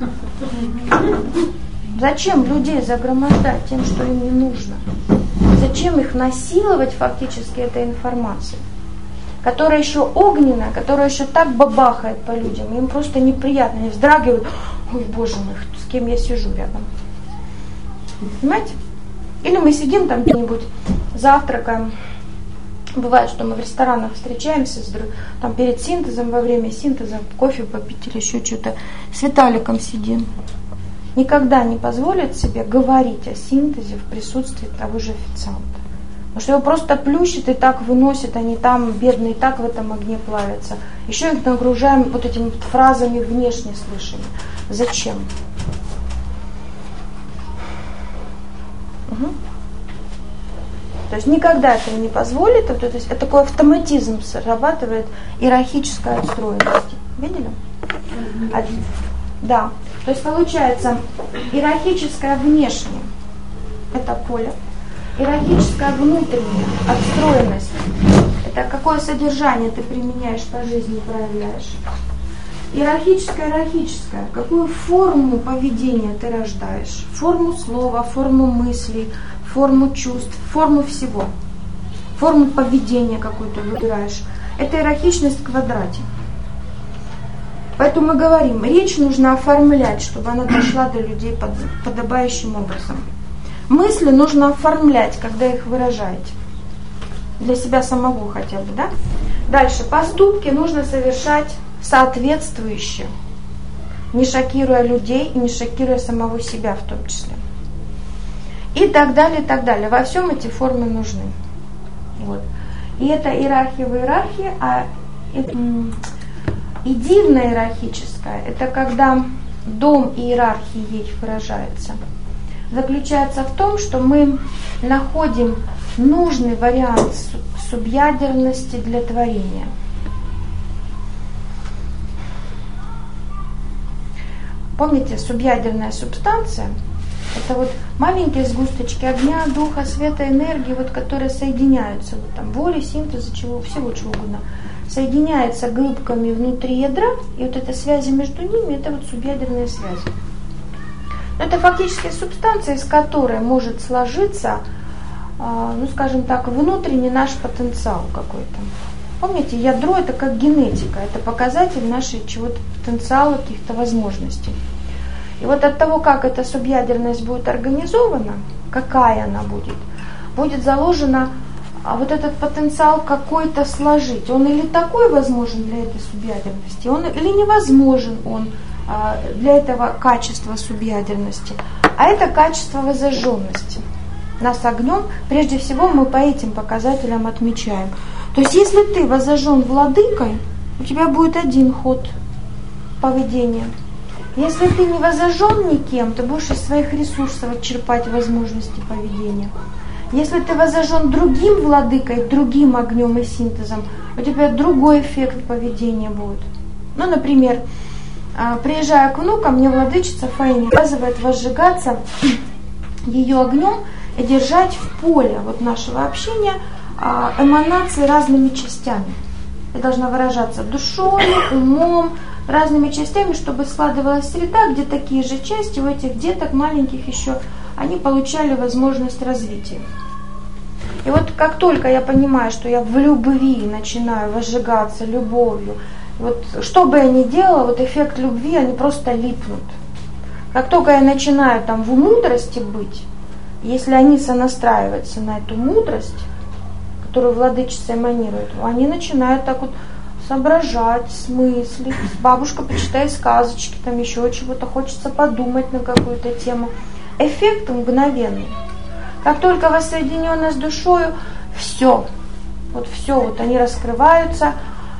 Зачем людей загромождать тем, что им не нужно? Зачем их насиловать фактически этой информацией, которая еще огненная, которая еще так бабахает по людям, им просто неприятно, они вздрагивают, ой, боже мой, с кем я сижу рядом. Понимаете? Или мы сидим там где-нибудь, завтракаем. Бывает, что мы в ресторанах встречаемся с друг... там перед синтезом, во время синтеза, кофе попить или еще что-то, с Виталиком сидим. Никогда не позволит себе говорить о синтезе в присутствии того же официанта. Потому что его просто плющит и так выносит, они там, бедные, и так в этом огне плавятся. Еще их нагружаем вот этими вот фразами внешне слышими. Зачем? Угу. То есть никогда этого не позволит, то есть это такой автоматизм срабатывает иерархическая отстроенность. Видели? Один. Да. То есть получается иерархическое внешнее – это поле, иерархическая внутренняя отстроенность – это какое содержание ты применяешь по жизни и проявляешь. Иерархическое, иерархическое – какую форму поведения ты рождаешь, форму слова, форму мыслей, форму чувств, форму всего, форму поведения какую-то выбираешь. Это иерархичность в квадрате. Поэтому мы говорим, речь нужно оформлять, чтобы она дошла до людей под, подобающим образом. Мысли нужно оформлять, когда их выражаете. Для себя самого хотя бы, да? Дальше, поступки нужно совершать соответствующе, не шокируя людей и не шокируя самого себя в том числе. И так далее, и так далее. Во всем эти формы нужны. Вот. И это иерархия в иерархии, а это... И дивное иерархическое, это когда дом иерархии ей выражается, заключается в том, что мы находим нужный вариант субъядерности для творения. Помните, субъядерная субстанция – это вот маленькие сгусточки огня, духа, света, энергии, вот, которые соединяются, вот, там, воли, синтеза, чего, всего чего угодно, соединяются глыбками внутри ядра, и вот эта связь между ними, это вот субъядерные связи. Но это фактически субстанция, из которой может сложиться, ну скажем так, внутренний наш потенциал какой-то. Помните, ядро это как генетика, это показатель нашей чего-то потенциала, каких-то возможностей. И вот от того, как эта субъядерность будет организована, какая она будет, будет заложена а вот этот потенциал какой-то сложить. Он или такой возможен для этой субъядерности, он или невозможен он а, для этого качества субъядерности. А это качество возожженности. Нас огнем, прежде всего, мы по этим показателям отмечаем. То есть, если ты возожжен владыкой, у тебя будет один ход поведения. Если ты не возожжен никем, ты будешь из своих ресурсов черпать возможности поведения. Если ты возожжен другим владыкой, другим огнем и синтезом, у тебя другой эффект поведения будет. Ну, например, приезжая к внукам, мне владычица Фаиня указывает возжигаться ее огнем и держать в поле вот нашего общения эманации разными частями. Ты должна выражаться душой, умом, разными частями, чтобы складывалась среда, где такие же части у этих деток маленьких еще, они получали возможность развития. И вот как только я понимаю, что я в любви начинаю возжигаться любовью, вот что бы я ни делала, вот эффект любви, они просто липнут. Как только я начинаю там в мудрости быть, если они сонастраиваются на эту мудрость, которую владычица эманирует, они начинают так вот соображать, смыслить. Бабушка, почитай сказочки, там еще чего-то, хочется подумать на какую-то тему. Эффект мгновенный. Как только воссоединенно с душою, все, вот все, вот они раскрываются,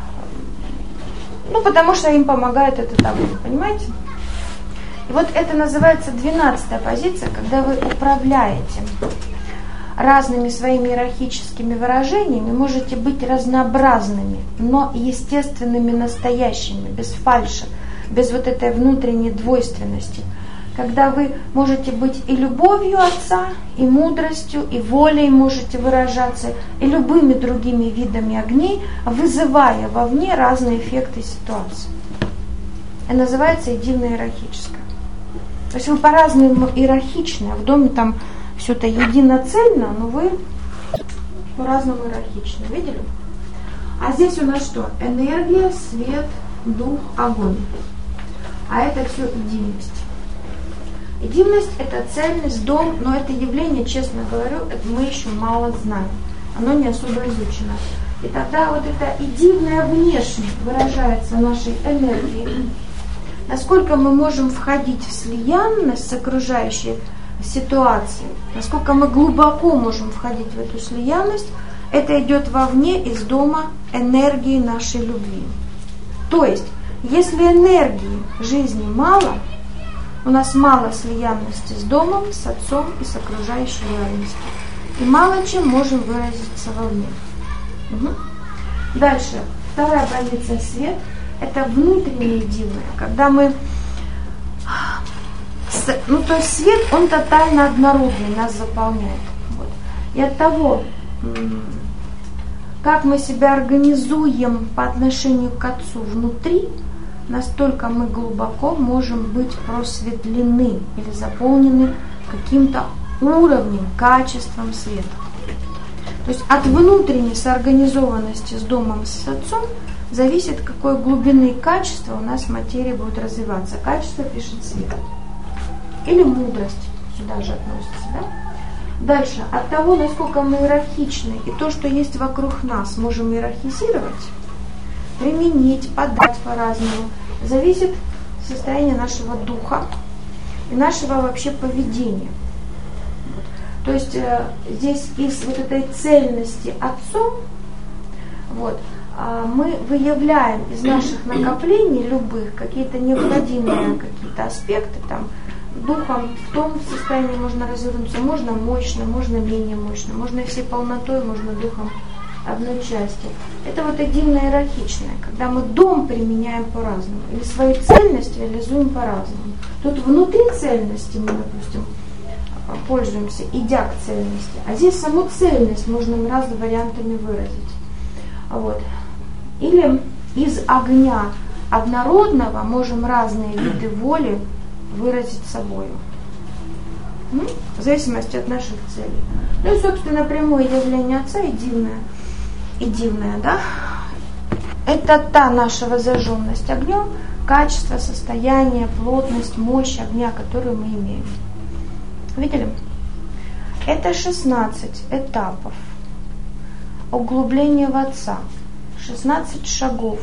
ну, потому что им помогает этот огонь, понимаете? И вот это называется двенадцатая позиция, когда вы управляете. разными своими иерархическими выражениями можете быть разнообразными, но естественными, настоящими, без фальши, без вот этой внутренней двойственности. Когда вы можете быть и любовью Отца, и мудростью, и волей можете выражаться, и любыми другими видами огней, вызывая вовне разные эффекты ситуации. Это называется едино-иерархическое. То есть вы по-разному иерархичны, а в доме там все это единоцельно, но вы по-разному иерархичны. Видели? А здесь у нас что? Энергия, свет, дух, огонь. А это все единость. Единость – это цельность, дом, но это явление, честно говорю, это мы еще мало знаем. Оно не особо изучено. И тогда вот это единое внешне выражается нашей энергией. Насколько мы можем входить в слиянность с окружающей ситуацией, насколько мы глубоко можем входить в эту слиянность, это идет вовне из дома энергии нашей любви. То есть, если энергии жизни мало, у нас мало слиянности с домом, с Отцом и с окружающей реальностью. И мало чем можем выразиться вовне. Угу. Дальше. Вторая позиция свет. Это внутреннее единое. Когда мы... Ну, то есть свет, он тотально однородный, нас заполняет. Вот. И от того, как мы себя организуем по отношению к Отцу внутри, настолько мы глубоко можем быть просветлены или заполнены каким-то уровнем, качеством света. То есть от внутренней соорганизованности с домом, с Отцом зависит, какой глубины и качества у нас материя будет развиваться. Качество пишет свет. Или мудрость сюда же относится. Да? Дальше. От того, насколько мы иерархичны и то, что есть вокруг нас, можем иерархизировать, применить, подать по-разному, зависит состояние нашего духа и нашего вообще поведения. Вот. То есть э, здесь из вот этой цельности Отцом вот, э, мы выявляем из наших накоплений любых какие-то необходимые какие-то аспекты, там, духом в том состоянии можно развернуться, можно мощно, можно менее мощно, можно всей полнотой, можно духом одной части. Это вот едино-иерархичное, когда мы дом применяем по-разному, или свою цельность реализуем по-разному. Тут внутри цельности мы, допустим, пользуемся, идя к цельности, а здесь саму цельность можно разными вариантами выразить. Вот. Или из огня однородного можем разные виды воли выразить собою. В зависимости от наших целей. Ну и, собственно, прямое явление Отца и дивное. И дивное, да? Это та наша воззажженность огнем, качество, состояние, плотность, мощь огня, которую мы имеем. Видели? Это шестнадцать этапов углубления в Отца, шестнадцать шагов.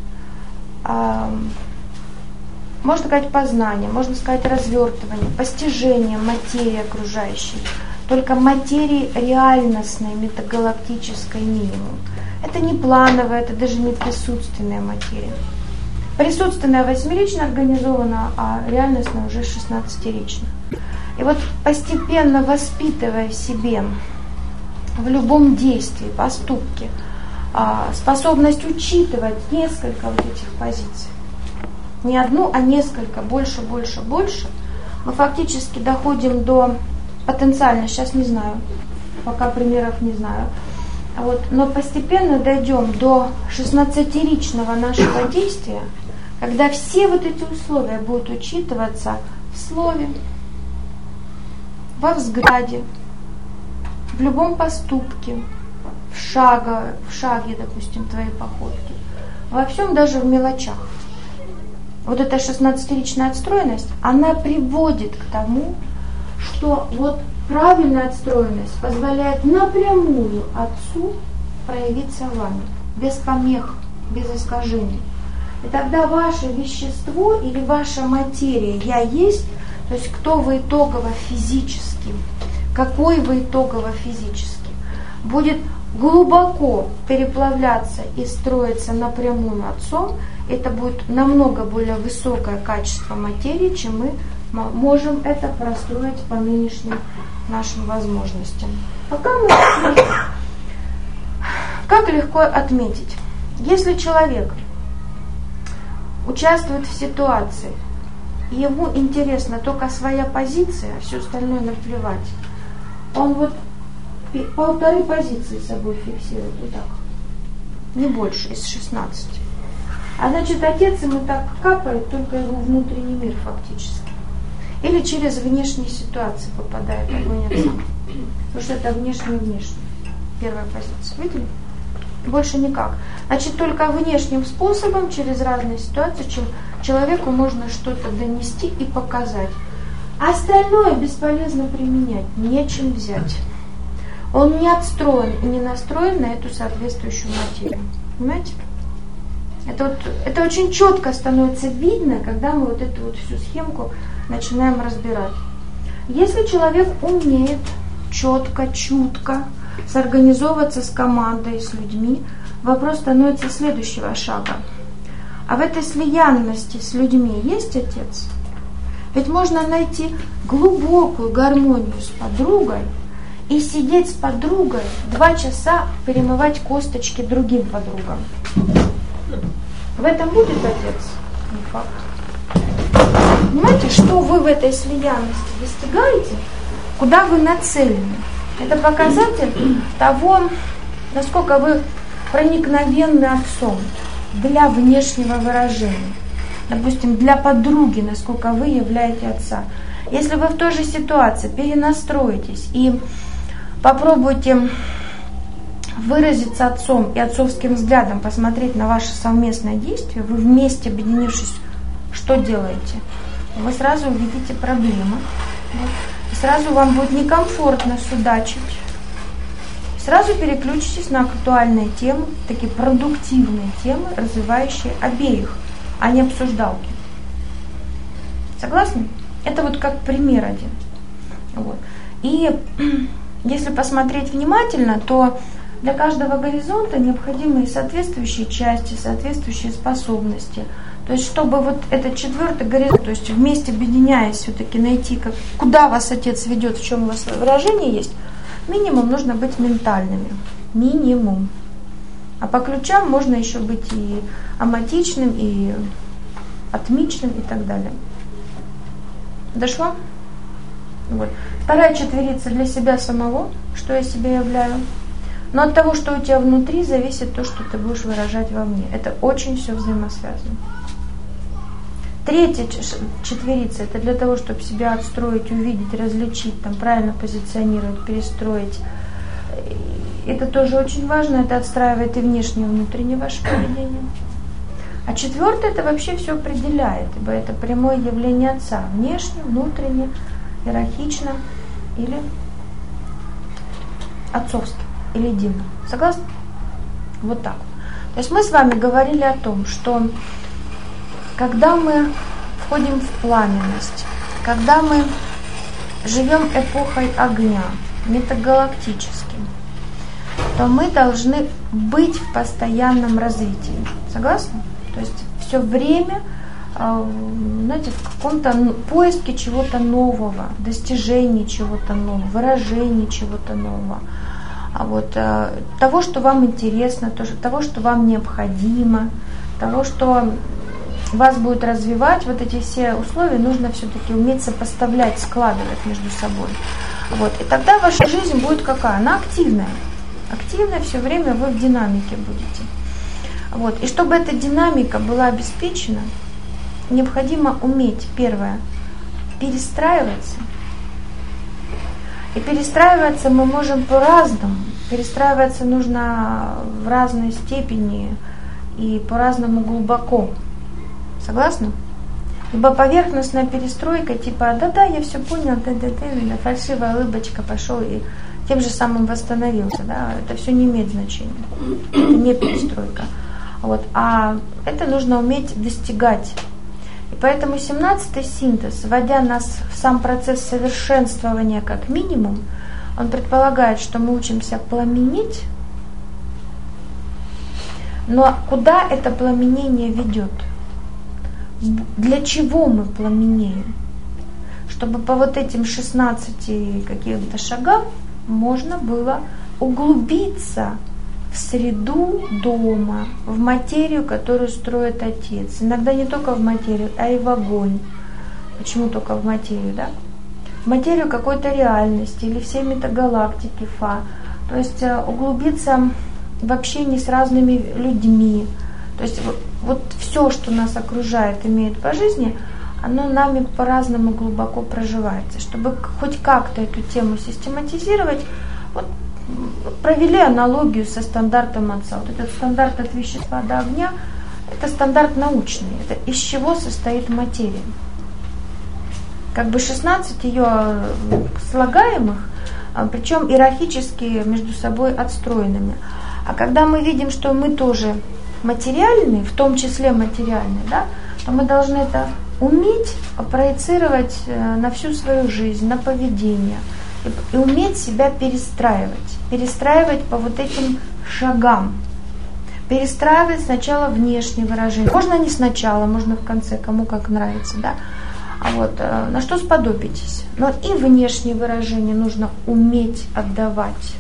Можно сказать познание, можно сказать развертывание, постижение материи окружающей. Только материи реальностной, метагалактической минимум. Это не плановая, это даже не присутственная материя. Присутственная восьмерично организована, а реальностная уже шестнадцатирично. И вот постепенно воспитывая в себе в любом действии, поступке, способность учитывать несколько вот этих позиций, не одну, а несколько, больше, больше, больше, мы фактически доходим до потенциально, сейчас не знаю, пока примеров не знаю, вот, но постепенно дойдем до шестнадцатиричного нашего действия, когда все вот эти условия будут учитываться в слове, во взгляде, в любом поступке, в, шага, в шаге, допустим, твоей походки, во всем, даже в мелочах. Вот эта шестнадцатиричная отстроенность, она приводит к тому, что вот правильная отстроенность позволяет напрямую Отцу проявиться вами, без помех, без искажений. И тогда ваше вещество или ваша материя «я есть», то есть кто вы итогово физически, какой вы итогово физически, будет глубоко переплавляться и строиться напрямую Отцом. Это будет намного более высокое качество материи, чем мы м- можем это простроить по нынешним нашим возможностям. Пока мы... Как легко отметить? Если человек участвует в ситуации, и ему интересна только своя позиция, а все остальное наплевать, он вот полторы позиции с собой фиксирует, вот так, не больше, из шестнадцати. А значит, отец ему так капает, только его внутренний мир фактически. Или через внешние ситуации попадает огонь отца. Потому что это внешне-внешне. Первая позиция. Видели? Больше никак. Значит, только внешним способом, через разные ситуации, чем человеку можно что-то донести и показать. Остальное бесполезно применять, нечем взять. Он не отстроен и не настроен на эту соответствующую материю. Понимаете? Это, вот, это очень четко становится видно, когда мы вот эту вот всю схемку начинаем разбирать. Если человек умеет четко, чутко сорганизовываться с командой, с людьми, вопрос становится следующего шага. А в этой слиянности с людьми есть отец? Ведь можно найти глубокую гармонию с подругой и сидеть с подругой два часа, перемывать косточки другим подругам. В этом будет отец? Не факт. Понимаете, что вы в этой слиянности достигаете, куда вы нацелены? Это показатель того, насколько вы проникновенны отцом для внешнего выражения. Допустим, для подруги, насколько вы являете отца. Если вы в той же ситуации перенастроитесь и попробуйте выразиться отцом и отцовским взглядом, посмотреть на ваше совместное действие, вы вместе, объединившись, что делаете? Вы сразу увидите проблемы. И сразу вам будет некомфортно судачить. Сразу переключитесь на актуальные темы, такие продуктивные темы, развивающие обеих, а не обсуждалки. Согласны? Это вот как пример один. Вот. И если посмотреть внимательно, то для каждого горизонта необходимы соответствующие части, соответствующие способности. То есть, чтобы вот этот четвертый горизонт, то есть вместе объединяясь, все-таки найти, как, куда вас отец ведет, в чем у вас выражение есть, минимум нужно быть ментальными. Минимум. А по ключам можно еще быть и аматичным, и атмичным, и так далее. Дошло? Вот. Вторая четверица для себя самого, что я себе являю. Но от того, что у тебя внутри, зависит то, что ты будешь выражать вовне. Это очень все взаимосвязано. Третья четверица – это для того, чтобы себя отстроить, увидеть, различить, там, правильно позиционировать, перестроить. Это тоже очень важно, это отстраивает и внешнее, и внутреннее ваше поведение. А четвертое – это вообще все определяет, ибо это прямое явление отца. Внешне, внутренне, иерархично или отцовски, или дивно. Согласны? Вот так. То есть мы с вами говорили о том, что когда мы входим в пламенность, когда мы живем эпохой огня, метагалактическим, то мы должны быть в постоянном развитии. Согласны? То есть все время, знаете, в каком-то поиске чего-то нового, достижении чего-то нового, выражении чего-то нового. А вот того, что вам интересно, того, что вам необходимо, того, что вас будет развивать, вот эти все условия нужно все-таки уметь сопоставлять, складывать между собой. Вот. И тогда ваша жизнь будет какая? Она активная. Активная, все время вы в динамике будете. Вот. И чтобы эта динамика была обеспечена, необходимо уметь, первое, перестраиваться. И перестраиваться мы можем по-разному. Перестраиваться нужно в разной степени и по-разному глубоко. Согласны? Либо поверхностная перестройка, типа, да-да, я все понял, да-да-да, фальшивая улыбочка, пошел и тем же самым восстановился. Да? Это все не имеет значения. Это не перестройка. Вот. А это нужно уметь достигать. И поэтому семнадцатый синтез, вводя нас в сам процесс совершенствования как минимум, он предполагает, что мы учимся пламенеть, но куда это пламенение ведет? Для чего мы пламенеем? чтобы по вот этим шестнадцати каким-то шагам можно было углубиться в среду дома, в материю, которую строит Отец. Иногда не только в материю, а и в огонь. Почему только в материю, да? В материю какой-то реальности или всей метагалактики Фа. То есть углубиться в общении с разными людьми. То есть вот, вот все, что нас окружает, имеет по жизни, оно нами по-разному глубоко проживается. Чтобы хоть как-то эту тему систематизировать, вот провели аналогию со стандартом Отца. Вот этот стандарт от вещества до огня – это стандарт научный. Это из чего состоит материя. Как бы шестнадцать ее слагаемых, причем иерархически между собой отстроенными. А когда мы видим, что мы тоже материальные, в том числе материальные, да, то мы должны это уметь проецировать на всю свою жизнь, на поведение. И уметь себя перестраивать. Перестраивать по вот этим шагам. Перестраивать сначала внешнее выражение. Можно не сначала, можно в конце, кому как нравится, да. А вот на что сподобитесь. Но и внешнее выражение нужно уметь отдавать.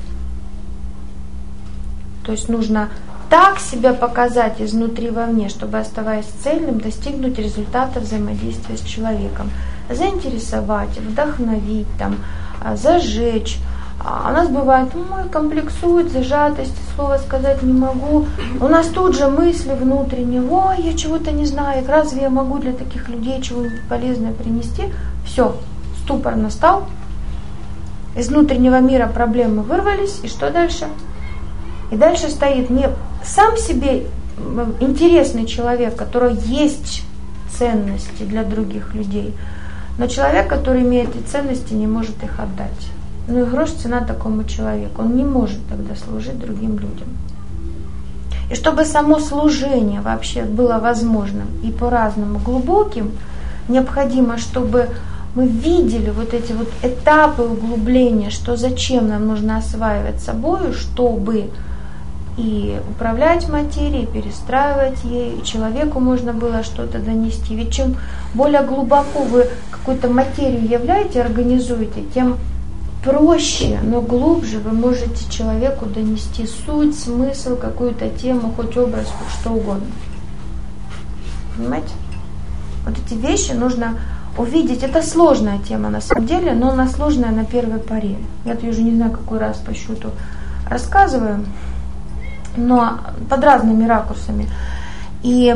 То есть нужно так себя показать изнутри вовне, чтобы, оставаясь цельным, достигнуть результата взаимодействия с человеком. Заинтересовать, вдохновить, там, зажечь. А у нас бывает, ой, комплексует, зажатость, слово сказать не могу. У нас тут же мысли внутренние, ой, я чего-то не знаю, разве я могу для таких людей чего-нибудь полезное принести? Все, ступор настал, из внутреннего мира проблемы вырвались, и что дальше? И дальше стоит не сам себе интересный человек, который есть ценности для других людей, но человек, который имеет эти ценности, не может их отдать. Ну и грош цена такому человеку. Он не может тогда служить другим людям. И чтобы само служение вообще было возможным и по-разному глубоким, необходимо, чтобы мы видели вот эти вот этапы углубления, что зачем нам нужно осваивать собою, чтобы и управлять материей, перестраивать ей, и человеку можно было что-то донести. Ведь чем более глубоко вы какую-то материю являете, организуете, тем проще, но глубже вы можете человеку донести суть, смысл, какую-то тему, хоть образ, хоть что угодно. Понимаете? Вот эти вещи нужно увидеть. Это сложная тема на самом деле, но она сложная на первой паре. Я-то уже не знаю, какой раз по счету рассказываю, но под разными ракурсами. И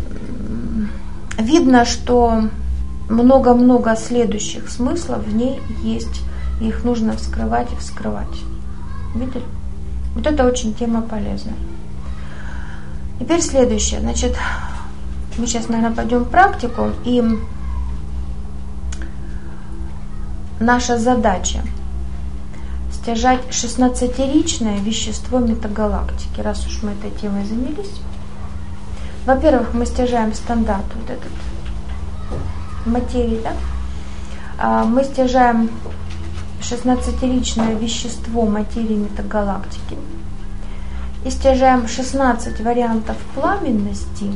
видно, что много-много следующих смыслов в ней есть, и их нужно вскрывать и вскрывать. Видели? Вот это очень тема полезная. Теперь следующее. Значит, мы сейчас, наверное, пойдем в практику, и наша задача стяжать шестнадцатиричное вещество метагалактики, раз уж мы этой темой занялись. Во-первых, мы стяжаем стандарт вот этот материи, да? Мы стяжаем шестнадцатиричное вещество материи метагалактики и стяжаем шестнадцать вариантов пламенности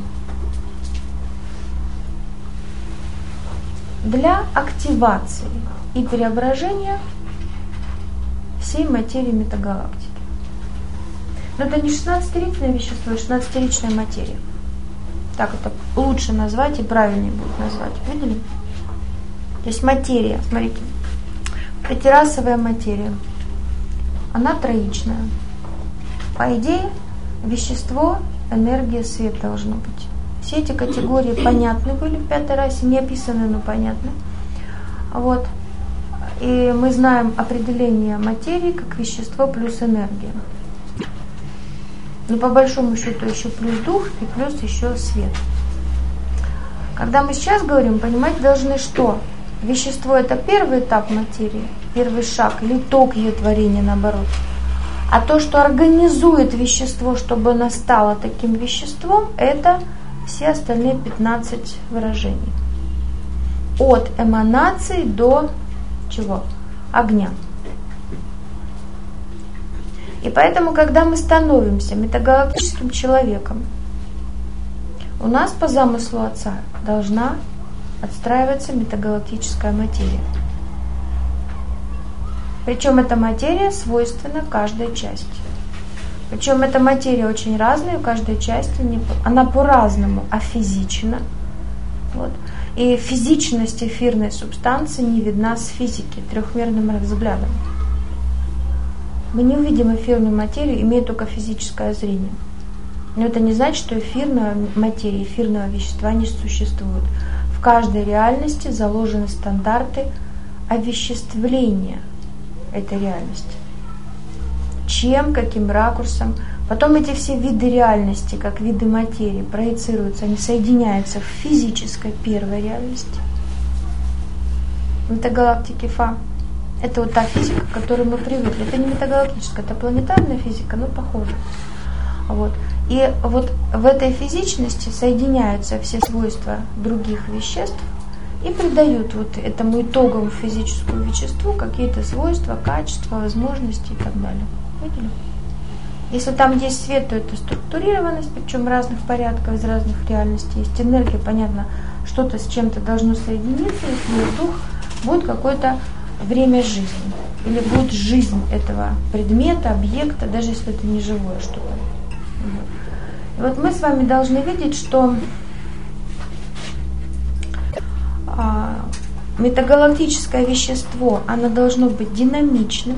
для активации и преображения всей материи метагалактики. Но это не шестнадцатиричное вещество, а шестнадцатиричная материя. Так это лучше назвать и правильнее будет назвать. Видели? То есть материя, смотрите, пятирасовая материя, она троичная. По идее, вещество, энергия, свет должно быть. Все эти категории понятны были в пятой расе, не описаны, но понятны. Вот. И мы знаем определение материи как вещество плюс энергия. Но по большому счету еще плюс дух и плюс еще свет. Когда мы сейчас говорим, понимать должны, что вещество — это первый этап материи, первый шаг, или итог ее творения, наоборот. А то, что организует вещество, чтобы оно стало таким веществом, это все остальные пятнадцать выражений. От эманации до чего? Огня. И поэтому, когда мы становимся метагалактическим человеком, у нас по замыслу Отца должна отстраивается метагалактическая материя. Причем эта материя свойственна каждой части. Причем эта материя очень разная, у каждой части она по-разному афизична. Вот. И физичность эфирной субстанции не видна с физики, трехмерным взглядом. Мы не увидим эфирную материю, имея только физическое зрение. Но это не значит, что эфирная материя, эфирного вещества не существует. В каждой реальности заложены стандарты овеществления этой реальности. Чем, каким ракурсом. Потом эти все виды реальности, как виды материи, проецируются, они соединяются в физической первой реальности. Метагалактики Фа. Это вот та физика, к которой мы привыкли. Это не метагалактическая, это планетарная физика, но похоже. Вот. И вот в этой физичности соединяются все свойства других веществ и придают вот этому итоговому физическому веществу какие-то свойства, качества, возможности и так далее. Видели? Если там есть свет, то это структурированность, причем разных порядков, из разных реальностей. Есть энергия, понятно, что-то с чем-то должно соединиться, если есть дух, будет какое-то время жизни. Или будет жизнь этого предмета, объекта, даже если это не живое что-то. И вот мы с вами должны видеть, что а, метагалактическое вещество, оно должно быть динамичным,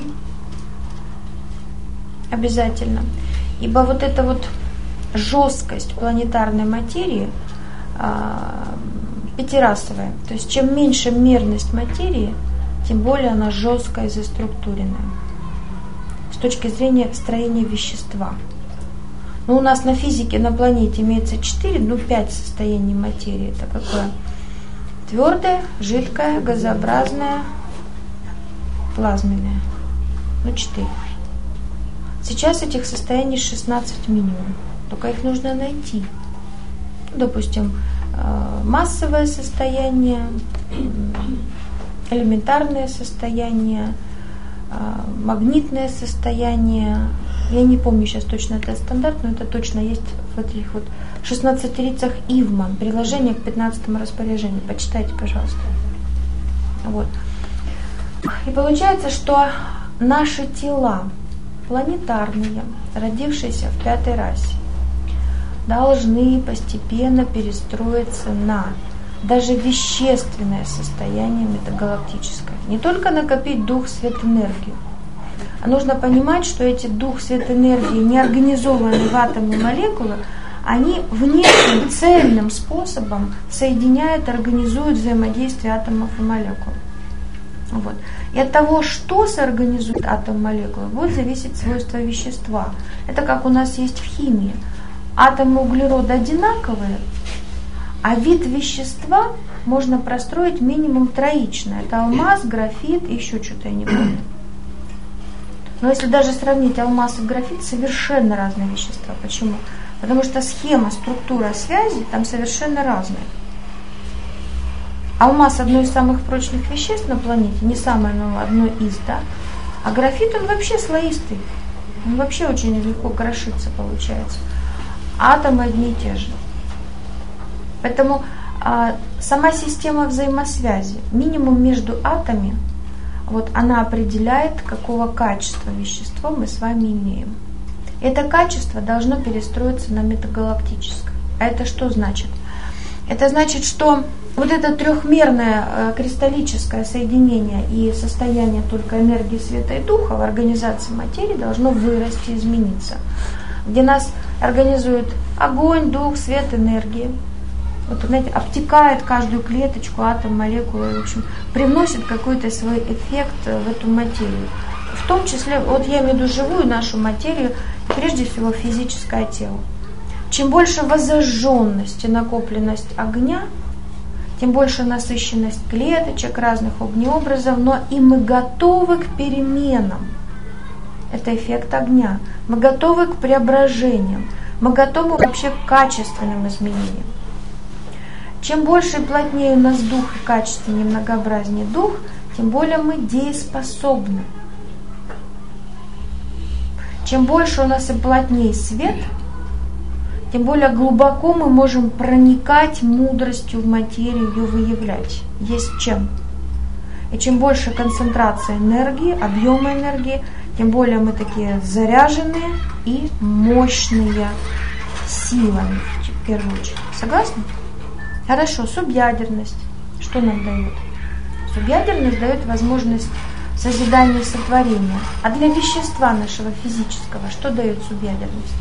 обязательно. Ибо вот эта вот жесткость планетарной материи а, пятирасовая. То есть чем меньше мерность материи, тем более она жесткая и заструктуренная. С точки зрения строения вещества. Но у нас на физике на планете имеется четыре, ну пять состояний материи. Это какое? Твердое, жидкое, газообразное, плазменное. Ну четыре. Сейчас этих состояний шестнадцать минимум. Только их нужно найти. Допустим, массовое состояние, элементарное состояние, магнитное состояние. Я не помню сейчас точно этот стандарт, но это точно есть в этих вот шестнадцатерицах Ивман, приложение к пятнадцатому распоряжению. Почитайте, пожалуйста. Вот. И получается, что наши тела планетарные, родившиеся в пятой расе, должны постепенно перестроиться на даже вещественное состояние метагалактическое. Не только накопить дух, свет, энергию. А нужно понимать, что эти дух, свет, энергии, не организованные в атомы молекулы, они внешним, цельным способом соединяют, организуют взаимодействие атомов и молекул. Вот. И от того, что соорганизует атом молекулы, будет зависеть свойства вещества. Это как у нас есть в химии. Атомы углерода одинаковые, а вид вещества можно простроить минимум троично. Это алмаз, графит и еще что-то я не помню. Но если даже сравнить алмаз и графит, совершенно разные вещества. Почему? Потому что схема, структура связи там совершенно разная. Алмаз одно из самых прочных веществ на планете, не самое, но одно из, да. А графит, он вообще слоистый. Он вообще очень легко крошится, получается. Атомы одни и те же. Поэтому а, сама система взаимосвязи, минимум между атомами, вот она определяет, какого качества вещества мы с вами имеем. Это качество должно перестроиться на метагалактическое. А это что значит? Это значит, что вот это трехмерное э, кристаллическое соединение и состояние только энергии, света и духа в организации материи должно вырасти, измениться. Где нас организует огонь, дух, свет, энергия. Вот, знаете, обтекает каждую клеточку, атом, молекулу, в общем, привносит какой-то свой эффект в эту материю. В том числе, вот я имею в виду живую нашу материю, прежде всего физическое тело. Чем больше возожженность и накопленность огня, тем больше насыщенность клеточек, разных огнеобразов, но и мы готовы к переменам. Это эффект огня. Мы готовы к преображениям. Мы готовы вообще к качественным изменениям. Чем больше и плотнее у нас дух и качественнее, многообразнее дух, тем более мы дееспособны. Чем больше у нас и плотнее свет, тем более глубоко мы можем проникать мудростью в материю, ее выявлять. Есть чем. И чем больше концентрация энергии, объема энергии, тем более мы такие заряженные и мощные силами, в первую очередь. Согласны? Хорошо, субъядерность. Что нам дает? Субъядерность дает возможность созидания и сотворения. А для вещества нашего физического что дает субъядерность?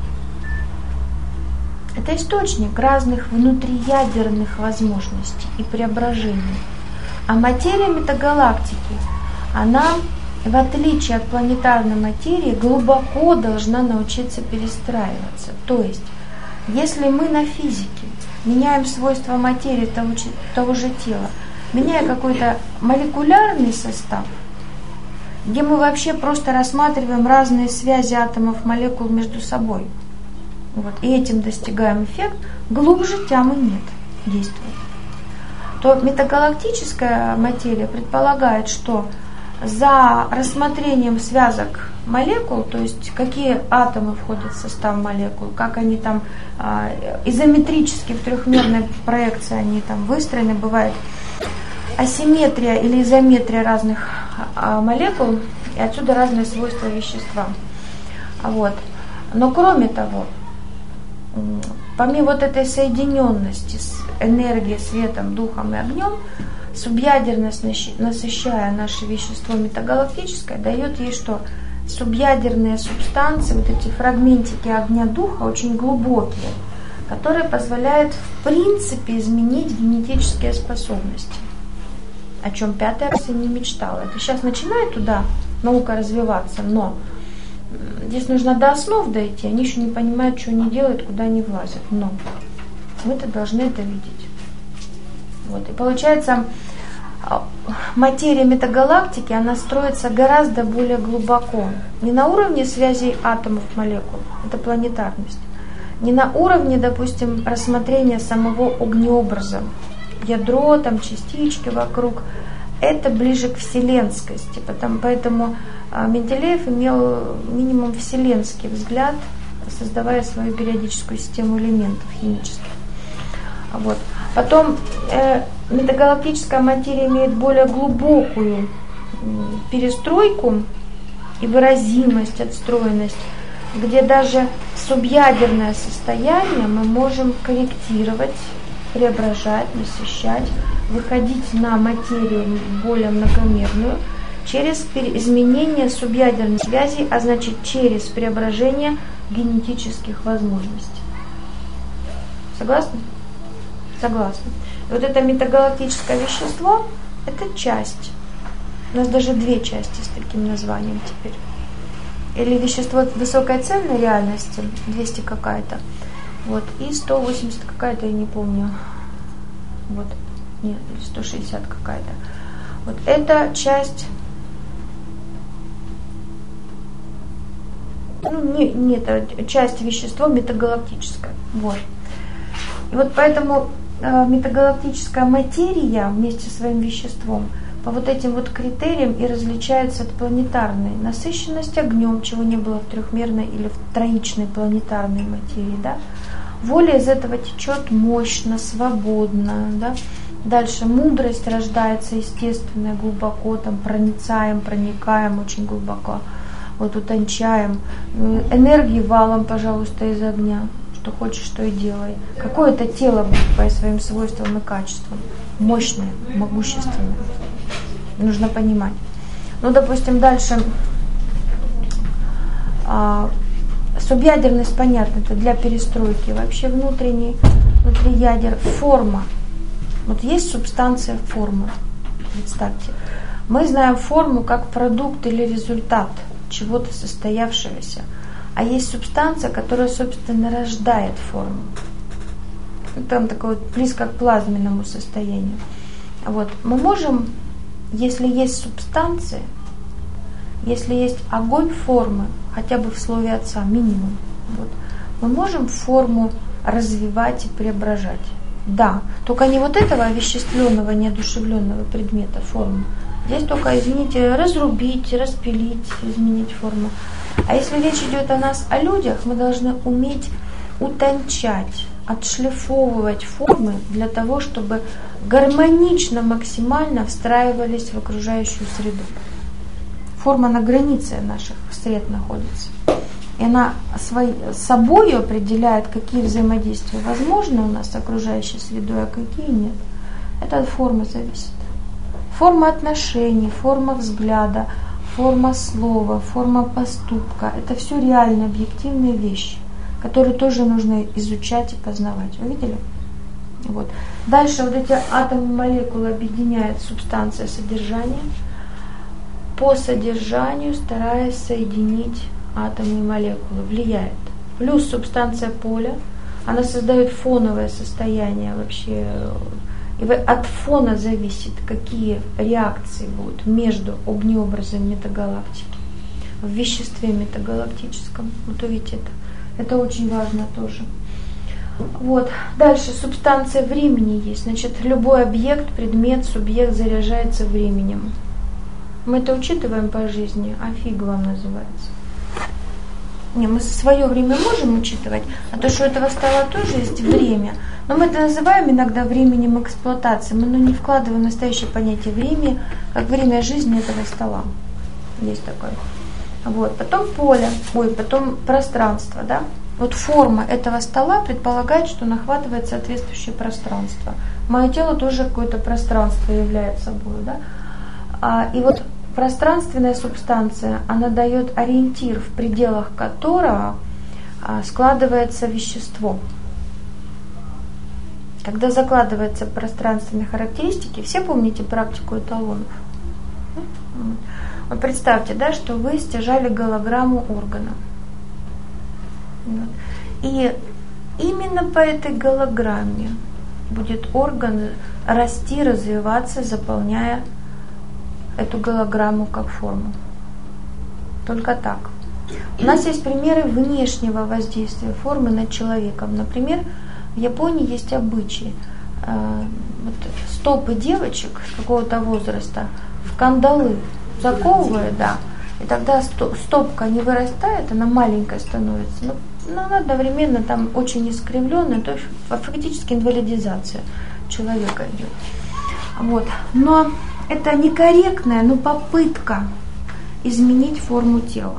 Это источник разных внутриядерных возможностей и преображений. А материя метагалактики, она, в отличие от планетарной материи, глубоко должна научиться перестраиваться. То есть, если мы на физике меняем свойства материи того, того же тела, меняя какой-то молекулярный состав, где мы вообще просто рассматриваем разные связи атомов, молекул между собой, вот, и этим достигаем эффект, глубже тямы нет, действует. То метагалактическая материя предполагает, что за рассмотрением связок молекул, то есть какие атомы входят в состав молекул, как они там э, изометрически в трехмерной проекции они там выстроены, бывает асимметрия или изометрия разных э, молекул, и отсюда разные свойства вещества. Вот. Но кроме того, помимо вот этой соединенности с энергией, светом, духом и огнем, субъядерность, насыщая наше вещество метагалактическое, дает ей что? Субъядерные субстанции, вот эти фрагментики огня духа очень глубокие, которые позволяют в принципе изменить генетические способности, о чем пятая раса не мечтала. Это сейчас начинает туда наука развиваться, но здесь нужно до основ дойти, они еще не понимают, что они делают, куда они влазят, но мы-то должны это видеть. Вот. И получается, материя метагалактики, она строится гораздо более глубоко. Не на уровне связей атомов, молекул, это планетарность. Не на уровне, допустим, рассмотрения самого огнеобраза, ядро, там, частички вокруг. Это ближе к вселенскости, потому, поэтому Менделеев имел минимум вселенский взгляд, создавая свою периодическую систему элементов химических. Вот. Потом э, метагалактическая материя имеет более глубокую перестройку и выразимость, отстроенность, где даже субъядерное состояние мы можем корректировать, преображать, насыщать, выходить на материю более многомерную через изменение субъядерной связи, а значит через преображение генетических возможностей. Согласны? Согласны. И вот это метагалактическое вещество – это часть. У нас даже две части с таким названием теперь. Или вещество высокой цельной реальности, двести какая-то, вот, и сто восемьдесят какая-то, я не помню, вот, нет, или сто шестьдесят какая-то. Вот это часть, ну, не, не это часть вещества метагалактическая, вот. И вот поэтому э, метагалактическая материя вместе со своим веществом по вот этим вот критериям и различается от планетарной. Насыщенность огнем, чего не было в трехмерной или в троичной планетарной материи, да. Воля из этого течет мощно, свободно, да. Дальше мудрость рождается естественная, глубоко, там проницаем, проникаем очень глубоко, вот утончаем. Энергии валом, пожалуйста, из огня. Что хочешь, что и делай. Какое-то тело будет по своим свойствам и качествам. Мощное, могущественное. Нужно понимать. Ну, допустим, дальше а, субъядерность, понятно, это для перестройки вообще внутренней, внутри ядер. Форма. Вот есть субстанция формы. Представьте. Мы знаем форму как продукт или результат чего-то состоявшегося. А есть субстанция, которая, собственно, рождает форму. Там такое вот близко к плазменному состоянию. Вот. Мы можем, если есть субстанция, если есть огонь формы, хотя бы в слове Отца, минимум, вот, мы можем форму развивать и преображать. Да, только не вот этого овеществленного, неодушевленного предмета формы. Здесь только, извините, разрубить, распилить, изменить форму. А если речь идет о нас, о людях, мы должны уметь утончать, отшлифовывать формы для того, чтобы гармонично, максимально встраивались в окружающую среду. Форма на границе наших сред находится. И она своей, собой определяет, какие взаимодействия возможны у нас с окружающей средой, а какие нет. Это от формы зависит. Форма отношений, форма взгляда, форма слова, форма поступка. Это все реальные, объективные вещи, которые тоже нужно изучать и познавать. Вы видели? Вот. Дальше вот эти атомы, молекулы объединяет субстанция содержания. По содержанию, стараясь соединить атомы и молекулы, влияет. Плюс субстанция поля, она создает фоновое состояние вообще. И от фона зависит, какие реакции будут между огнеобразом метагалактики в веществе метагалактическом. Вот увидите это. Это очень важно тоже. Вот. Дальше субстанция времени есть. Значит, любой объект, предмет, субъект заряжается временем. Мы это учитываем по жизни, а фиг вам называется. Не, мы свое время можем учитывать, а то, что у этого стола тоже есть время. Но мы это называем иногда временем эксплуатации. Мы ну, не вкладываем в настоящее понятие времени, как время жизни этого стола. Есть такое. Вот. Потом поле, ой, потом пространство, да. Вот форма этого стола предполагает, что он охватывает соответствующее пространство. Мое тело тоже какое-то пространство является собой, да. А, и вот пространственная субстанция, она дает ориентир, в пределах которого а, складывается вещество. Когда закладываются пространственные характеристики, все помните практику эталонов? Вот представьте, да, что вы стяжали голограмму органа. И именно по этой голограмме будет орган расти, развиваться, заполняя эту голограмму как форму. Только так. У нас есть примеры внешнего воздействия формы над человеком. Например, в Японии есть обычай. Вот стопы девочек какого-то возраста в кандалы заковывают, да, и тогда стопка не вырастает, она маленькая становится, но, но она одновременно там очень искривленная, то есть фактически инвалидизация человека идет. Вот. Но это некорректная, но попытка изменить форму тела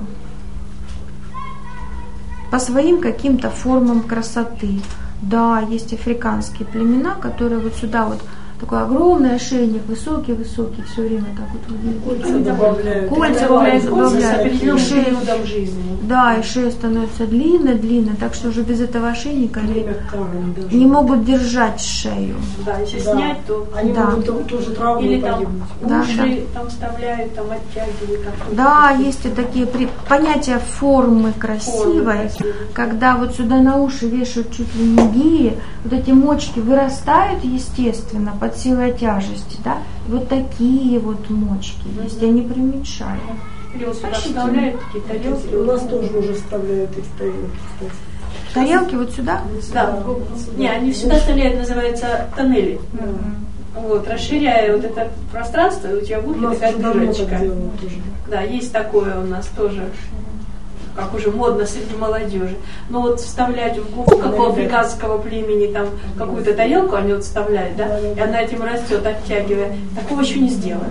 по своим каким-то формам красоты. Да, есть африканские племена, которые вот сюда вот такой огромный ошейник, высокий-высокий, все время так вот. Кольца добавляют. Кольца добавляют, добавляют. С периодом жизни. Да, и шея становится длинной-длинной, так что уже без этого ошейника они даже. не могут держать шею. Да, если да. снять, то они да. могут тоже травму или там погибнуть. Да, уши да. там вставляют, там оттягивают. Там да, есть и такие при... понятия формы красивой, Формы красивой. Когда вот сюда на уши вешают чуть ли не гири, вот эти мочки вырастают естественно под силой тяжести, да, и вот такие вот мочки есть, я не преуменьшаю. Или вот сюда вставляют такие тарелки. У нас тоже уже вставляют эти тарелки, кстати. Тарелки вот сюда? Да. Не, они сюда вставляют, называется тоннели. Mm-hmm. Вот, расширяя вот это пространство, у тебя будет такая дырочка. Да, есть такое у нас тоже, как уже модно среди молодежи. Но вот вставлять в губу какого африканского племени там какую-то тарелку они вот вставляют, да, и она этим растет, оттягивая. Такого еще не сделали.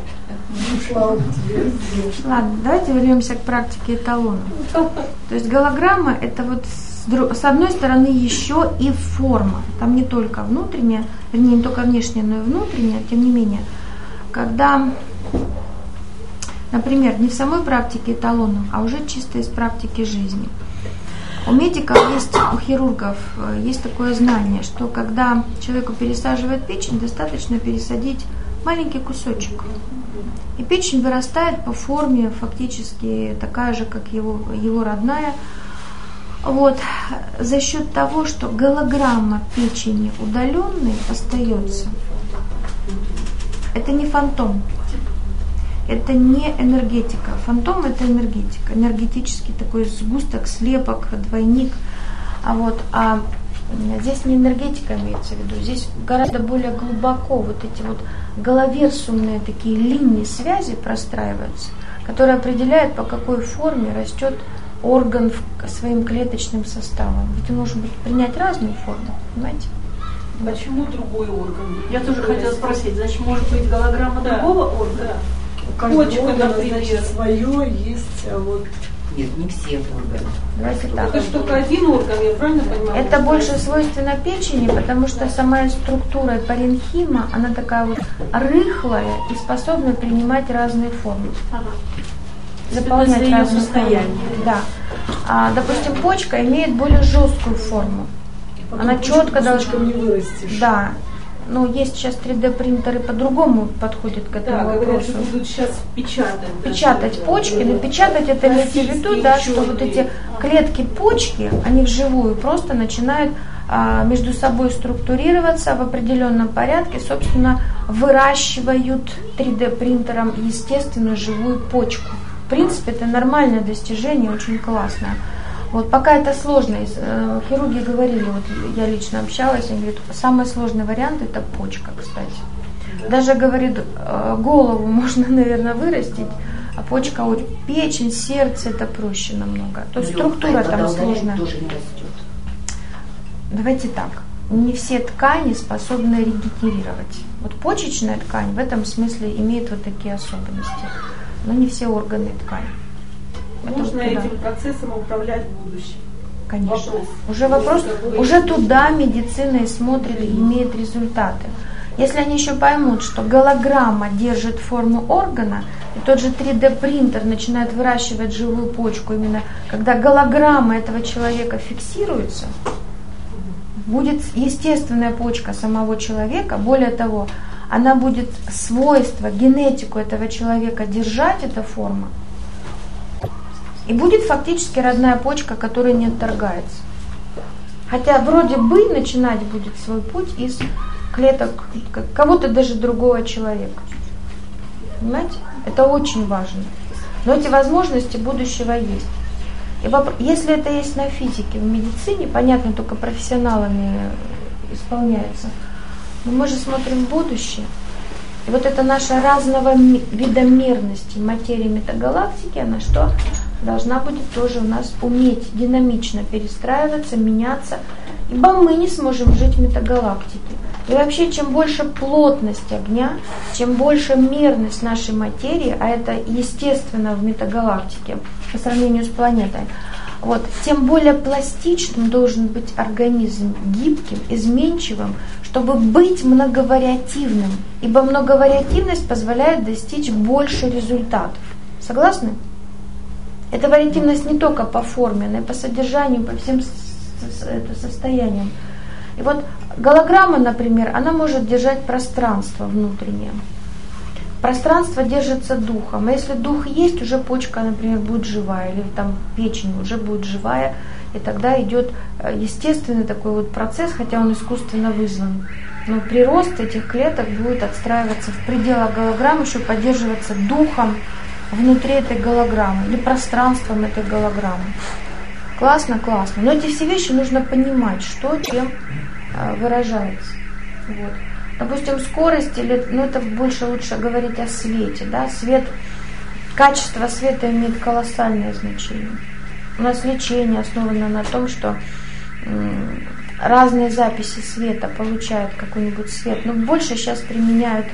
Ладно, давайте вернемся к практике эталона. То есть голограмма — это вот с, с одной стороны еще и форма. Там не только внутренняя, вернее, не только внешняя, но и внутренняя, тем не менее. Когда, например, не в самой практике эталона, а уже чисто из практики жизни. У медиков есть, у хирургов есть такое знание, что когда человеку пересаживают печень, достаточно пересадить маленький кусочек. И печень вырастает по форме фактически такая же, как его, его родная. Вот. За счет того, что голограмма печени удаленной остается. Это не фантом. Это не энергетика. Фантом — это энергетика. Энергетический такой сгусток, слепок, двойник. А вот, а здесь не энергетика имеется в виду. Здесь гораздо более глубоко вот эти вот головерсумные такие линии связи простраиваются, которые определяют, по какой форме растет орган в- своим клеточным составом. Ведь он может быть, принять разную форму, понимаете? Почему другой орган? Я тоже хотела спросить, значит, может быть голограмма Да. другого органа? У каждого Почка, органа, например. значит, свое есть, а вот Нет, не все органы. Давайте так. Это же только один орган, я правильно понимаю? Это больше свойственно печени, потому что сама структура паренхима, она такая вот рыхлая и способна принимать разные формы. Заполнять Это из-за её разные состояния. формы. Да. А, допустим, почка имеет более жесткую форму. потом Она кусочек четко должна. кусочком не вырастешь. Да. Ну, есть сейчас три дэ принтеры по-другому подходят к этому Да, говорят, вопросу. что будут сейчас печатать. Печатать почки, но печатать это имеется в виду, да, что вот эти клетки почки, они вживую просто начинают а, между собой структурироваться в определенном порядке, собственно, выращивают три дэ принтером естественную живую почку. В принципе, это нормальное достижение, очень классное. Вот пока это сложно, э, хирурги говорили, вот я лично общалась, они говорят, самый сложный вариант это почка, кстати. Даже, говорит, э, голову можно, наверное, вырастить, а почка, вот, печень, сердце это проще намного. То есть структура там сложная. Тоже не растет. Давайте так, не все ткани способны регенерировать. Вот почечная ткань в этом смысле имеет вот такие особенности, но не все органы ткани. Это Можно вот туда. этим процессом управлять в будущем. Конечно. Вопрос. Уже вопрос, Какой- уже туда медицина и смотрит и имеет результаты. Если они еще поймут, что голограмма держит форму органа, и тот же три дэ принтер начинает выращивать живую почку, именно когда голограмма этого человека фиксируется, будет естественная почка самого человека, более того, она будет свойства, генетику этого человека держать, эта форма, и будет фактически родная почка, которая не отторгается. Хотя вроде бы начинать будет свой путь из клеток кого-то даже другого человека. Понимаете? Это очень важно. Но эти возможности будущего есть. И вопрос, если это есть на физике, в медицине, понятно, только профессионалами исполняется. Но мы же смотрим в будущее. И вот эта наша разного видомерности материи метагалактики, она что? Должна будет тоже у нас уметь динамично перестраиваться, меняться, ибо мы не сможем жить в метагалактике. И вообще, чем больше плотность огня, чем больше мерность нашей материи, а это естественно в метагалактике по сравнению с планетой, вот, тем более пластичным должен быть организм, гибким, изменчивым, чтобы быть многовариативным, ибо многовариативность позволяет достичь больше результатов. Согласны? Эта вариативность не только по форме, но и по содержанию, по всем состояниям. И вот голограмма, например, она может держать пространство внутреннее. Пространство держится духом. А если дух есть, уже почка, например, будет живая, или там печень уже будет живая, и тогда идет естественный такой вот процесс, хотя он искусственно вызван. Но прирост этих клеток будет отстраиваться в пределах голограммы, чтобы поддерживаться духом внутри этой голограммы или пространством этой голограммы. Классно, классно. Но эти все вещи нужно понимать, что чем э, выражается. Вот. Допустим, скорость, или, ну это больше лучше говорить о свете. Да? Свет, качество света имеет колоссальное значение. У нас лечение основано на том, что м, разные записи света получают какой-нибудь свет. Но больше сейчас применяют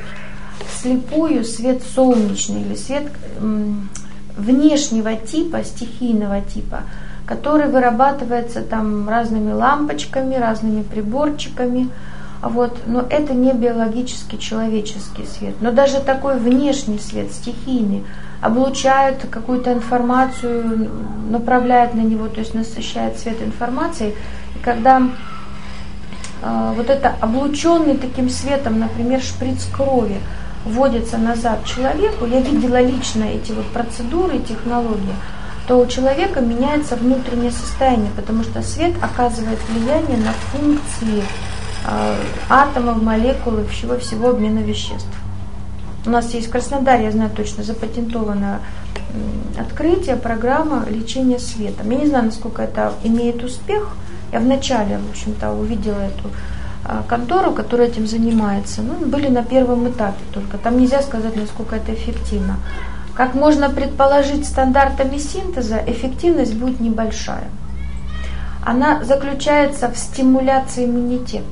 слепую свет солнечный или свет м, внешнего типа, стихийного типа, который вырабатывается там разными лампочками, разными приборчиками. Вот. Но это не биологический человеческий свет. Но даже такой внешний свет, стихийный, облучает какую-то информацию, направляет на него, то есть насыщает свет информацией. И когда э, вот это облученный таким светом, например, шприц крови, вводится назад человеку, я видела лично эти вот процедуры и технологии, то у человека меняется внутреннее состояние, потому что свет оказывает влияние на функции э, атомов, молекул и всего-всего обмена веществ. У нас есть в Краснодаре, я знаю точно, запатентованное э, открытие, программа лечения светом. Я не знаю, насколько это имеет успех. Я вначале, в общем-то, увидела эту контору, которая этим занимается. Ну, были на первом этапе только. Там нельзя сказать, насколько это эффективно. как можно предположить стандартами синтеза, эффективность будет небольшая. Она заключается в стимуляции иммунитета.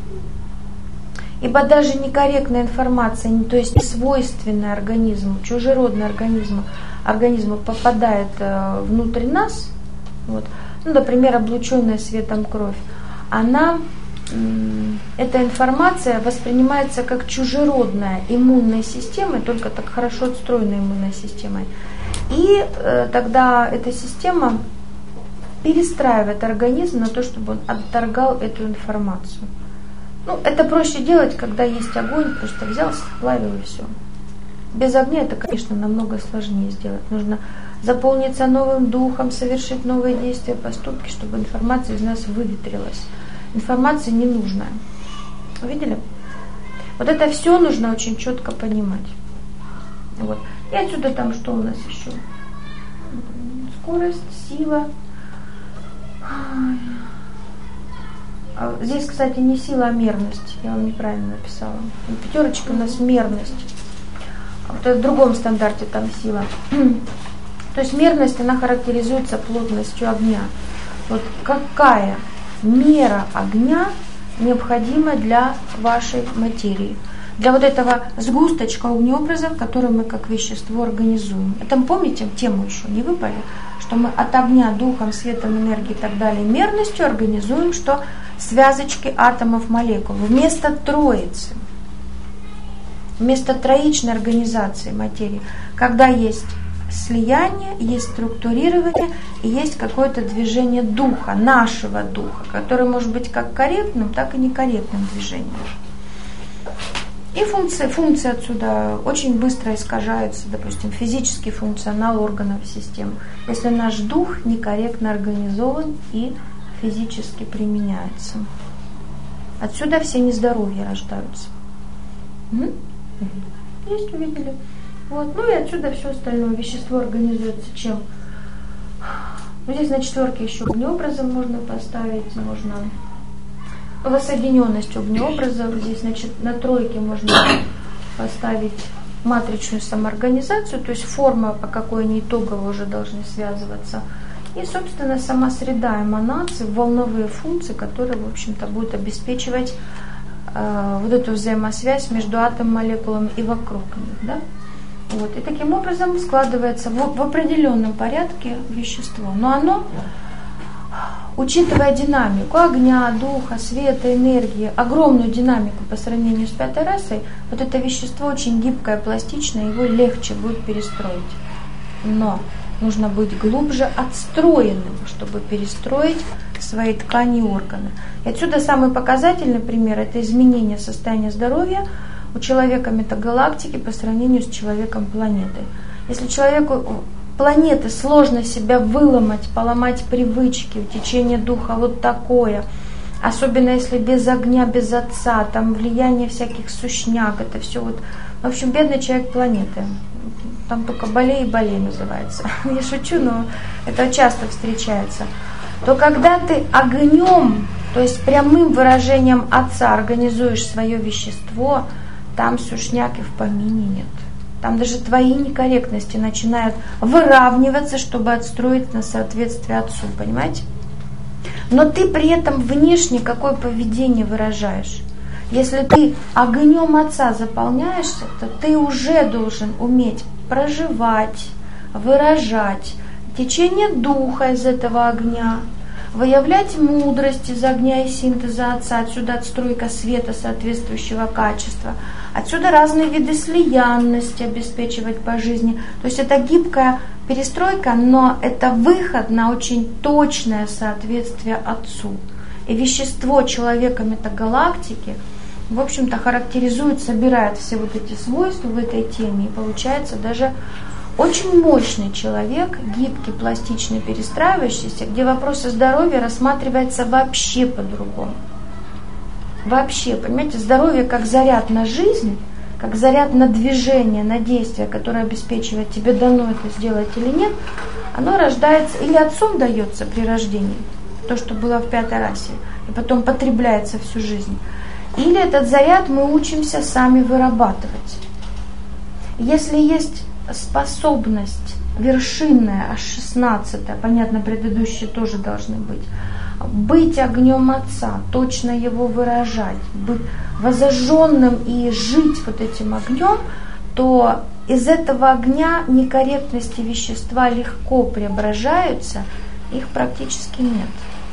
Ибо даже некорректная информация, то есть свойственная организму, чужеродная организму, организму попадает внутрь нас, вот, ну, например, облученная светом кровь, она, эта информация воспринимается как чужеродная иммунной системой, только так хорошо отстроенной иммунной системой. И э, тогда эта система перестраивает организм на то, чтобы он отторгал эту информацию. Ну, это проще делать, когда есть огонь, просто взял, сплавил и все. Без огня это, конечно, намного сложнее сделать. Нужно заполниться новым духом, совершить новые действия, поступки, чтобы информация из нас выветрилась. Информация ненужная. Видели? Вот это все нужно очень четко понимать. Вот. И отсюда там что у нас еще? Скорость, сила. Здесь, кстати, не сила, а мерность. Я вам неправильно написала. Пятерочка у нас мерность. А вот в другом стандарте там сила. То есть мерность, она характеризуется плотностью огня. Вот какая мера огня необходима для вашей материи? Для вот этого сгусточка огнеобразов, который мы как вещество организуем. Это, помните, тему еще не выпали? Что мы от огня, духом, светом, энергией и так далее мерностью организуем, что связочки атомов, молекул. Вместо троицы, вместо троичной организации материи, когда есть слияние, есть структурирование и есть какое-то движение духа, нашего духа, которое может быть как корректным, так и некорректным движением. И функции, функции отсюда очень быстро искажаются, допустим, физический функционал органов системы, если наш дух некорректно организован и физически применяется. Отсюда все нездоровья рождаются. Угу. Есть, увидели? Вот. Ну и отсюда все остальное. Вещество организуется чем? Ну, здесь на четверке еще огнеобразом можно поставить, можно воссоединенность огнеобразов. Здесь, значит, на тройке можно поставить матричную самоорганизацию, то есть форма, по какой они итогово уже должны связываться. И, собственно, сама среда эманации, волновые функции, которые, в общем-то, будут обеспечивать э, вот эту взаимосвязь между атомом, молекулами и вокруг них. Да? Вот. И таким образом складывается в, в определенном порядке вещество. Но оно, учитывая динамику огня, духа, света, энергии, огромную динамику по сравнению с пятой расой, вот это вещество очень гибкое, пластичное, его легче будет перестроить. Но нужно быть глубже отстроенным, чтобы перестроить свои ткани и органы. И отсюда самый показательный пример – это изменение состояния здоровья у человека метагалактики по сравнению с человеком планеты. Если человеку планеты сложно себя выломать, поломать привычки, течение духа вот такое, особенно если без огня, без отца, там влияние всяких сущняк, это все вот, в общем, бедный человек планеты. Там только болей и болей называется. Я шучу, но это часто встречается. То когда ты огнем, то есть прямым выражением отца организуешь свое вещество, там сушняк и в помине нет. Там даже твои некорректности начинают выравниваться, чтобы отстроить на соответствие отцу, понимаете? Но ты при этом внешне какое поведение выражаешь? Если ты огнем отца заполняешься, то ты уже должен уметь проживать, выражать течение духа из этого огня, выявлять мудрость из огня и синтеза отца, отсюда отстройка света соответствующего качества, отсюда разные виды слиянности обеспечивать по жизни. То есть это гибкая перестройка, но это выход на очень точное соответствие отцу. И вещество человека метагалактики, в общем-то, характеризует, собирает все вот эти свойства в этой теме, и получается даже очень мощный человек, гибкий, пластичный, перестраивающийся, где вопросы здоровья рассматриваются вообще по-другому. Вообще, понимаете, здоровье как заряд на жизнь, как заряд на движение, на действие, которое обеспечивает тебе, дано это сделать или нет, оно рождается или отцом дается при рождении, то, что было в пятой расе, и потом потребляется всю жизнь. Или этот заряд мы учимся сами вырабатывать. Если есть способность вершинная, аж шестнадцатая, понятно, предыдущие тоже должны быть, быть огнем Отца, точно его выражать, быть возожженным и жить вот этим огнем, то из этого огня некорректности вещества легко преображаются, их практически нет.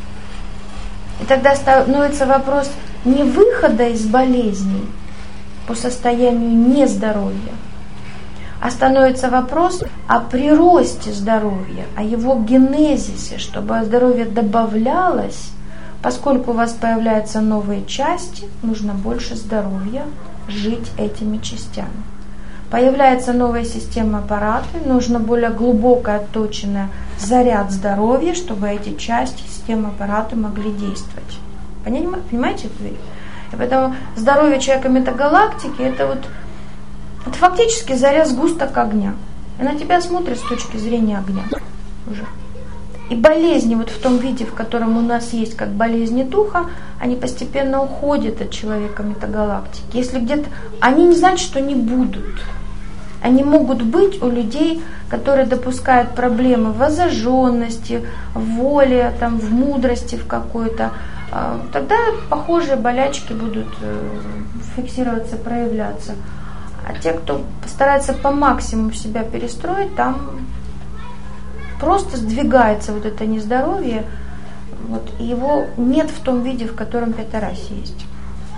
И тогда становится вопрос не выхода из болезней по состоянию нездоровья, а становится вопрос о приросте здоровья, о его генезисе, чтобы здоровье добавлялось, поскольку у вас появляются новые части, нужно больше здоровья жить этими частями. Появляется новая система аппарата, нужно более глубокое, отточенное заряд здоровья, чтобы эти части системы аппарата могли действовать. Понимаете эту вещь? И поэтому здоровье человека метагалактики это вот это фактически заряд сгусток огня. И на тебя смотрят с точки зрения огня уже. И болезни вот в том виде, в котором у нас есть, как болезни духа, они постепенно уходят от человека метагалактики. Если где-то, они не значат, что не будут. Они могут быть у людей, которые допускают проблемы в возожженности, в воле, там, в мудрости в какой-то. Тогда похожие болячки будут фиксироваться, проявляться. А те, кто постарается по максимуму себя перестроить, там просто сдвигается вот это нездоровье, вот, и его нет в том виде, в котором пятараси есть.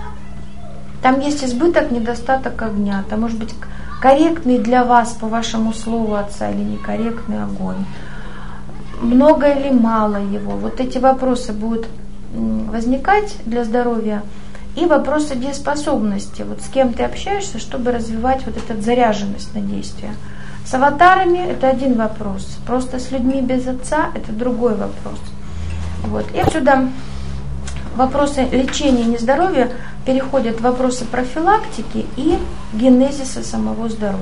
Там есть избыток, недостаток огня, там может быть корректный для вас, по вашему слову Отца, или некорректный огонь. Много или мало его. Вот эти вопросы будут возникать для здоровья. И вопросы дееспособности. Вот с кем ты общаешься, чтобы развивать вот эту заряженность на действие. С аватарами это один вопрос. Просто с людьми без Отца это другой вопрос. Вот. И отсюда вопросы лечения нездоровья переходят в вопросы профилактики и генезиса самого здоровья.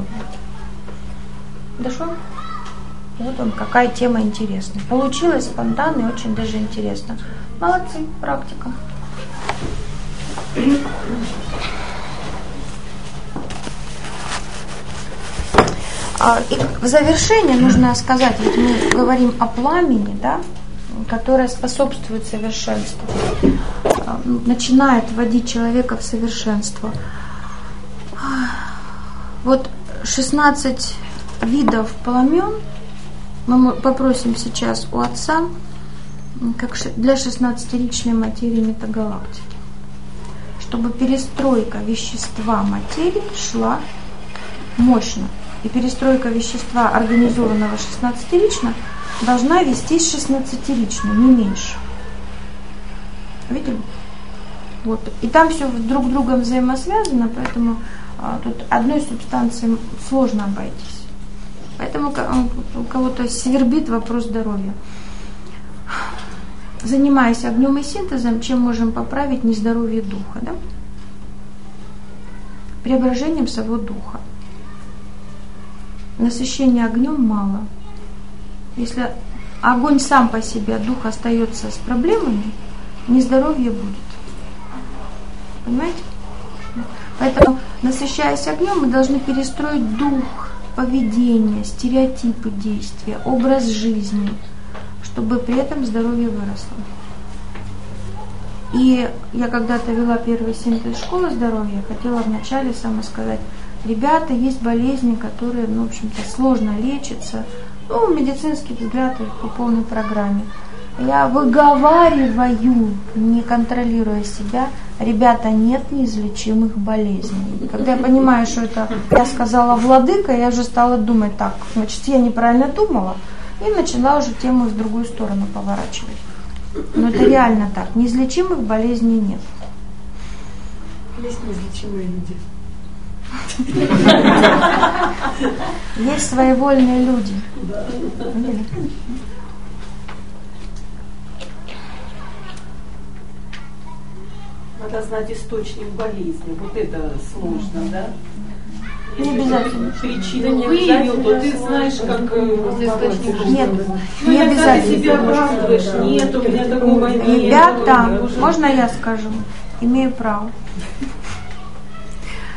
Дошло? Вот он, какая тема интересная. Получилось спонтанно и очень даже интересно. Молодцы, практика. И в завершение нужно сказать, ведь мы говорим о пламени, да, которое способствует совершенству, начинает вводить человека в совершенство. Вот шестнадцать видов пламен мы попросим сейчас у Отца, как для шестнадцатиричной материи метагалактики, чтобы перестройка вещества материи шла мощно. И перестройка вещества, организованного шестнадцатирично, должна вестись шестнадцатирично, не меньше. Видели? Вот. И там все друг с другом взаимосвязано, поэтому а, тут одной субстанции сложно обойтись. Поэтому у кого-то свербит вопрос здоровья. Занимаясь огнем и синтезом, чем можем поправить нездоровье духа? Да? Преображением своего духа. Насыщения огнем мало. Если огонь сам по себе, а дух остается с проблемами, нездоровье будет. Понимаете? Поэтому, насыщаясь огнем, мы должны перестроить дух, поведение, стереотипы действия, образ жизни, чтобы при этом здоровье выросло. И я когда-то вела первый синтез школы здоровья, хотела вначале сама сказать: ребята, есть болезни, которые, ну, в общем-то, сложно лечатся. Ну, медицинский взгляд по полной программе. Я выговариваю, не контролируя себя: ребята, нет неизлечимых болезней. Когда я понимаю, что это я сказала владыка, я уже стала думать: так, значит, я неправильно думала. И начала уже тему в другую сторону поворачивать. Но это реально так. Неизлечимых болезней нет. Есть неизлечимые люди. Есть своевольные люди. Надо знать источник болезни. Вот это сложно, да? Не обязательно. Причину выявил, то ты знаешь, как источник. Нет, ну, не иногда ты обязательно. себя оправдываешь. Нет, у меня такого нет. Ребята, можно я скажу? Имею право.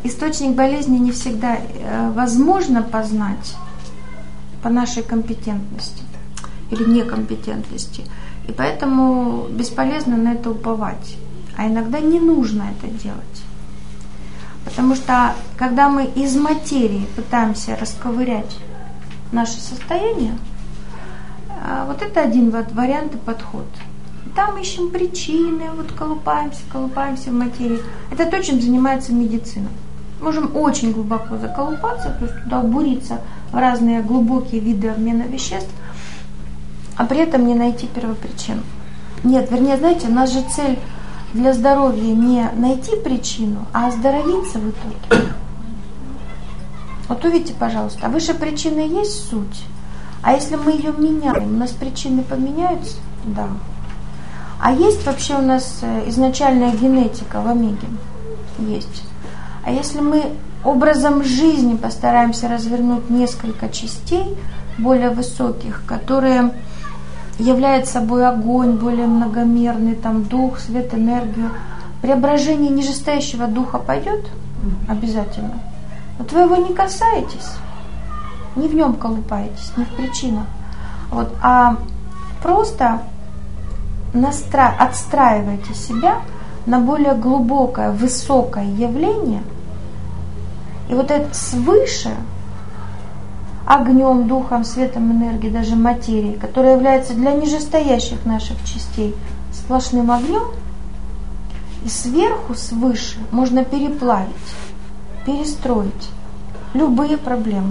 источник болезни не всегда э, возможно познать по нашей компетентности или некомпетентности. И поэтому бесполезно на это уповать. А иногда не нужно это делать. Потому что когда мы из материи пытаемся расковырять наше состояние, вот это один вот вариант и подход. Там ищем причины, вот колупаемся, колупаемся в материи. Это то, чем занимается медицина. Можем очень глубоко заколупаться, то есть туда буриться в разные глубокие виды обмена веществ, а при этом не найти первопричину. Нет, вернее, знаете, у нас же цель для здоровья не найти причину, а оздоровиться в итоге. Вот увидите, пожалуйста, а выше причины есть суть. А если мы ее меняем, у нас причины поменяются? Да. А есть вообще у нас изначальная генетика в омеге? Есть. А если мы образом жизни постараемся развернуть несколько частей более высоких, которые являют собой огонь, более многомерный, там дух, свет, энергию, преображение нижестоящего духа пойдет? Обязательно. Вот вы его не касаетесь, не в нем колупаетесь, не в причинах. Вот, а просто настра... отстраиваете себя на более глубокое, высокое явление. И вот это свыше, огнем, духом, светом, энергией, даже материей, которая является для нижестоящих наших частей сплошным огнем, и сверху, свыше, можно переплавить, перестроить любые проблемы,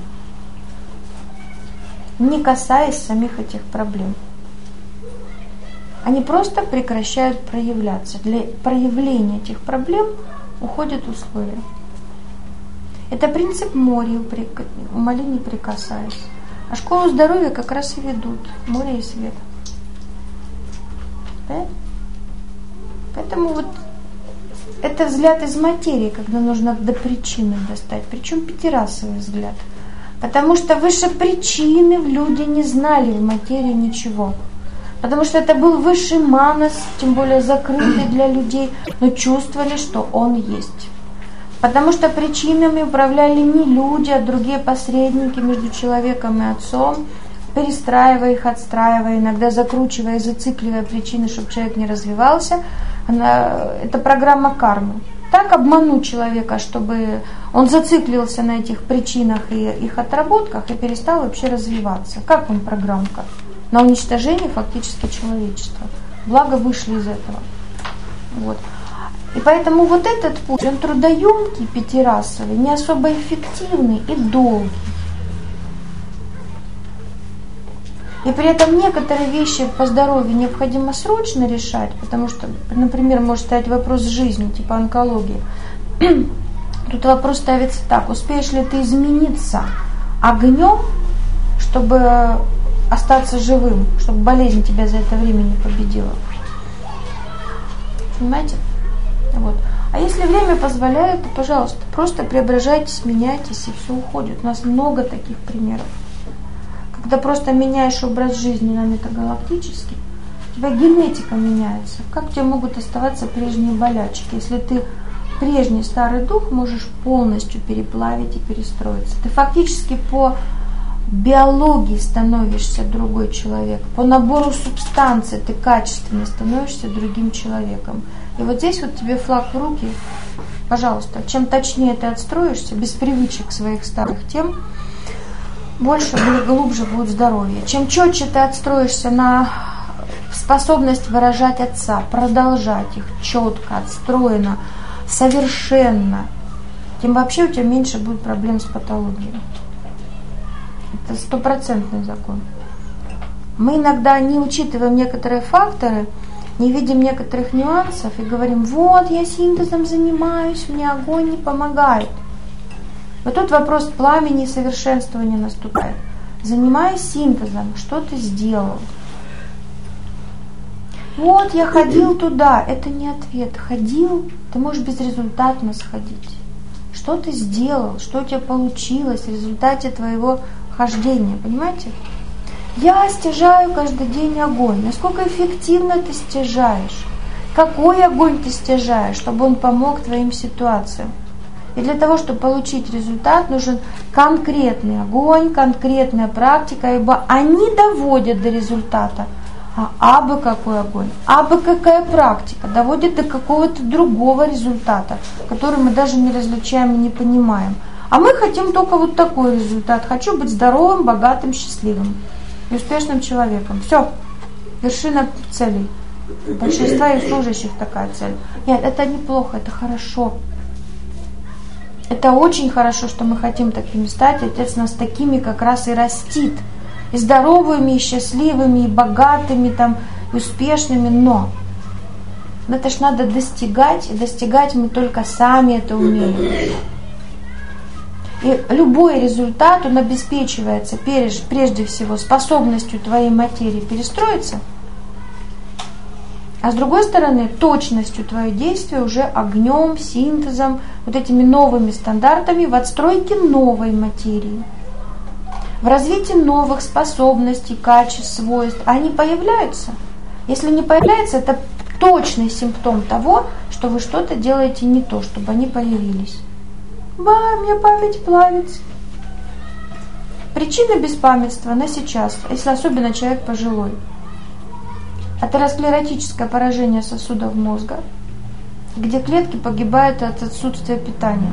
не касаясь самих этих проблем. Они просто прекращают проявляться. Для проявления этих проблем уходят условия. Это принцип море, умоли не прикасаясь. А школу здоровья как раз и ведут море и свет. Да? Поэтому вот это взгляд из материи, когда нужно до причины достать. Причем пятирасовый взгляд. Потому что выше причины люди не знали в материи ничего. Потому что это был высший манас, тем более закрытый для людей, но чувствовали, что он есть. Потому что причинами управляли не люди, а другие посредники между человеком и отцом, перестраивая их, отстраивая, иногда закручивая, зацикливая причины, чтобы человек не развивался. Она, это программа кармы. Так обмануть человека, чтобы он зациклился на этих причинах и их отработках и перестал вообще развиваться. Как вам программка? На уничтожение фактически человечества. Благо вышли из этого. Вот. И поэтому вот этот путь, он трудоемкий, пятирасовый, не особо эффективный и долгий. И при этом некоторые вещи по здоровью необходимо срочно решать, потому что, например, может стоять вопрос жизни, типа онкологии. Тут вопрос ставится так: успеешь ли ты измениться огнем, чтобы остаться живым, чтобы болезнь тебя за это время не победила? Понимаете? Вот. А если время позволяет, то, пожалуйста, просто преображайтесь, меняйтесь, и все уходит. У нас много таких примеров. Когда просто меняешь образ жизни на метагалактический, у тебя генетика меняется. Как у тебя могут оставаться прежние болячки, если ты прежний старый дух можешь полностью переплавить и перестроиться? Ты фактически по биологии становишься другой человек, по набору субстанций ты качественно становишься другим человеком. И вот здесь вот тебе флаг в руки, пожалуйста, чем точнее ты отстроишься, без привычек своих старых тем, больше, глубже будет здоровье. Чем четче ты отстроишься на способность выражать отца, продолжать их четко, отстроено, совершенно, тем вообще у тебя меньше будет проблем с патологией. Это стопроцентный закон. Мы иногда не учитываем некоторые факторы, не видим некоторых нюансов и говорим: вот, я синтезом занимаюсь, мне огонь не помогает. Вот тут вопрос пламени и совершенствования наступает. Занимаясь синтезом, что ты сделал? Вот, я ходил туда. Это не ответ. Ходил, ты можешь безрезультатно сходить. Что ты сделал? Что у тебя получилось в результате твоего хождения? Понимаете? Я стяжаю каждый день огонь. Насколько эффективно ты стяжаешь? Какой огонь ты стяжаешь, чтобы он помог твоим ситуациям? И для того, чтобы получить результат, нужен конкретный огонь, конкретная практика, ибо они доводят до результата. А абы какой огонь, абы какая практика доводит до какого-то другого результата, который мы даже не различаем и не понимаем. А мы хотим только вот такой результат. Хочу быть здоровым, богатым, счастливым и успешным человеком. Все, вершина целей. Большинства их служащих такая цель. Нет, это неплохо, это хорошо. Это очень хорошо, что мы хотим такими стать, и Отец нас такими как раз и растит. И здоровыми, и счастливыми, и богатыми, там, и успешными, но это ж надо достигать, и достигать мы только сами это умеем. И любой результат, он обеспечивается прежде всего способностью твоей материи перестроиться, а с другой стороны, точностью твоего действия уже огнем, синтезом, вот этими новыми стандартами в отстройке новой материи, в развитии новых способностей, качеств, свойств. Они появляются. Если не появляются, это точный симптом того, что вы что-то делаете не то, чтобы они появились. Ба, у меня память плавится. Причина беспамятства на сейчас, если особенно человек пожилой. Атеросклеротическое поражение сосудов мозга, где клетки погибают от отсутствия питания.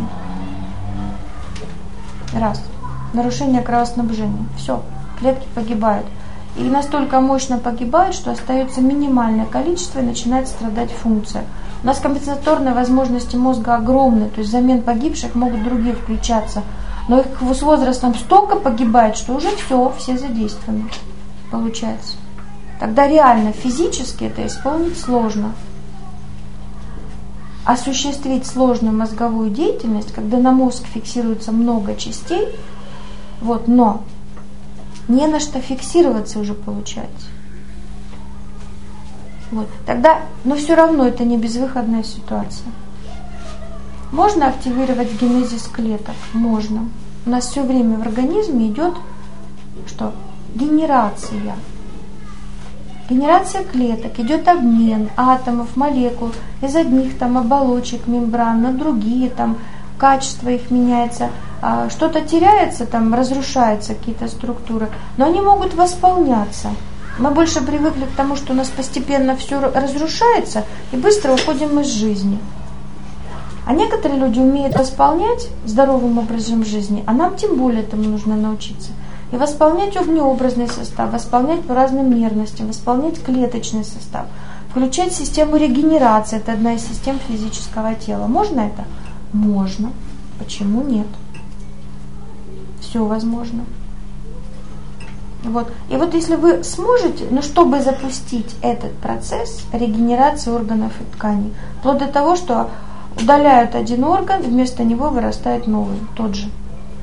Раз. Нарушение кровоснабжения. Все, клетки погибают. И настолько мощно погибают, что остается минимальное количество и начинает страдать функция. У нас компенсаторные возможности мозга огромны, то есть взамен погибших могут другие включаться. Но их с возрастом столько погибает, что уже все, все задействованы. Получается. Тогда реально физически это исполнить сложно. Осуществить сложную мозговую деятельность, когда на мозг фиксируется много частей, вот, но не на что фиксироваться уже получается. Вот, тогда, но все равно это не безвыходная ситуация. Можно активировать генезис клеток? Можно. У нас все время в организме идет что? Генерация. Генерация клеток, идет обмен атомов, молекул из одних там оболочек, мембран на другие, там качество их меняется, что-то теряется, там разрушаются какие-то структуры, но они могут восполняться. Мы больше привыкли к тому, что у нас постепенно все разрушается и быстро уходим из жизни. А некоторые люди умеют восполнять здоровым образом жизни, а нам тем более этому нужно научиться. И восполнять огнеобразный состав, восполнять по разным нервностям, восполнять клеточный состав, включать систему регенерации, это одна из систем физического тела. Можно это? Можно. Почему нет? Все возможно. Вот. И вот если вы сможете, ну, чтобы запустить этот процесс регенерации органов и тканей, вплоть до того, что удаляют один орган, вместо него вырастает новый, тот же.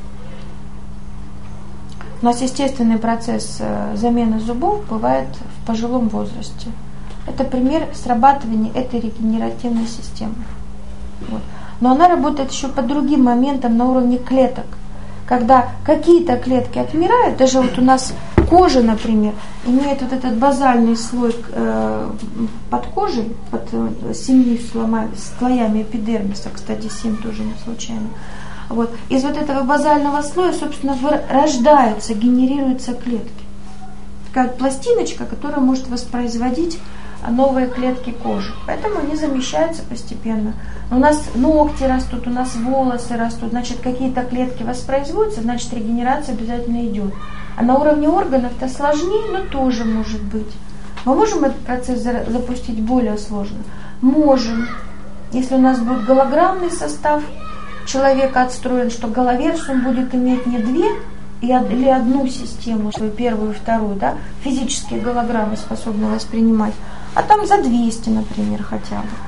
У нас естественный процесс замены зубов бывает в пожилом возрасте. Это пример срабатывания этой регенеративной системы. Вот. Но она работает еще по другим моментам на уровне клеток. Когда какие-то клетки отмирают, даже вот у нас кожа, например, имеет вот этот базальный слой э, под кожей, под э, семью слоями эпидермиса, кстати, семь тоже не случайно. Вот. Из вот этого базального слоя, собственно, рождаются, генерируются клетки. Такая вот пластиночка, которая может воспроизводить новые клетки кожи. Поэтому они замещаются постепенно. У нас ногти растут, у нас волосы растут, значит, какие-то клетки воспроизводятся, значит, регенерация обязательно идет. А на уровне органов-то сложнее, но тоже может быть. Мы можем этот процесс запустить более сложно? Можем. Если у нас будет голограммный состав человека отстроен, что головерс он будет иметь не две или одну систему, свою первую и вторую, да, физические голограммы способны воспринимать, а там за двести, например, хотя бы.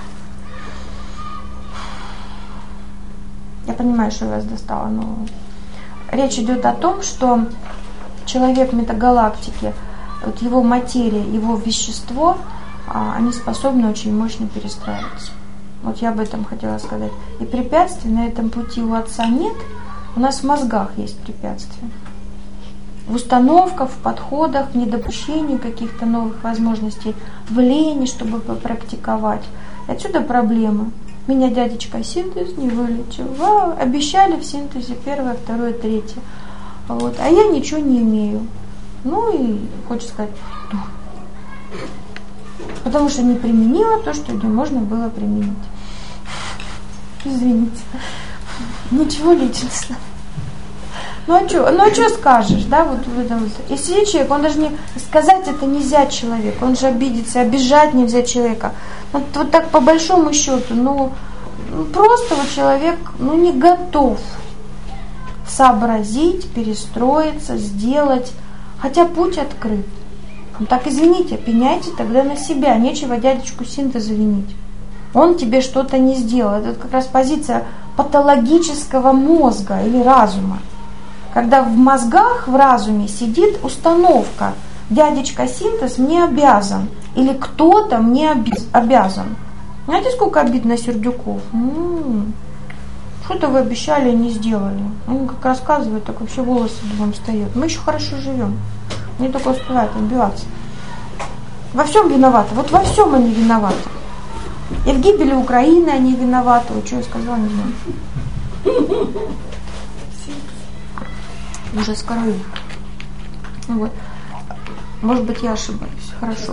Я понимаю, что я вас достала, но речь идет о том, что человек метагалактики, вот его материя, его вещество, они способны очень мощно перестраиваться. Вот я об этом хотела сказать. И препятствий на этом пути у Отца нет. У нас в мозгах есть препятствия. В установках, в подходах, в недопущении каких-то новых возможностей, в лени, чтобы попрактиковать. И отсюда проблемы. Меня дядечка синтез не вылечил. А, обещали в синтезе первое, второе, третье. Вот. А я ничего не имею. Ну и хочется сказать, дур. Потому что не применила то, что не можно было применить. Извините. Ничего личностного. Ну а что, ну а что скажешь, да, вот в этом вот. И сидит человек, он даже не сказать это нельзя человеку, он же обидится, обижать нельзя человека. Вот, вот так по большому счету, ну просто вот человек, ну не готов сообразить, перестроиться, сделать, хотя путь открыт. Ну так извините, пеняйте тогда на себя, нечего дядечку синтеза винить. Он тебе что-то не сделал. Это как раз позиция патологического мозга или разума. Когда в мозгах, в разуме сидит установка, дядечка синтез мне обязан, или кто-то мне обязан. Знаете, сколько обид на Сердюков? М-м-м. Что-то вы обещали, не сделали. Он как рассказывает, так вообще волосы дыбом встают. Мы еще хорошо живем. Они только успевают отбиваться. Во всем виноваты. Вот во всем они виноваты. И в гибели Украины они виноваты. Вот что я сказала, не знаю. Ужас крови. Вот. Может быть, я ошибаюсь. Хорошо.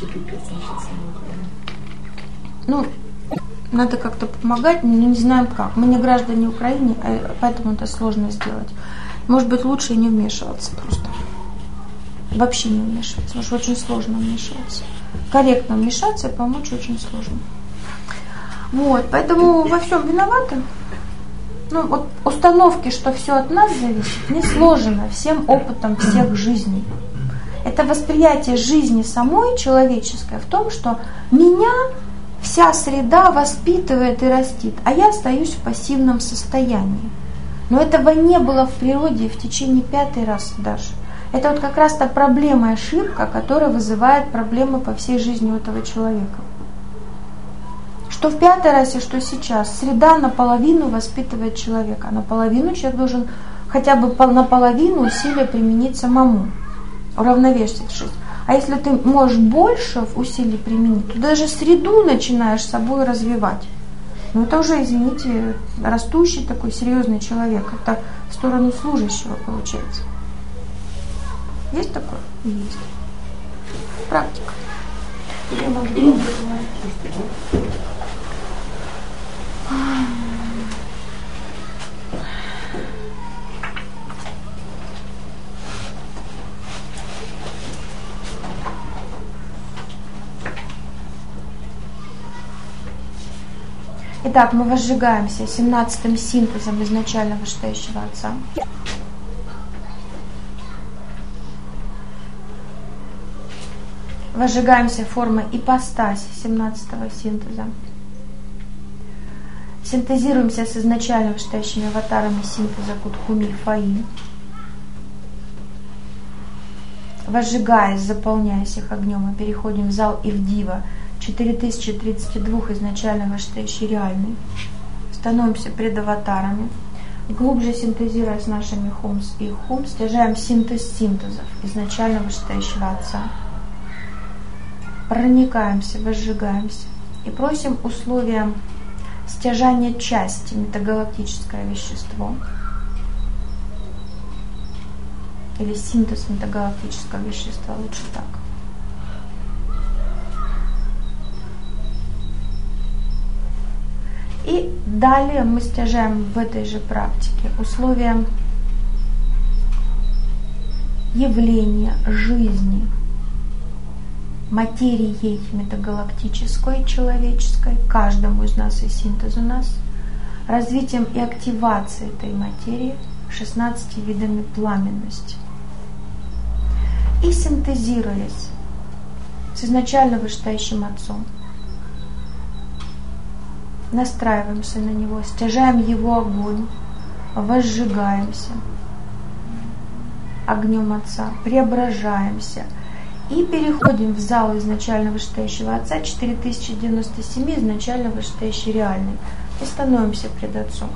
Ну, надо как-то помогать, но не знаем как. Мы не граждане Украины, поэтому это сложно сделать. Может быть, лучше и не вмешиваться просто. Вообще не вмешиваться, потому что очень сложно вмешиваться. Корректно вмешаться и помочь очень сложно. Вот, поэтому во всем виноваты. Ну, вот установки, что все от нас зависит, не сложено всем опытом всех жизней. Это восприятие жизни самой человеческой в том, что меня вся среда воспитывает и растит, а я остаюсь в пассивном состоянии. Но этого не было в природе в течение пятый раз даже. Это вот как раз та проблема и ошибка, которая вызывает проблемы по всей жизни у этого человека. Что в пятой расе, что сейчас. Среда наполовину воспитывает человека. Наполовину человек должен хотя бы наполовину усилия применить самому, уравновесившись. А если ты можешь больше усилий применить, то даже среду начинаешь с собой развивать. Ну это уже, извините, растущий такой серьезный человек. Это в сторону служащего получается. Есть такое? Есть. Практика. Я могу говорить. Итак, мы возжигаемся семнадцатым синтезом изначально вышестоящего Отца. Возжигаемся формой ипостаси семнадцатого синтеза. Синтезируемся с изначально вышестоящими аватарами синтеза Кутхуми Фаи. Возжигаясь, заполняясь их огнем, мы переходим в зал Ивдива четыре тысячи тридцать два изначально вышестоящий реальный. Становимся пред аватарами. Глубже синтезируя с нашими хумс и хум, стяжаем синтез синтезов изначально вышестоящего Отца. Проникаемся, возжигаемся и просим условия стяжания части, метагалактическое вещество или синтез метагалактического вещества, лучше так. И далее мы стяжаем в этой же практике условия явления жизни, материей метагалактической, человеческой, каждому из нас и синтез у нас, развитием и активацией этой материи шестнадцатью видами пламенности. И синтезируясь с изначально вышестоящим Отцом, настраиваемся на него, стяжаем его огонь, возжигаемся огнем Отца, преображаемся и переходим в зал изначально вышестоящего Отца четыре тысячи девяносто семь изначально вышестоящий реальный и становимся пред Отцом.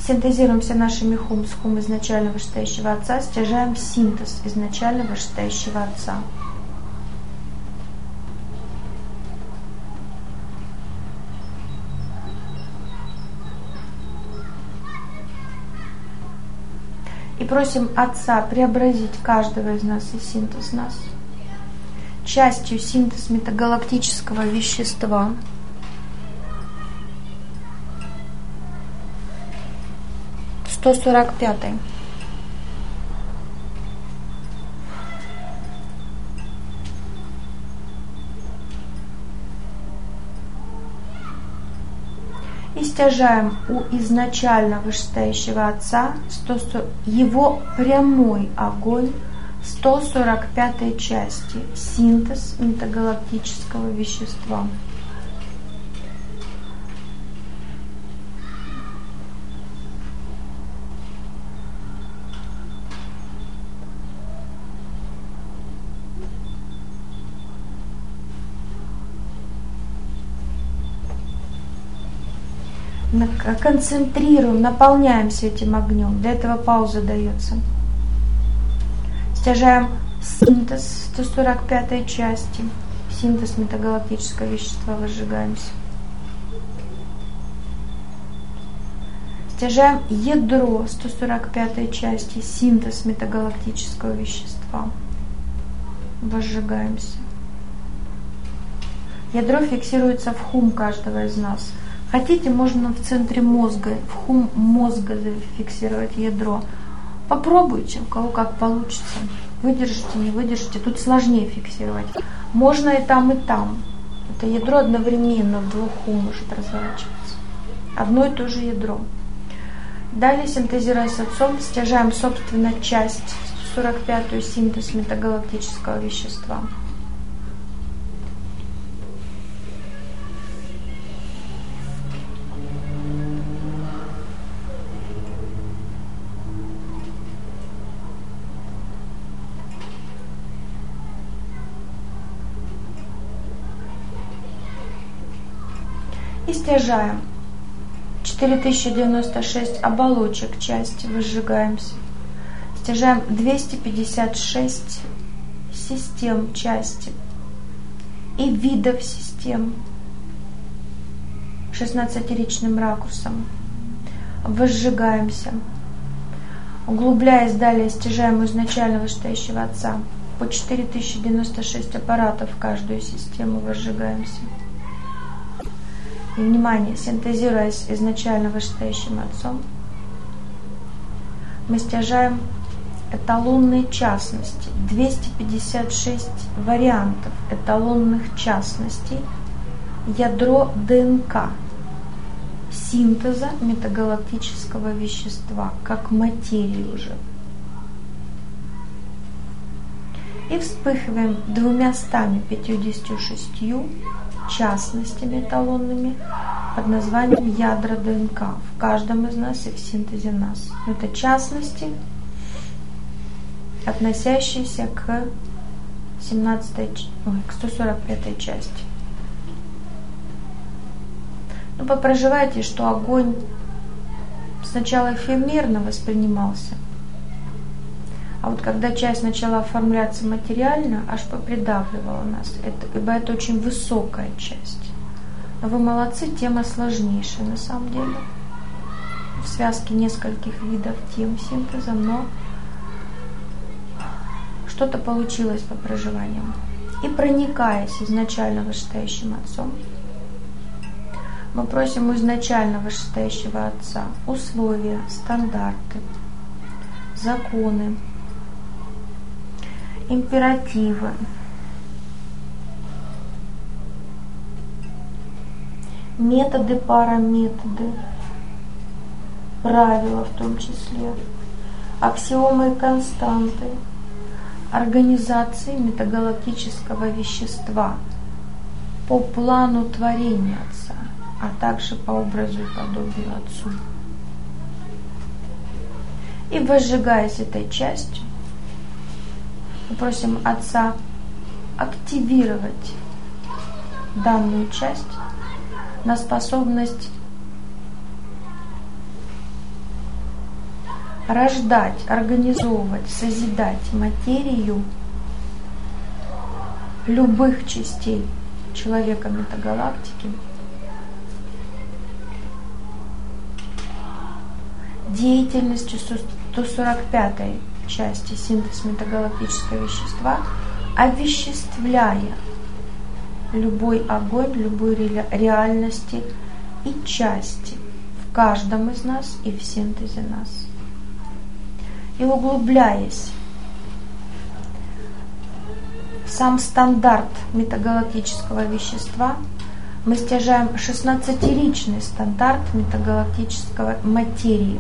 Синтезируемся нашими хум с хум изначально вышестоящего Отца, стяжаем синтез изначально вышестоящего Отца. И просим Отца преобразить каждого из нас и синтез нас частью синтез метагалактического вещества, сто сорок пятый. И стяжаем у изначально вышестоящего Отца его прямой огонь сто сорок пятой части, синтез метагалактического вещества. Концентрируем, наполняемся этим огнем. Для этого пауза дается. Стяжаем синтез сто сорок пятой части, синтез метагалактического вещества, возжигаемся. Стяжаем ядро сто сорок пятой части, синтез метагалактического вещества, возжигаемся. Ядро фиксируется в хум каждого из нас. Хотите, можно в центре мозга, в хум мозга зафиксировать ядро. Попробуйте, у кого как получится. Выдержите, не выдержите. Тут сложнее фиксировать. Можно и там, и там. Это ядро одновременно в двух хум может разворачиваться. Одно и то же ядро. Далее, синтезируя с Отцом, стяжаем, собственно, часть сто сорок пятую синтез метагалактического вещества. И стяжаем четыре тысячи девяносто шесть оболочек части, возжигаемся. Стяжаем двести пятьдесят шесть систем части и видов систем шестнадцатиричным ракурсом. Возжигаемся. Углубляясь далее, стяжаем у изначально вышестоящего Отца по четыре тысячи девяносто шесть аппаратов в каждую систему, возжигаемся. И, внимание, синтезируясь изначально вышестоящим Отцом, мы стяжаем эталонные частности, двести пятьдесят шесть вариантов эталонных частностей, ядро ДНК, синтеза метагалактического вещества, как материи уже. И вспыхиваем двумястами пятьюдесятью шестью частностями эталонными под названием ядра ДНК в каждом из нас и в синтезе нас. Это частности, относящиеся к семнадцатой, ой, к сто сорок пятой части. Ну, попроживайте, что огонь сначала эфемерно воспринимался, а вот когда часть начала оформляться материально, аж попридавливала нас. Это, ибо это очень высокая часть. Но вы молодцы, тема сложнейшая на самом деле. В связке нескольких видов тем синтеза, но что-то получилось по проживаниям. И проникаясь изначально вышестоящим Отцом, мы просим у изначально вышестоящего Отца условия, стандарты, законы, императивы, методы, параметоды, правила в том числе, аксиомы и константы, организации метагалактического вещества по плану творения Отца, а также по образу и подобию Отцу. И возжигаясь этой частью, мы просим Отца активировать данную часть на способность рождать, организовывать, созидать материю любых частей человека метагалактики, деятельностью сто сорок пятой части синтез метагалактического вещества, овеществляя любой огонь, любой реальности и части в каждом из нас и в синтезе нас. И углубляясь в сам стандарт метагалактического вещества, мы стяжаем шестнадцатиричный стандарт метагалактического материи.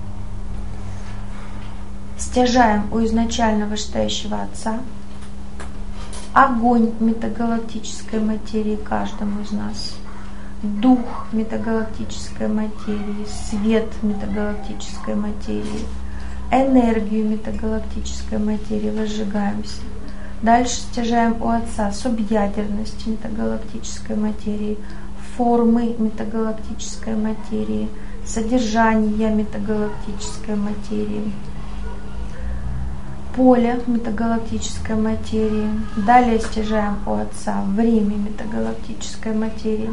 Стяжаем у изначально вышестоящего Отца огонь метагалактической материи каждому из нас, дух метагалактической материи, свет метагалактической материи, энергию метагалактической материи, возжигаемся. Дальше стяжаем у Отца субъядерность метагалактической материи, формы метагалактической материи, содержание метагалактической материи, поле метагалактической материи. Далее стяжаем у Отца время метагалактической материи.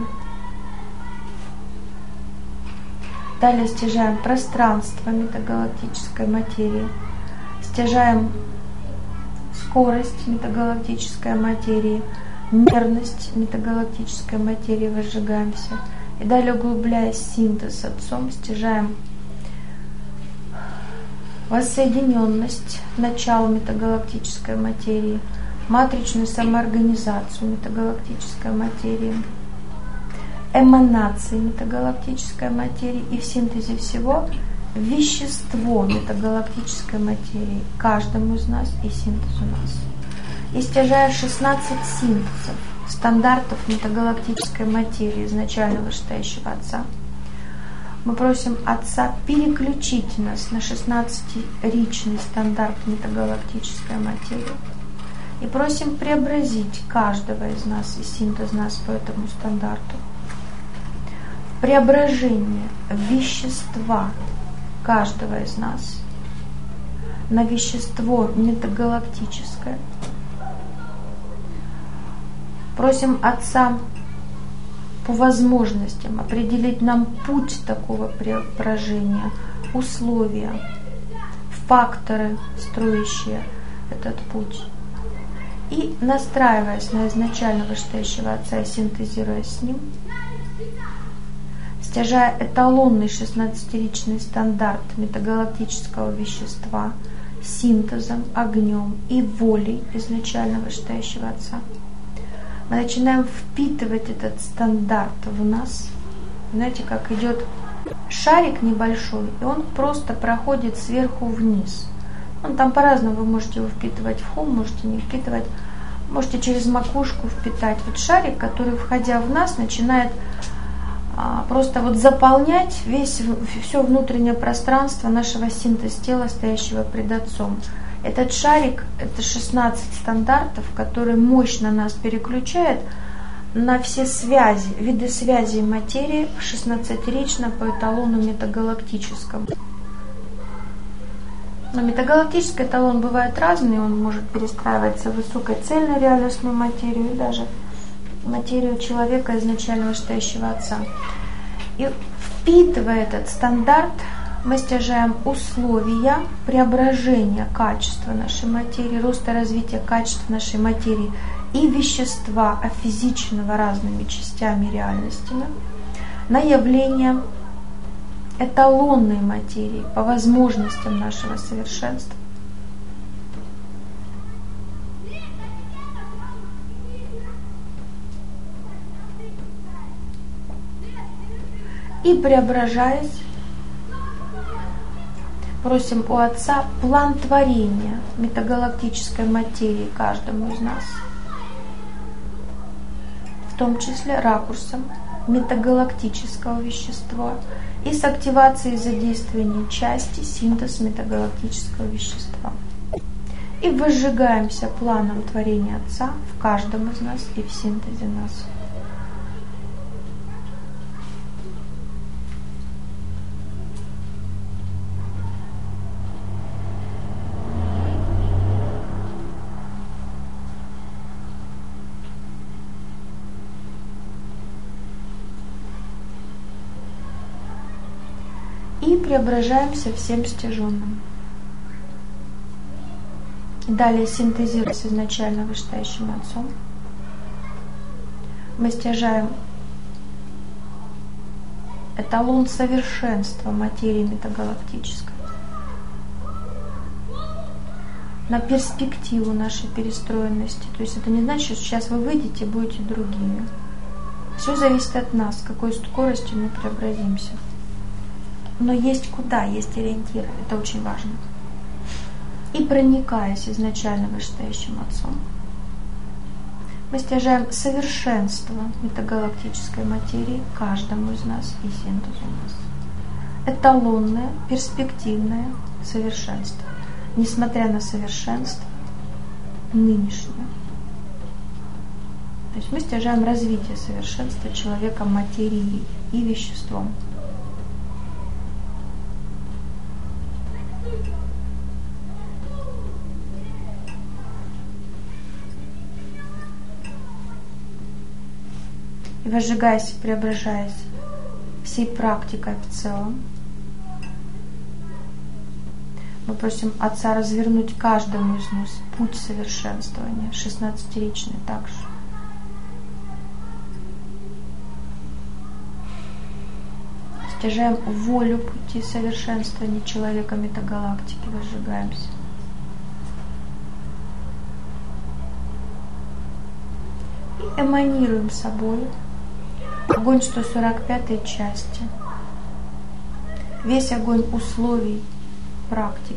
Далее стяжаем пространство метагалактической материи. Стяжаем скорость метагалактической материи, мерность метагалактической материи, возжигаемся. И далее, углубляясь в синтез с Отцом, стяжаем воссоединенность начала метагалактической материи, матричную самоорганизацию метагалактической материи, эманации метагалактической материи и в синтезе всего вещество метагалактической материи каждому из нас и синтезу нас. И стяжая шестнадцать синтезов, стандартов метагалактической материи изначально вышестоящего Отца, мы просим Отца переключить нас на шестнадцатиричный стандарт метагалактической материи и просим преобразить каждого из нас и синтез нас по этому стандарту. Преображение вещества каждого из нас на вещество метагалактическое. Просим Отца по возможностям определить нам путь такого преображения, условия, факторы, строящие этот путь. И настраиваясь на изначально вышестоящего Отца и синтезируя с Ним, стяжая эталонный шестнадцатиричный стандарт метагалактического вещества синтезом, огнем и волей изначально вышестоящего Отца, мы начинаем впитывать этот стандарт в нас. Знаете, как идет шарик небольшой, и он просто проходит сверху вниз. Он там по-разному, вы можете его впитывать в хум, можете не впитывать, можете через макушку впитать. Вот шарик, который, входя в нас, начинает а, просто вот заполнять весь, все внутреннее пространство нашего синтез-тела, стоящего пред Отцом. Этот шарик — это шестнадцать стандартов, которые мощно нас переключают на все связи, виды связей материи шестнадцатирично по эталону метагалактическому. Но метагалактический эталон бывает разный, он может перестраиваться в высокоцельную реальностную материю и даже материю человека изначально вышестоящего Отца. И впитывая этот стандарт, мы стяжаем условия преображения качества нашей материи, роста развития качества нашей материи и вещества, офизиченного разными частями реальностями, на явление эталонной материи по возможностям нашего совершенства. И преображаясь, просим у Отца план творения метагалактической материи каждому из нас, в том числе ракурсом метагалактического вещества и с активацией задействования части синтез метагалактического вещества. И возжигаемся планом творения Отца в каждом из нас и в синтезе нас. и преображаемся всем стяженным. Далее синтезируется изначально вышестоящим Отцом. Мы стяжаем эталон совершенства материи метагалактической на перспективу нашей перестроенности. То есть это не значит, что сейчас вы выйдете и будете другими. Все зависит от нас, с какой скоростью мы преобразимся. Но есть куда, есть ориентиры. Это очень важно. И проникаясь изначально вышестоящим Отцом, мы стяжаем совершенство метагалактической материи каждому из нас и синтезу у нас. Эталонное, перспективное совершенство. Несмотря на совершенство нынешнее. То есть мы стяжаем развитие совершенства человека материей и веществом. И возжигаясь и преображаясь всей практикой в целом, мы просим Отца развернуть каждому из нас путь совершенствования, шестнадцатиричный также. Стяжаем волю пути совершенствования человека метагалактики, возжигаемся. И эманируем собой огонь сто сорок пятой части, весь огонь условий практики.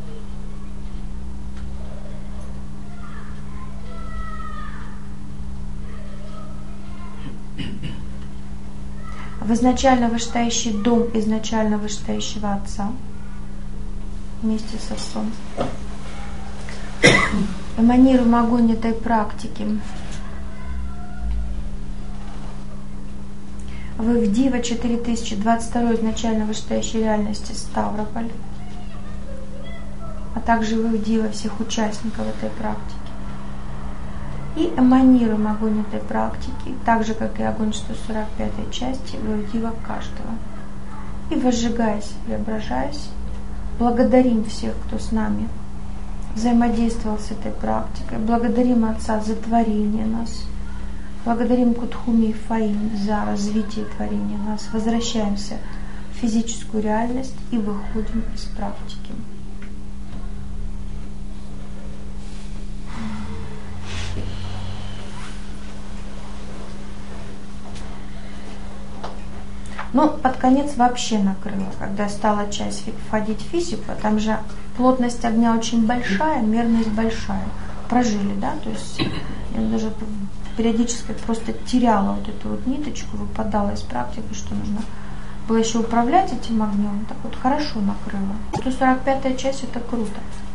В изначально вышестоящий дом изначально вышестоящего Отца вместе с Отцом. Эманируем огонь этой практики. Вы в Дива четыре тысячи двадцать второй изначально вышестоящей реальности Ставрополь, а также вы в Дива всех участников этой практики. И эманируем огонь этой практики, так же, как и огонь сто сорок пятой части, вы в Дива каждого. И возжигаясь, преображаясь, благодарим всех, кто с нами взаимодействовал с этой практикой, благодарим Отца за творение нас, благодарим Кутхуми и Фаин за развитие творения нас, возвращаемся в физическую реальность и выходим из практики. Но под конец вообще накрыло, когда стала часть входить в физику, там же плотность огня очень большая, мерность большая. Прожили, да, то есть я даже периодически просто теряла вот эту вот ниточку, выпадала из практики, что нужно было еще управлять этим огнем. Так вот хорошо накрыло. сто сорок пятая часть — это круто.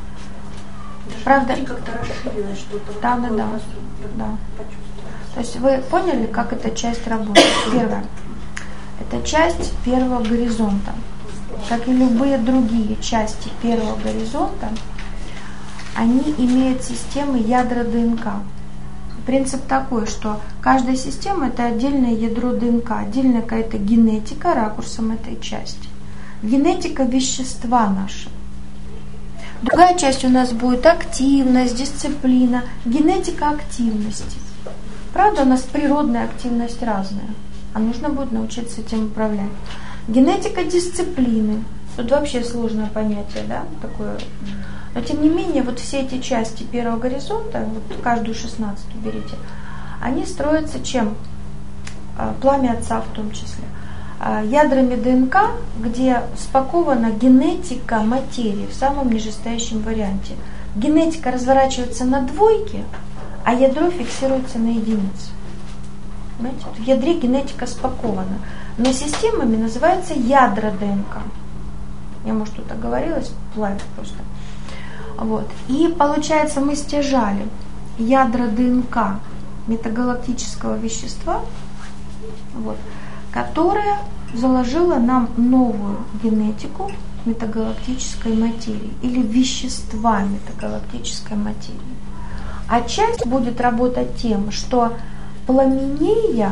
Даже правда? Как-то расширилось что-то. Да, да, да. да. То есть вы поняли, как эта часть работает? Первое. Это часть первого горизонта. Как и любые другие части первого горизонта, они имеют системы ядра ДНК. Принцип такой, что каждая система — это отдельное ядро ДНК, отдельная какая-то генетика ракурсом этой части. Генетика вещества нашего. Другая часть у нас будет активность, дисциплина, генетика активности. Правда, у нас природная активность разная, а нужно будет научиться этим управлять. Генетика дисциплины. Тут вообще сложное понятие, да, такое. Но тем не менее, вот все эти части первого горизонта, вот каждую шестнадцатую берите, они строятся чем? Пламя Отца в том числе. Ядрами ДНК, где спакована генетика материи в самом нижестоящем варианте. Генетика разворачивается на двойке, а ядро фиксируется на единице. Понимаете? В ядре генетика спакована. Но системами называется ядра ДНК. Я, может, тут оговорилась, плавит просто. Вот. И получается, мы стяжали ядра ДНК метагалактического вещества, вот, которая заложила нам новую генетику метагалактической материи или вещества метагалактической материи. А часть будет работать тем, что пламенея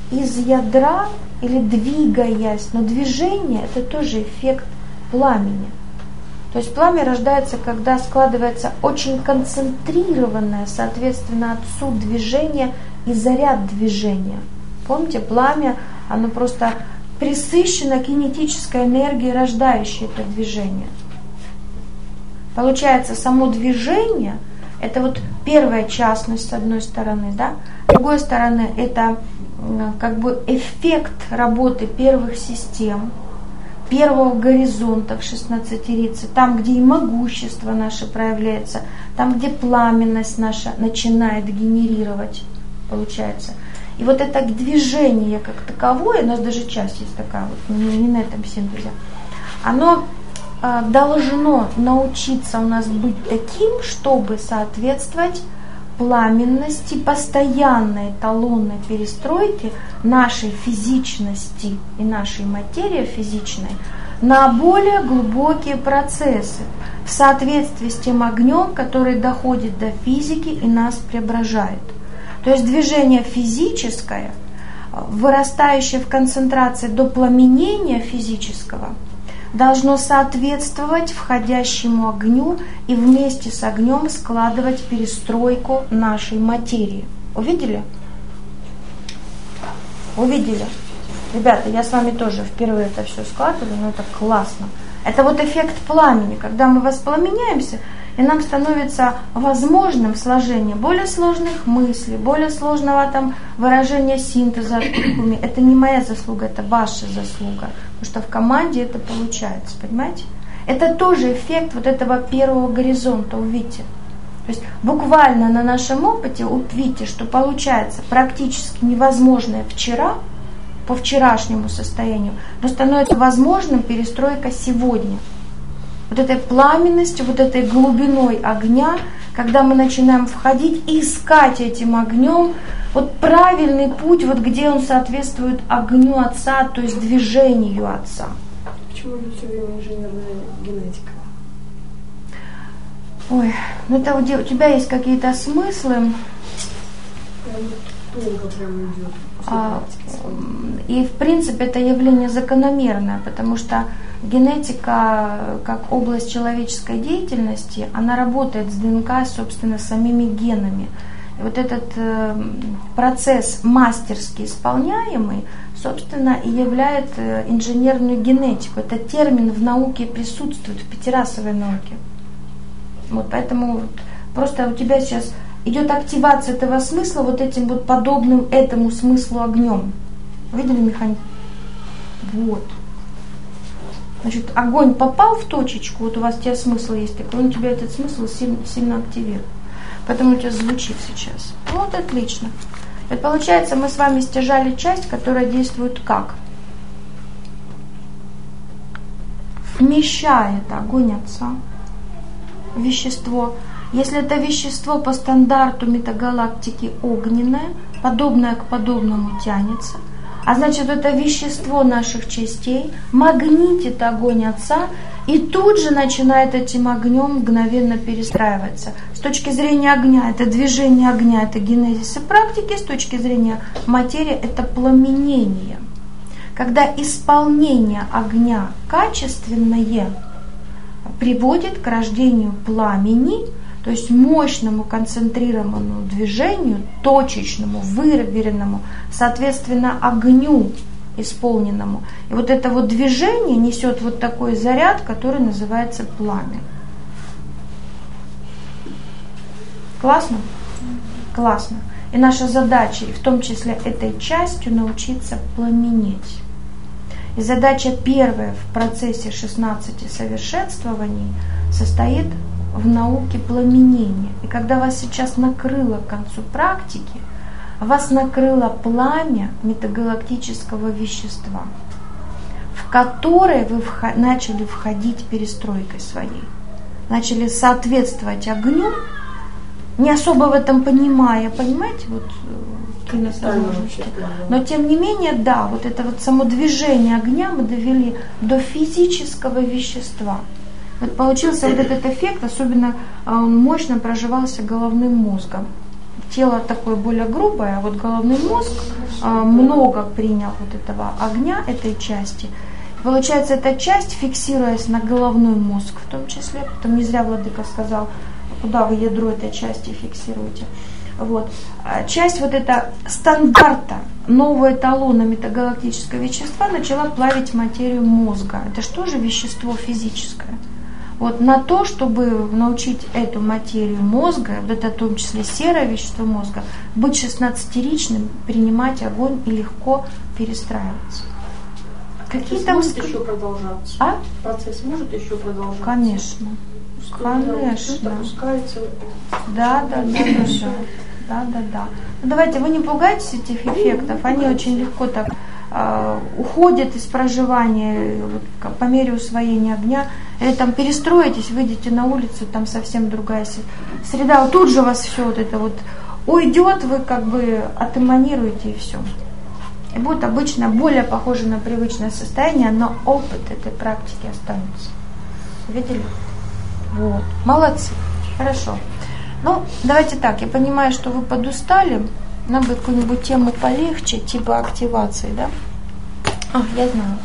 из ядра или двигаясь, но движение – это тоже эффект пламени. То есть пламя рождается, когда складывается очень концентрированное, соответственно, отцу движение и заряд движения. Помните, пламя, оно просто пресыщено кинетической энергией, рождающей это движение. Получается, само движение – это вот первая частность, с одной стороны, да? С другой стороны, это как бы эффект работы первых систем, первого горизонта в шестнадцатерице, там, где и могущество наше проявляется, там, где пламенность наша начинает генерировать, получается. И вот это движение как таковое, у нас даже часть есть такая, вот, не, не на этом синтезе, оно э, должно научиться у нас быть таким, чтобы соответствовать пламенности, постоянной эталонной перестройки нашей физичности и нашей материи физичной на более глубокие процессы в соответствии с тем огнем, который доходит до физики и нас преображает. То есть движение физическое, вырастающее в концентрации до пламенения физического, должно соответствовать входящему огню и вместе с огнем складывать перестройку нашей материи. Увидели? Увидели? Ребята, я с вами тоже впервые это все складываю, но это классно. Это вот эффект пламени, когда мы воспламеняемся, и нам становится возможным сложение более сложных мыслей, более сложного там выражения синтеза. Это не моя заслуга, это ваша заслуга. Потому что в команде это получается, понимаете? Это тоже эффект вот этого первого горизонта, увидите. То есть буквально на нашем опыте увидите, что получается практически невозможное вчера, по вчерашнему состоянию, но становится возможным перестройка сегодня. Вот этой пламенностью, вот этой глубиной огня, когда мы начинаем входить и искать этим огнем вот правильный путь, вот где он соответствует огню Отца, то есть движению Отца. Почему же все время инженерная генетика? Ой, ну это у тебя есть какие-то смыслы. Прям долго прям идет. А, и в принципе это явление закономерное, потому что генетика, как область человеческой деятельности, она работает с ДНК, собственно, самими генами. И вот этот э, процесс мастерски исполняемый, собственно, и являет э, инженерную генетику. Этот термин в науке присутствует, в пятирасовой науке. Вот, поэтому вот, просто у тебя сейчас идет активация этого смысла вот этим вот подобным этому смыслу огнем. Видели механизм? Вот. Значит, огонь попал в точечку, вот у вас у тебя смысл есть такой, он у тебя этот смысл сильно, сильно активирует. Поэтому у тебя звучит сейчас. Вот отлично. И получается, мы с вами стяжали часть, которая действует как? Вмещает огонь Отца в вещество. Если это вещество по стандарту метагалактики огненное, подобное к подобному тянется, а значит, это вещество наших частей магнитит огонь Отца и тут же начинает этим огнем мгновенно перестраиваться. С точки зрения огня это движение огня, это генезис и практики, с точки зрения материи это пламенение. Когда исполнение огня качественное приводит к рождению пламени, то есть мощному концентрированному движению, точечному, выверенному, соответственно, огню исполненному. И вот это вот движение несет вот такой заряд, который называется пламя. Классно? Классно. И наша задача, и в том числе этой частью, научиться пламенеть. И задача первая в процессе шестнадцати совершенствований состоит в науке пламенения. И когда вас сейчас накрыло к концу практики, вас накрыло пламя метагалактического вещества, в которое вы вход- начали входить перестройкой своей, начали соответствовать огню, не особо в этом понимая, понимаете, вот но тем не менее, да, вот это вот само движение огня мы довели до физического вещества. Вот получился вот этот эффект, особенно он мощно проживался головным мозгом. тело такое более грубое, а вот головной мозг э, много принял вот этого огня, этой части. Получается, эта часть, фиксируясь на головной мозг в том числе, потом не зря Владыка сказал, куда вы ядро этой части фиксируете. Вот. Часть вот эта стандарта, нового эталона метагалактического вещества начала плавить материю мозга. Это что же вещество физическое? Вот на то, чтобы научить эту материю мозга, вот это в том числе серое вещество мозга, быть шестнадцатеричным, принимать огонь и легко перестраиваться. Какие Какие-то может вск- еще продолжаться? А? Процесс может еще продолжаться? Конечно. Конечно. Опускается. Да, да, да, да, да. Да, да, да. Ну, давайте, вы не пугайтесь этих эффектов, они очень легко так э, уходят из проживания вот, по мере усвоения огня. Или там перестроитесь, выйдете на улицу, там совсем другая среда. Вот тут же у вас все вот это вот уйдет, вы как бы отэманируете и все. И будет обычно более похоже на привычное состояние, но опыт этой практики останется. Видели? Вот. Молодцы. Хорошо. Ну, давайте так, я понимаю, что вы подустали, нам бы какую-нибудь тему полегче, типа активации, да? А, я знаю.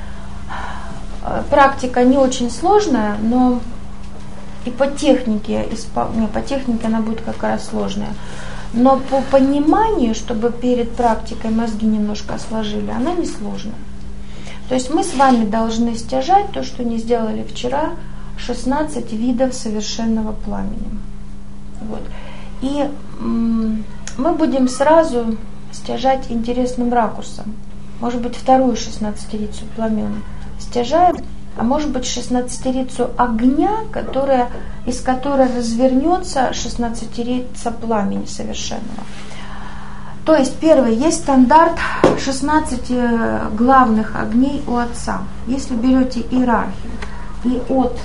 Практика не очень сложная, но и по технике, не, по технике она будет как раз сложная. Но по пониманию, чтобы перед практикой мозги немножко сложили, она не сложная. То есть мы с вами должны стяжать то, что не сделали вчера, шестнадцать видов совершенного пламени. Вот. И м- мы будем сразу стяжать интересным ракурсом. Может быть, вторую шестнадцатерицу пламен стяжаем, а может быть, шестнадцатерицу огня, которая, из которой развернется шестнадцатерица пламени совершенного. То есть, первый, есть стандарт шестнадцати главных огней у Отца. Если берете иерархию и от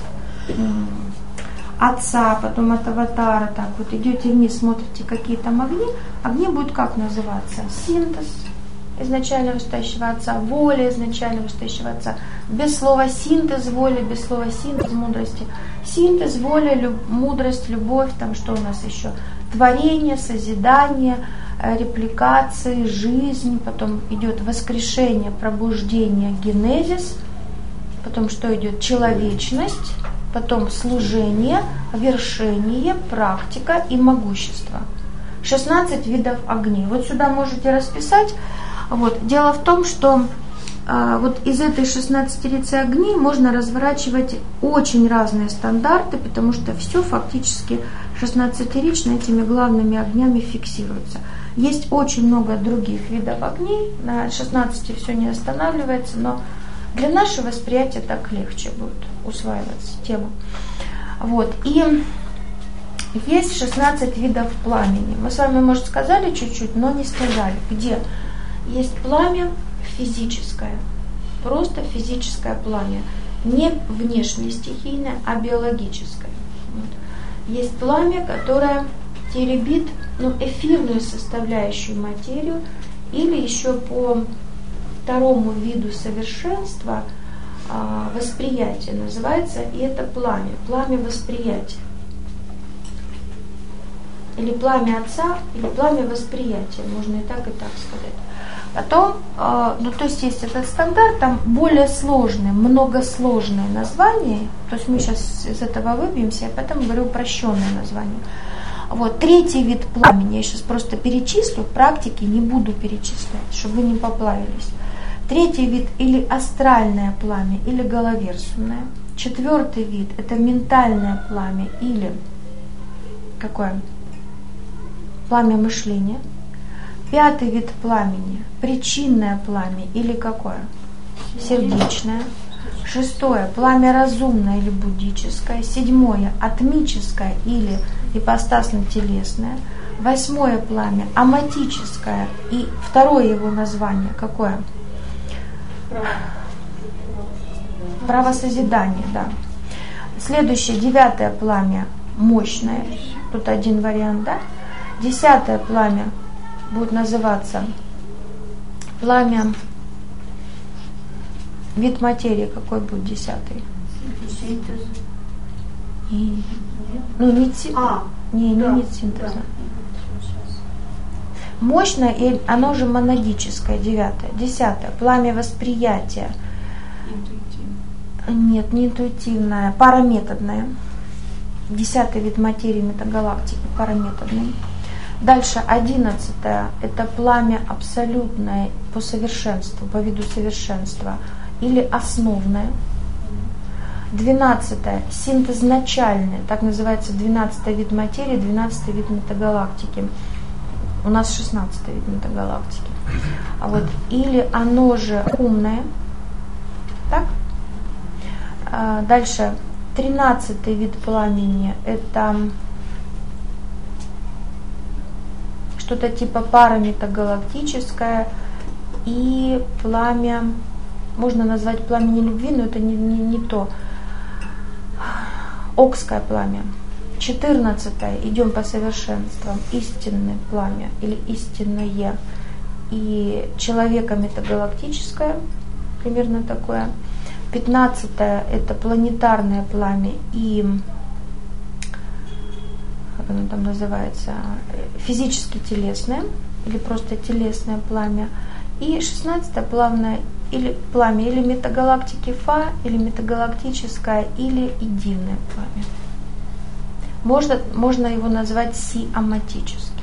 Отца, потом от Аватара, так вот идете вниз, смотрите, какие там огни, огни будут как называться? Синтез изначально выстающего Отца, воля изначально выстающего Отца. Без слова синтез воли, без слова синтез мудрости. Синтез, воля, люб, мудрость, любовь, там что у нас еще? Творение, созидание, репликации, жизнь, потом идет воскрешение, пробуждение, генезис, потом что идет? Человечность, потом служение, вершение, практика и могущество. шестнадцать видов огней. Вот сюда можете расписать. Вот. Дело в том, что а, вот из этой шестнадцатерицы огней можно разворачивать очень разные стандарты, потому что все фактически шестнадцатерично этими главными огнями фиксируется. Есть очень много других видов огней, на шестнадцати все не останавливается, но для нашего восприятия так легче будет усваиваться тема. Вот. И есть шестнадцать видов пламени. Мы с вами, может, сказали чуть-чуть, но не сказали. Где? Есть пламя физическое, просто физическое пламя, не внешне стихийное, а биологическое. Вот. Есть пламя, которое теребит ну, эфирную составляющую материю, или еще по второму виду совершенства а, восприятия называется, и это пламя, пламя восприятия. Или пламя Отца, или пламя восприятия, можно и так, и так сказать. Потом, э, ну то есть есть этот стандарт, там более сложные, многосложные названия, то есть мы сейчас из этого выбьемся, я поэтому говорю упрощенное название. Вот, третий вид пламени, я сейчас просто перечислю, практики не буду перечислять, чтобы вы не поплавились. Третий вид или астральное пламя, или головерсунное. Четвертый вид это ментальное пламя, или какое? Пламя мышления. Пятый вид пламени – причинное пламя или какое? Сердечное. Шестое – пламя разумное или буддическое. Седьмое – атмическое или ипостасно-телесное. Восьмое пламя – аматическое. И второе его название какое? Правосозидание, да. Следующее, девятое пламя – мощное. Тут один вариант, да? Десятое пламя будет называться пламя, вид материи, какой будет десятый? Синтез. И, ну, не, си, А, не, не да, вид синтеза. да. мощное, и оно же монадическое, девятое. Десятое, пламя восприятия. Интуитивно. Нет, не интуитивное, параметодное. Десятый вид материи метагалактики, параметодный. Дальше, одиннадцатое, это пламя абсолютное по совершенству, по виду совершенства, или основное. Двенадцатое, синтез начальный, так называется двенадцатый вид материи, двенадцатый вид метагалактики. У нас шестнадцатый вид метагалактики. А вот, или оно же умное. Так? А дальше, тринадцатый вид пламени, это что-то типа параметагалактическое, и пламя, можно назвать пламени любви, но это не, не, не то. Окское пламя. четырнадцатое, идем по совершенствам, истинное пламя или истинное. И человека метагалактическое, примерно такое. пятнадцатое, это планетарное пламя и, как оно там называется, физически телесное или просто телесное пламя. И шестнадцатое, пламя или пламя или метагалактики Фа, или метагалактическое, или единое пламя. Можно, можно его назвать сиаматическим.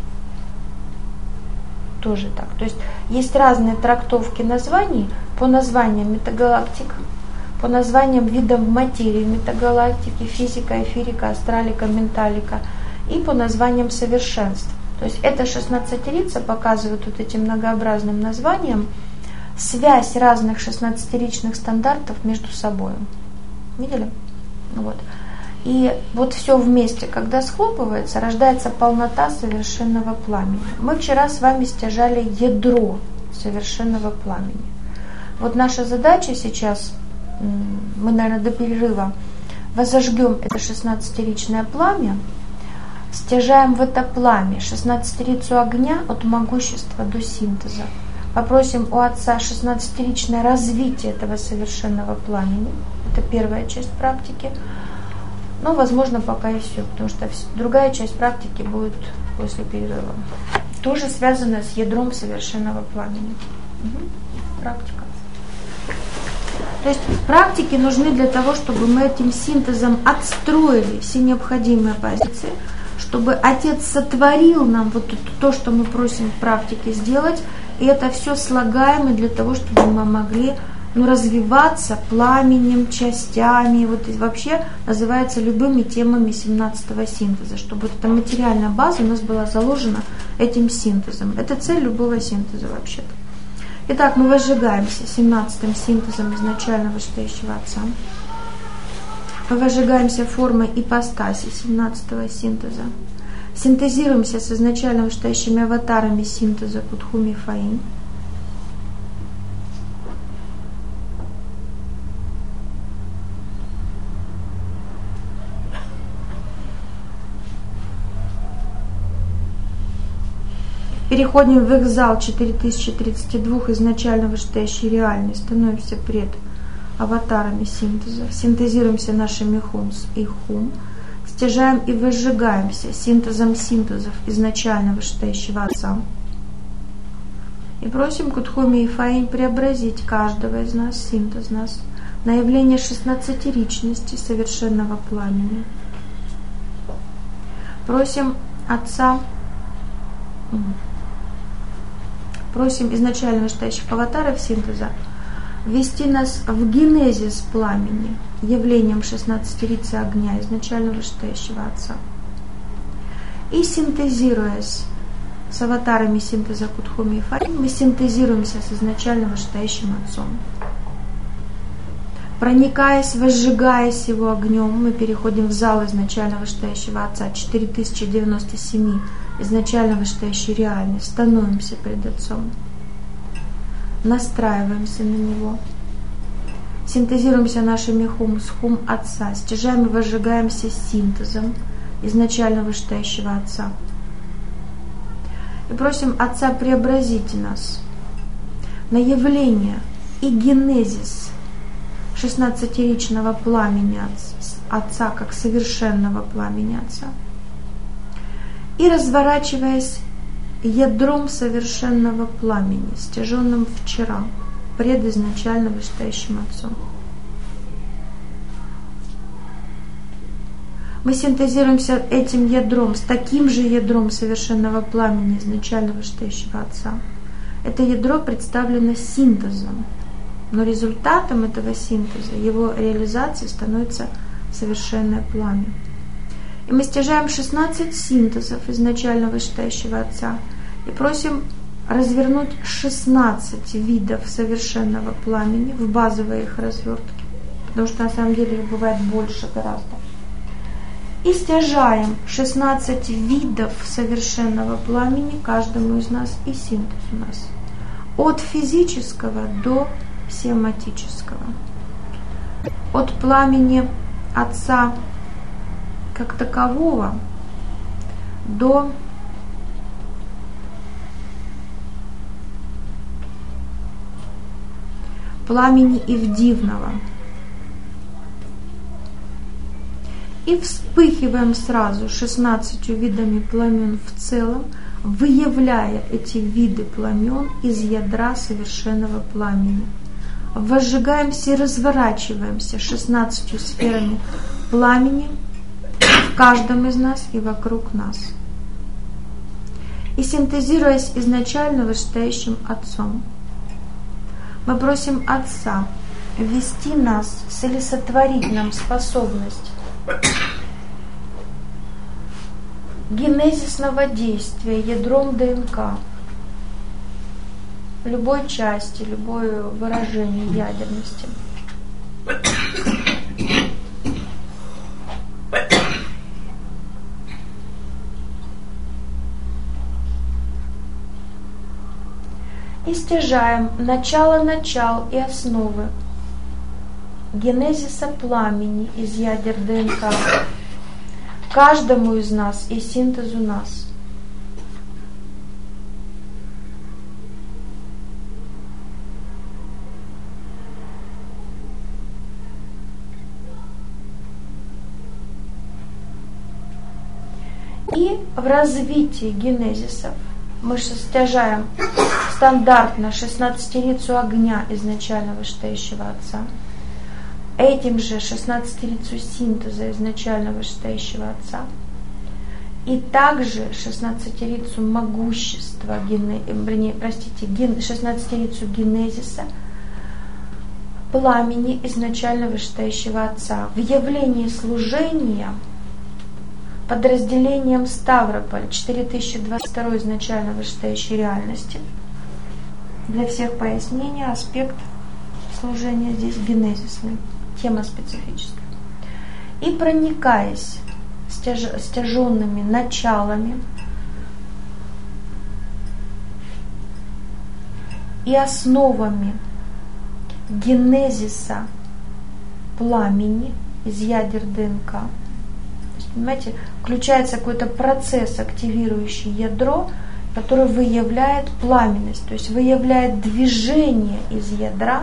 Тоже так. То есть есть разные трактовки названий по названиям метагалактик, по названиям видов материи метагалактики, физика, эфирика, астралика, менталика, и по названиям совершенств. То есть эта шестнадцатерица показывает вот этим многообразным названием связь разных шестнадцатеричных стандартов между собой. Видели? Вот. И вот все вместе, когда схлопывается, рождается полнота совершенного пламени. Мы вчера с вами стяжали ядро совершенного пламени. Вот наша задача сейчас, мы, наверное, до перерыва возожгем это шестнадцатеричное пламя, стяжаем в это пламя шестнадцатерицу огня от могущества до синтеза. Попросим у Отца шестнадцатеричное развитие этого совершенного пламени. Это первая часть практики. Но, возможно, пока и все, потому что другая часть практики будет после перерыва. Тоже связано с ядром совершенного пламени. Угу. Практика. То есть практики нужны для того, чтобы мы этим синтезом отстроили все необходимые позиции, чтобы Отец сотворил нам вот то, что мы просим в практике сделать, и это все слагаемо для того, чтобы мы могли ну, развиваться пламенем, частями, вот и вообще называется любыми темами семнадцатого синтеза, чтобы вот эта материальная база у нас была заложена этим синтезом. Это цель любого синтеза вообще-то. Итак, мы возжигаемся семнадцатым синтезом изначально вышестоящего Отца. Мы возжигаемся формой ипостаси семнадцатого синтеза. Синтезируемся с изначально вышестоящими аватарами синтеза Кутхуми Фаин. Переходим в экзал четыре тысячи тридцать два изначально вышестоящей реальной. Становимся пред аватарами синтеза. Синтезируемся нашими хумс и хум. Стяжаем и выжигаемся синтезом синтезов изначально вышестоящего Отца. И просим Кутхуми и Фаин преобразить каждого из нас, синтез нас, на явление шестнадцатеричности совершенного пламени. Просим Отца, просим изначально вышестоящих аватаров синтеза ввести нас в генезис пламени, явлением шестнадцатерицы огня, изначально вышестоящего Отца. И синтезируясь с аватарами синтеза Кутхуми и Фаин, мы синтезируемся с изначально вышестоящим Отцом. Проникаясь, возжигаясь его огнем, мы переходим в зал изначально вышестоящего Отца, четыре тысячи девяносто семь, изначально вышестоящей реальной, становимся перед Отцом. Настраиваемся на него, синтезируемся нашими хум с хум Отца, стяжаем и возжигаемся синтезом изначально вышестоящего Отца. И просим Отца преобразить нас на явление и генезис шестнадцатеричного пламени Отца, как совершенного пламени Отца. И разворачиваясь, ядром совершенного пламени, стяженным вчера, предизначально вышестоящим Отцом. Мы синтезируемся этим ядром, с таким же ядром совершенного пламени, изначально вышестоящего Отца. Это ядро представлено синтезом, но результатом этого синтеза, его реализации становится совершенное пламя. И мы стяжаем шестнадцать синтезов изначально вышестоящего Отца и просим развернуть шестнадцать видов совершенного пламени в базовые их развертки, потому что на самом деле их бывает больше гораздо. И стяжаем шестнадцать видов совершенного пламени каждому из нас и синтез у нас. От физического до сематического. От пламени Отца как такового до пламени Ивдивного. И вспыхиваем сразу шестнадцатью видами пламен в целом, выявляя эти виды пламен из ядра совершенного пламени. Возжигаемся и разворачиваемся шестнадцатью сферами пламени в каждом из нас и вокруг нас. И синтезируясь изначально вышестоящим Отцом, мы просим Отца ввести нас, солисотворить нам способность генезисного действия ядром ДНК, любой части, любое выражение ядерности. И стяжаем начало-начал и основы генезиса пламени из ядер ДНК каждому из нас и синтезу нас. И в развитии генезисов мы стяжаем стандартно шестнадцатерицу огня изначально вышестоящего Отца, этим же шестнадцатерицу синтеза изначально вышестоящего Отца, и также шестнадцатерицу могущества, гене, вернее, простите, ген, шестнадцатерицу генезиса пламени изначально вышестоящего Отца в явлении служения подразделением Ставрополь четыре тысячи двадцать два изначально вышестоящей реальности. Для всех пояснений аспект служения здесь генезисный, тема специфическая. И проникаясь стяж, стяженными началами и основами генезиса пламени из ядер ДНК, понимаете, включается какой-то процесс, активирующий ядро, который выявляет пламенность, то есть выявляет движение из ядра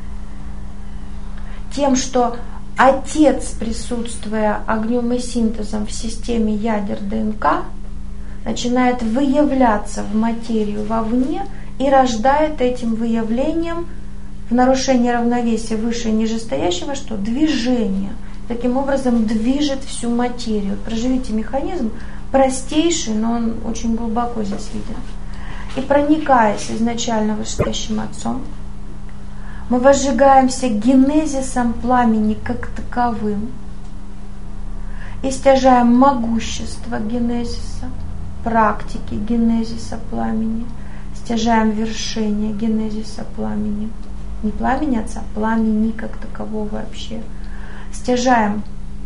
тем, что Отец, присутствуя огнем и синтезом в системе ядер ДНК, начинает выявляться в материю вовне и рождает этим выявлением в нарушении равновесия выше и нижестоящего что? Движение. Таким образом движет всю материю. Проживите механизм, простейший, но он очень глубоко здесь виден. И проникаясь изначально вышестоящим Отцом, мы возжигаемся генезисом пламени как таковым и стяжаем могущество генезиса, практики генезиса пламени, стяжаем вершение генезиса пламени. Не пламени Отца, пламени как такового вообще. Стяжаем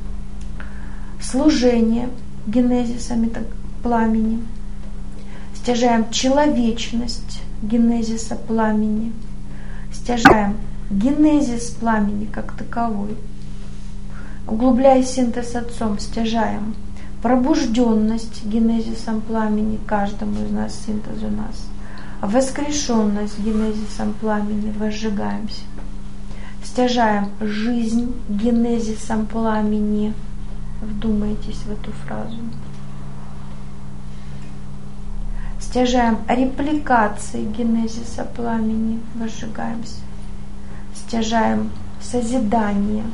служение генезисами пламени, стяжаем человечность генезиса пламени, стяжаем генезис пламени как таковой, углубляя синтез Отцом, стяжаем пробужденность генезисом пламени каждому из нас, синтезу нас, воскрешенность генезисом пламени, возжигаемся. Стяжаем жизнь генезисом пламени. Вдумайтесь в эту фразу. Стяжаем репликации генезиса пламени, возжигаемся. Стяжаем созидание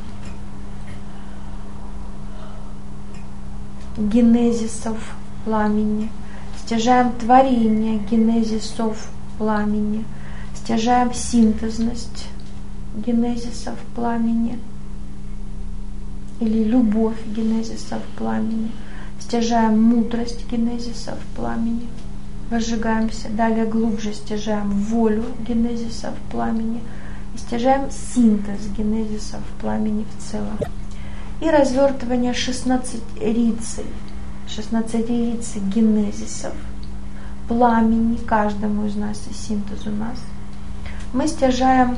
генезисов пламени. Стяжаем творение генезисов пламени. Стяжаем синтезность генезисов пламени или любовь генезисов пламени. Стяжаем мудрость генезисов пламени. Возжигаемся. Далее глубже стяжаем волю генезисов пламени. И стяжаем синтез генезисов пламени в целом. И развертывание шестнадцатирицей, шестнадцатирицей генезисов пламени каждому из нас и синтез у нас. Мы стяжаем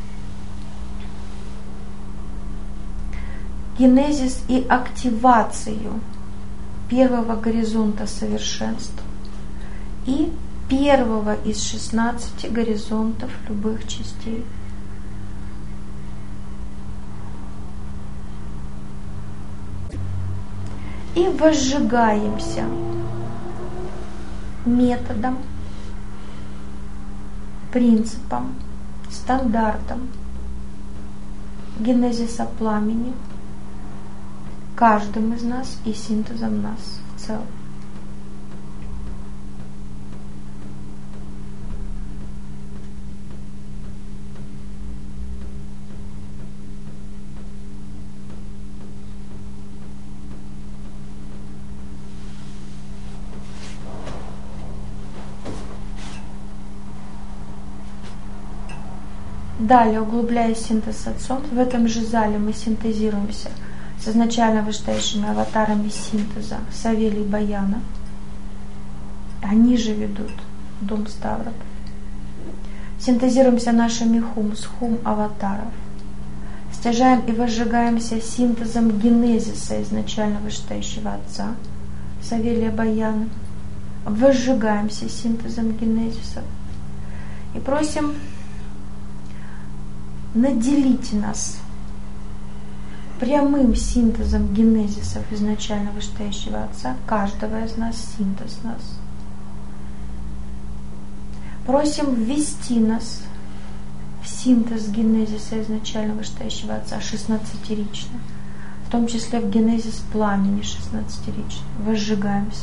генезис и активацию первого горизонта совершенства и первого из шестнадцати горизонтов любых частей. И возжигаемся методом, принципом, стандартом генезиса пламени каждым из нас и синтезом нас в целом. Далее, углубляя синтез с Отцом, в этом же зале мы синтезируемся с изначально вышестоящими аватарами синтеза Савелий и Баяна. Они же ведут Дом Ставрополь. Синтезируемся нашими хум с хум аватаров. Стяжаем и возжигаемся синтезом генезиса изначально вышестоящего Отца Савелия Баяна. Возжигаемся синтезом генезиса. И просим наделите нас прямым синтезом генезисов изначально вышестоящего Отца, каждого из нас, синтез нас. Просим ввести нас в синтез генезиса изначально вышестоящего Отца шестнадцатирично, в том числе в генезис пламени шестнадцатирично. Возжигаемся.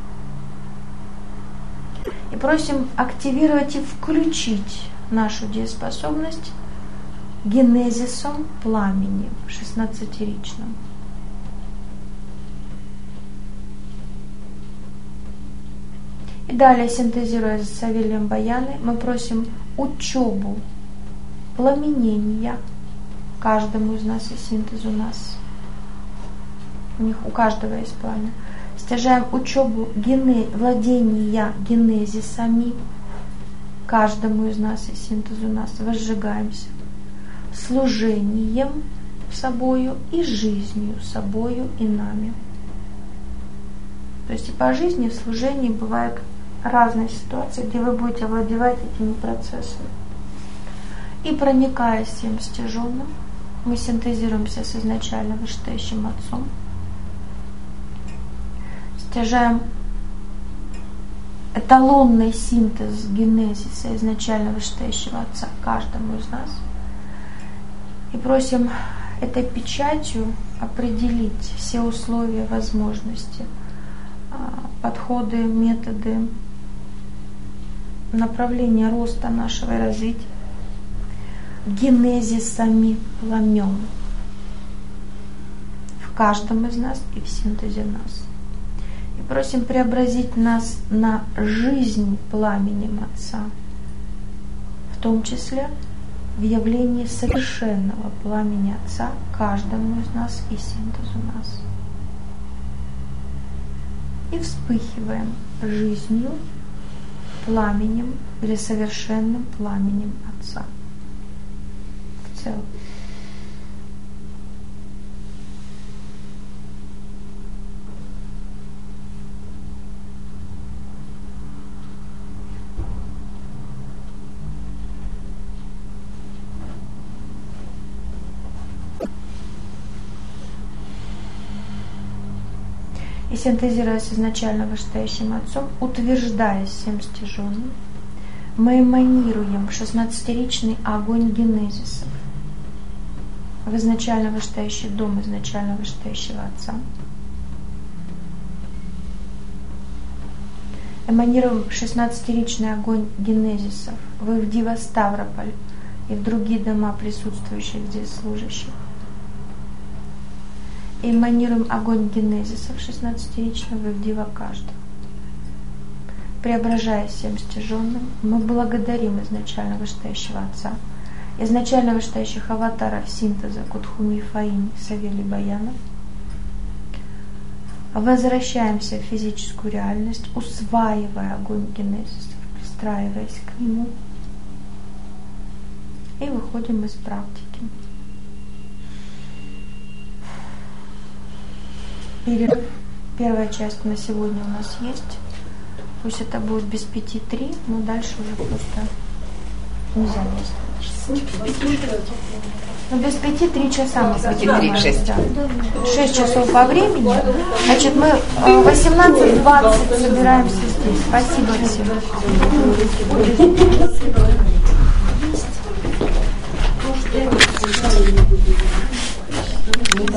И просим активировать и включить нашу дееспособность генезисом пламени шестнадцатиричным. И далее, синтезируя с Савелием Баяны, мы просим учебу пламенения каждому из нас и синтез у нас. У них у каждого есть пламя. Стяжаем учебу гене, владения генезисами каждому из нас и синтез у нас. Возжигаемся служением собою и жизнью собою и нами. То есть и по жизни, и в служении бывают разные ситуации, где вы будете овладевать этими процессами. И проникая всем стяженным, мы синтезируемся с изначально вышестоящим Отцом, стяжаем эталонный синтез генезиса изначально вышестоящего Отца каждому из нас. И просим этой печатью определить все условия, возможности, подходы, методы, направления роста нашего и развития генезисами пламен в каждом из нас и в синтезе нас. И просим преобразить нас на жизнь пламенем Отца, в том числе в явлении совершенного пламени Отца каждому из нас и синтезу нас. И вспыхиваем жизнью, пламенем или совершенным пламенем Отца в целом. и синтезируясь изначально вышестоящим Отцом, утверждаясь всем стяженным, мы эманируем шестнадцатеричный огонь генезисов в изначально вышестоящий дом изначально вышестоящего Отца. Эманируем шестнадцатеричный огонь генезисов в Ивдива Ставрополь и в другие дома присутствующих здесь служащих. Эманируем огонь генезисов шестнадцатеричного в Ивдива каждого. Преображаясь всем стяженным, мы благодарим изначально вышестоящего Отца, изначально вышестоящих аватаров синтеза Кутхуми Фаини Савели Баяна. Возвращаемся в физическую реальность, усваивая огонь генезисов, пристраиваясь к нему, и выходим из практики. Перерыв. Первая часть на сегодня у нас есть. Пусть это будет без пяти три, но дальше уже просто нельзя есть. Ну, без пяти три часа мы Пяти-три, шесть. Да. Шесть часов по времени. Значит, мы в восемнадцать двадцать собираемся здесь. Спасибо всем.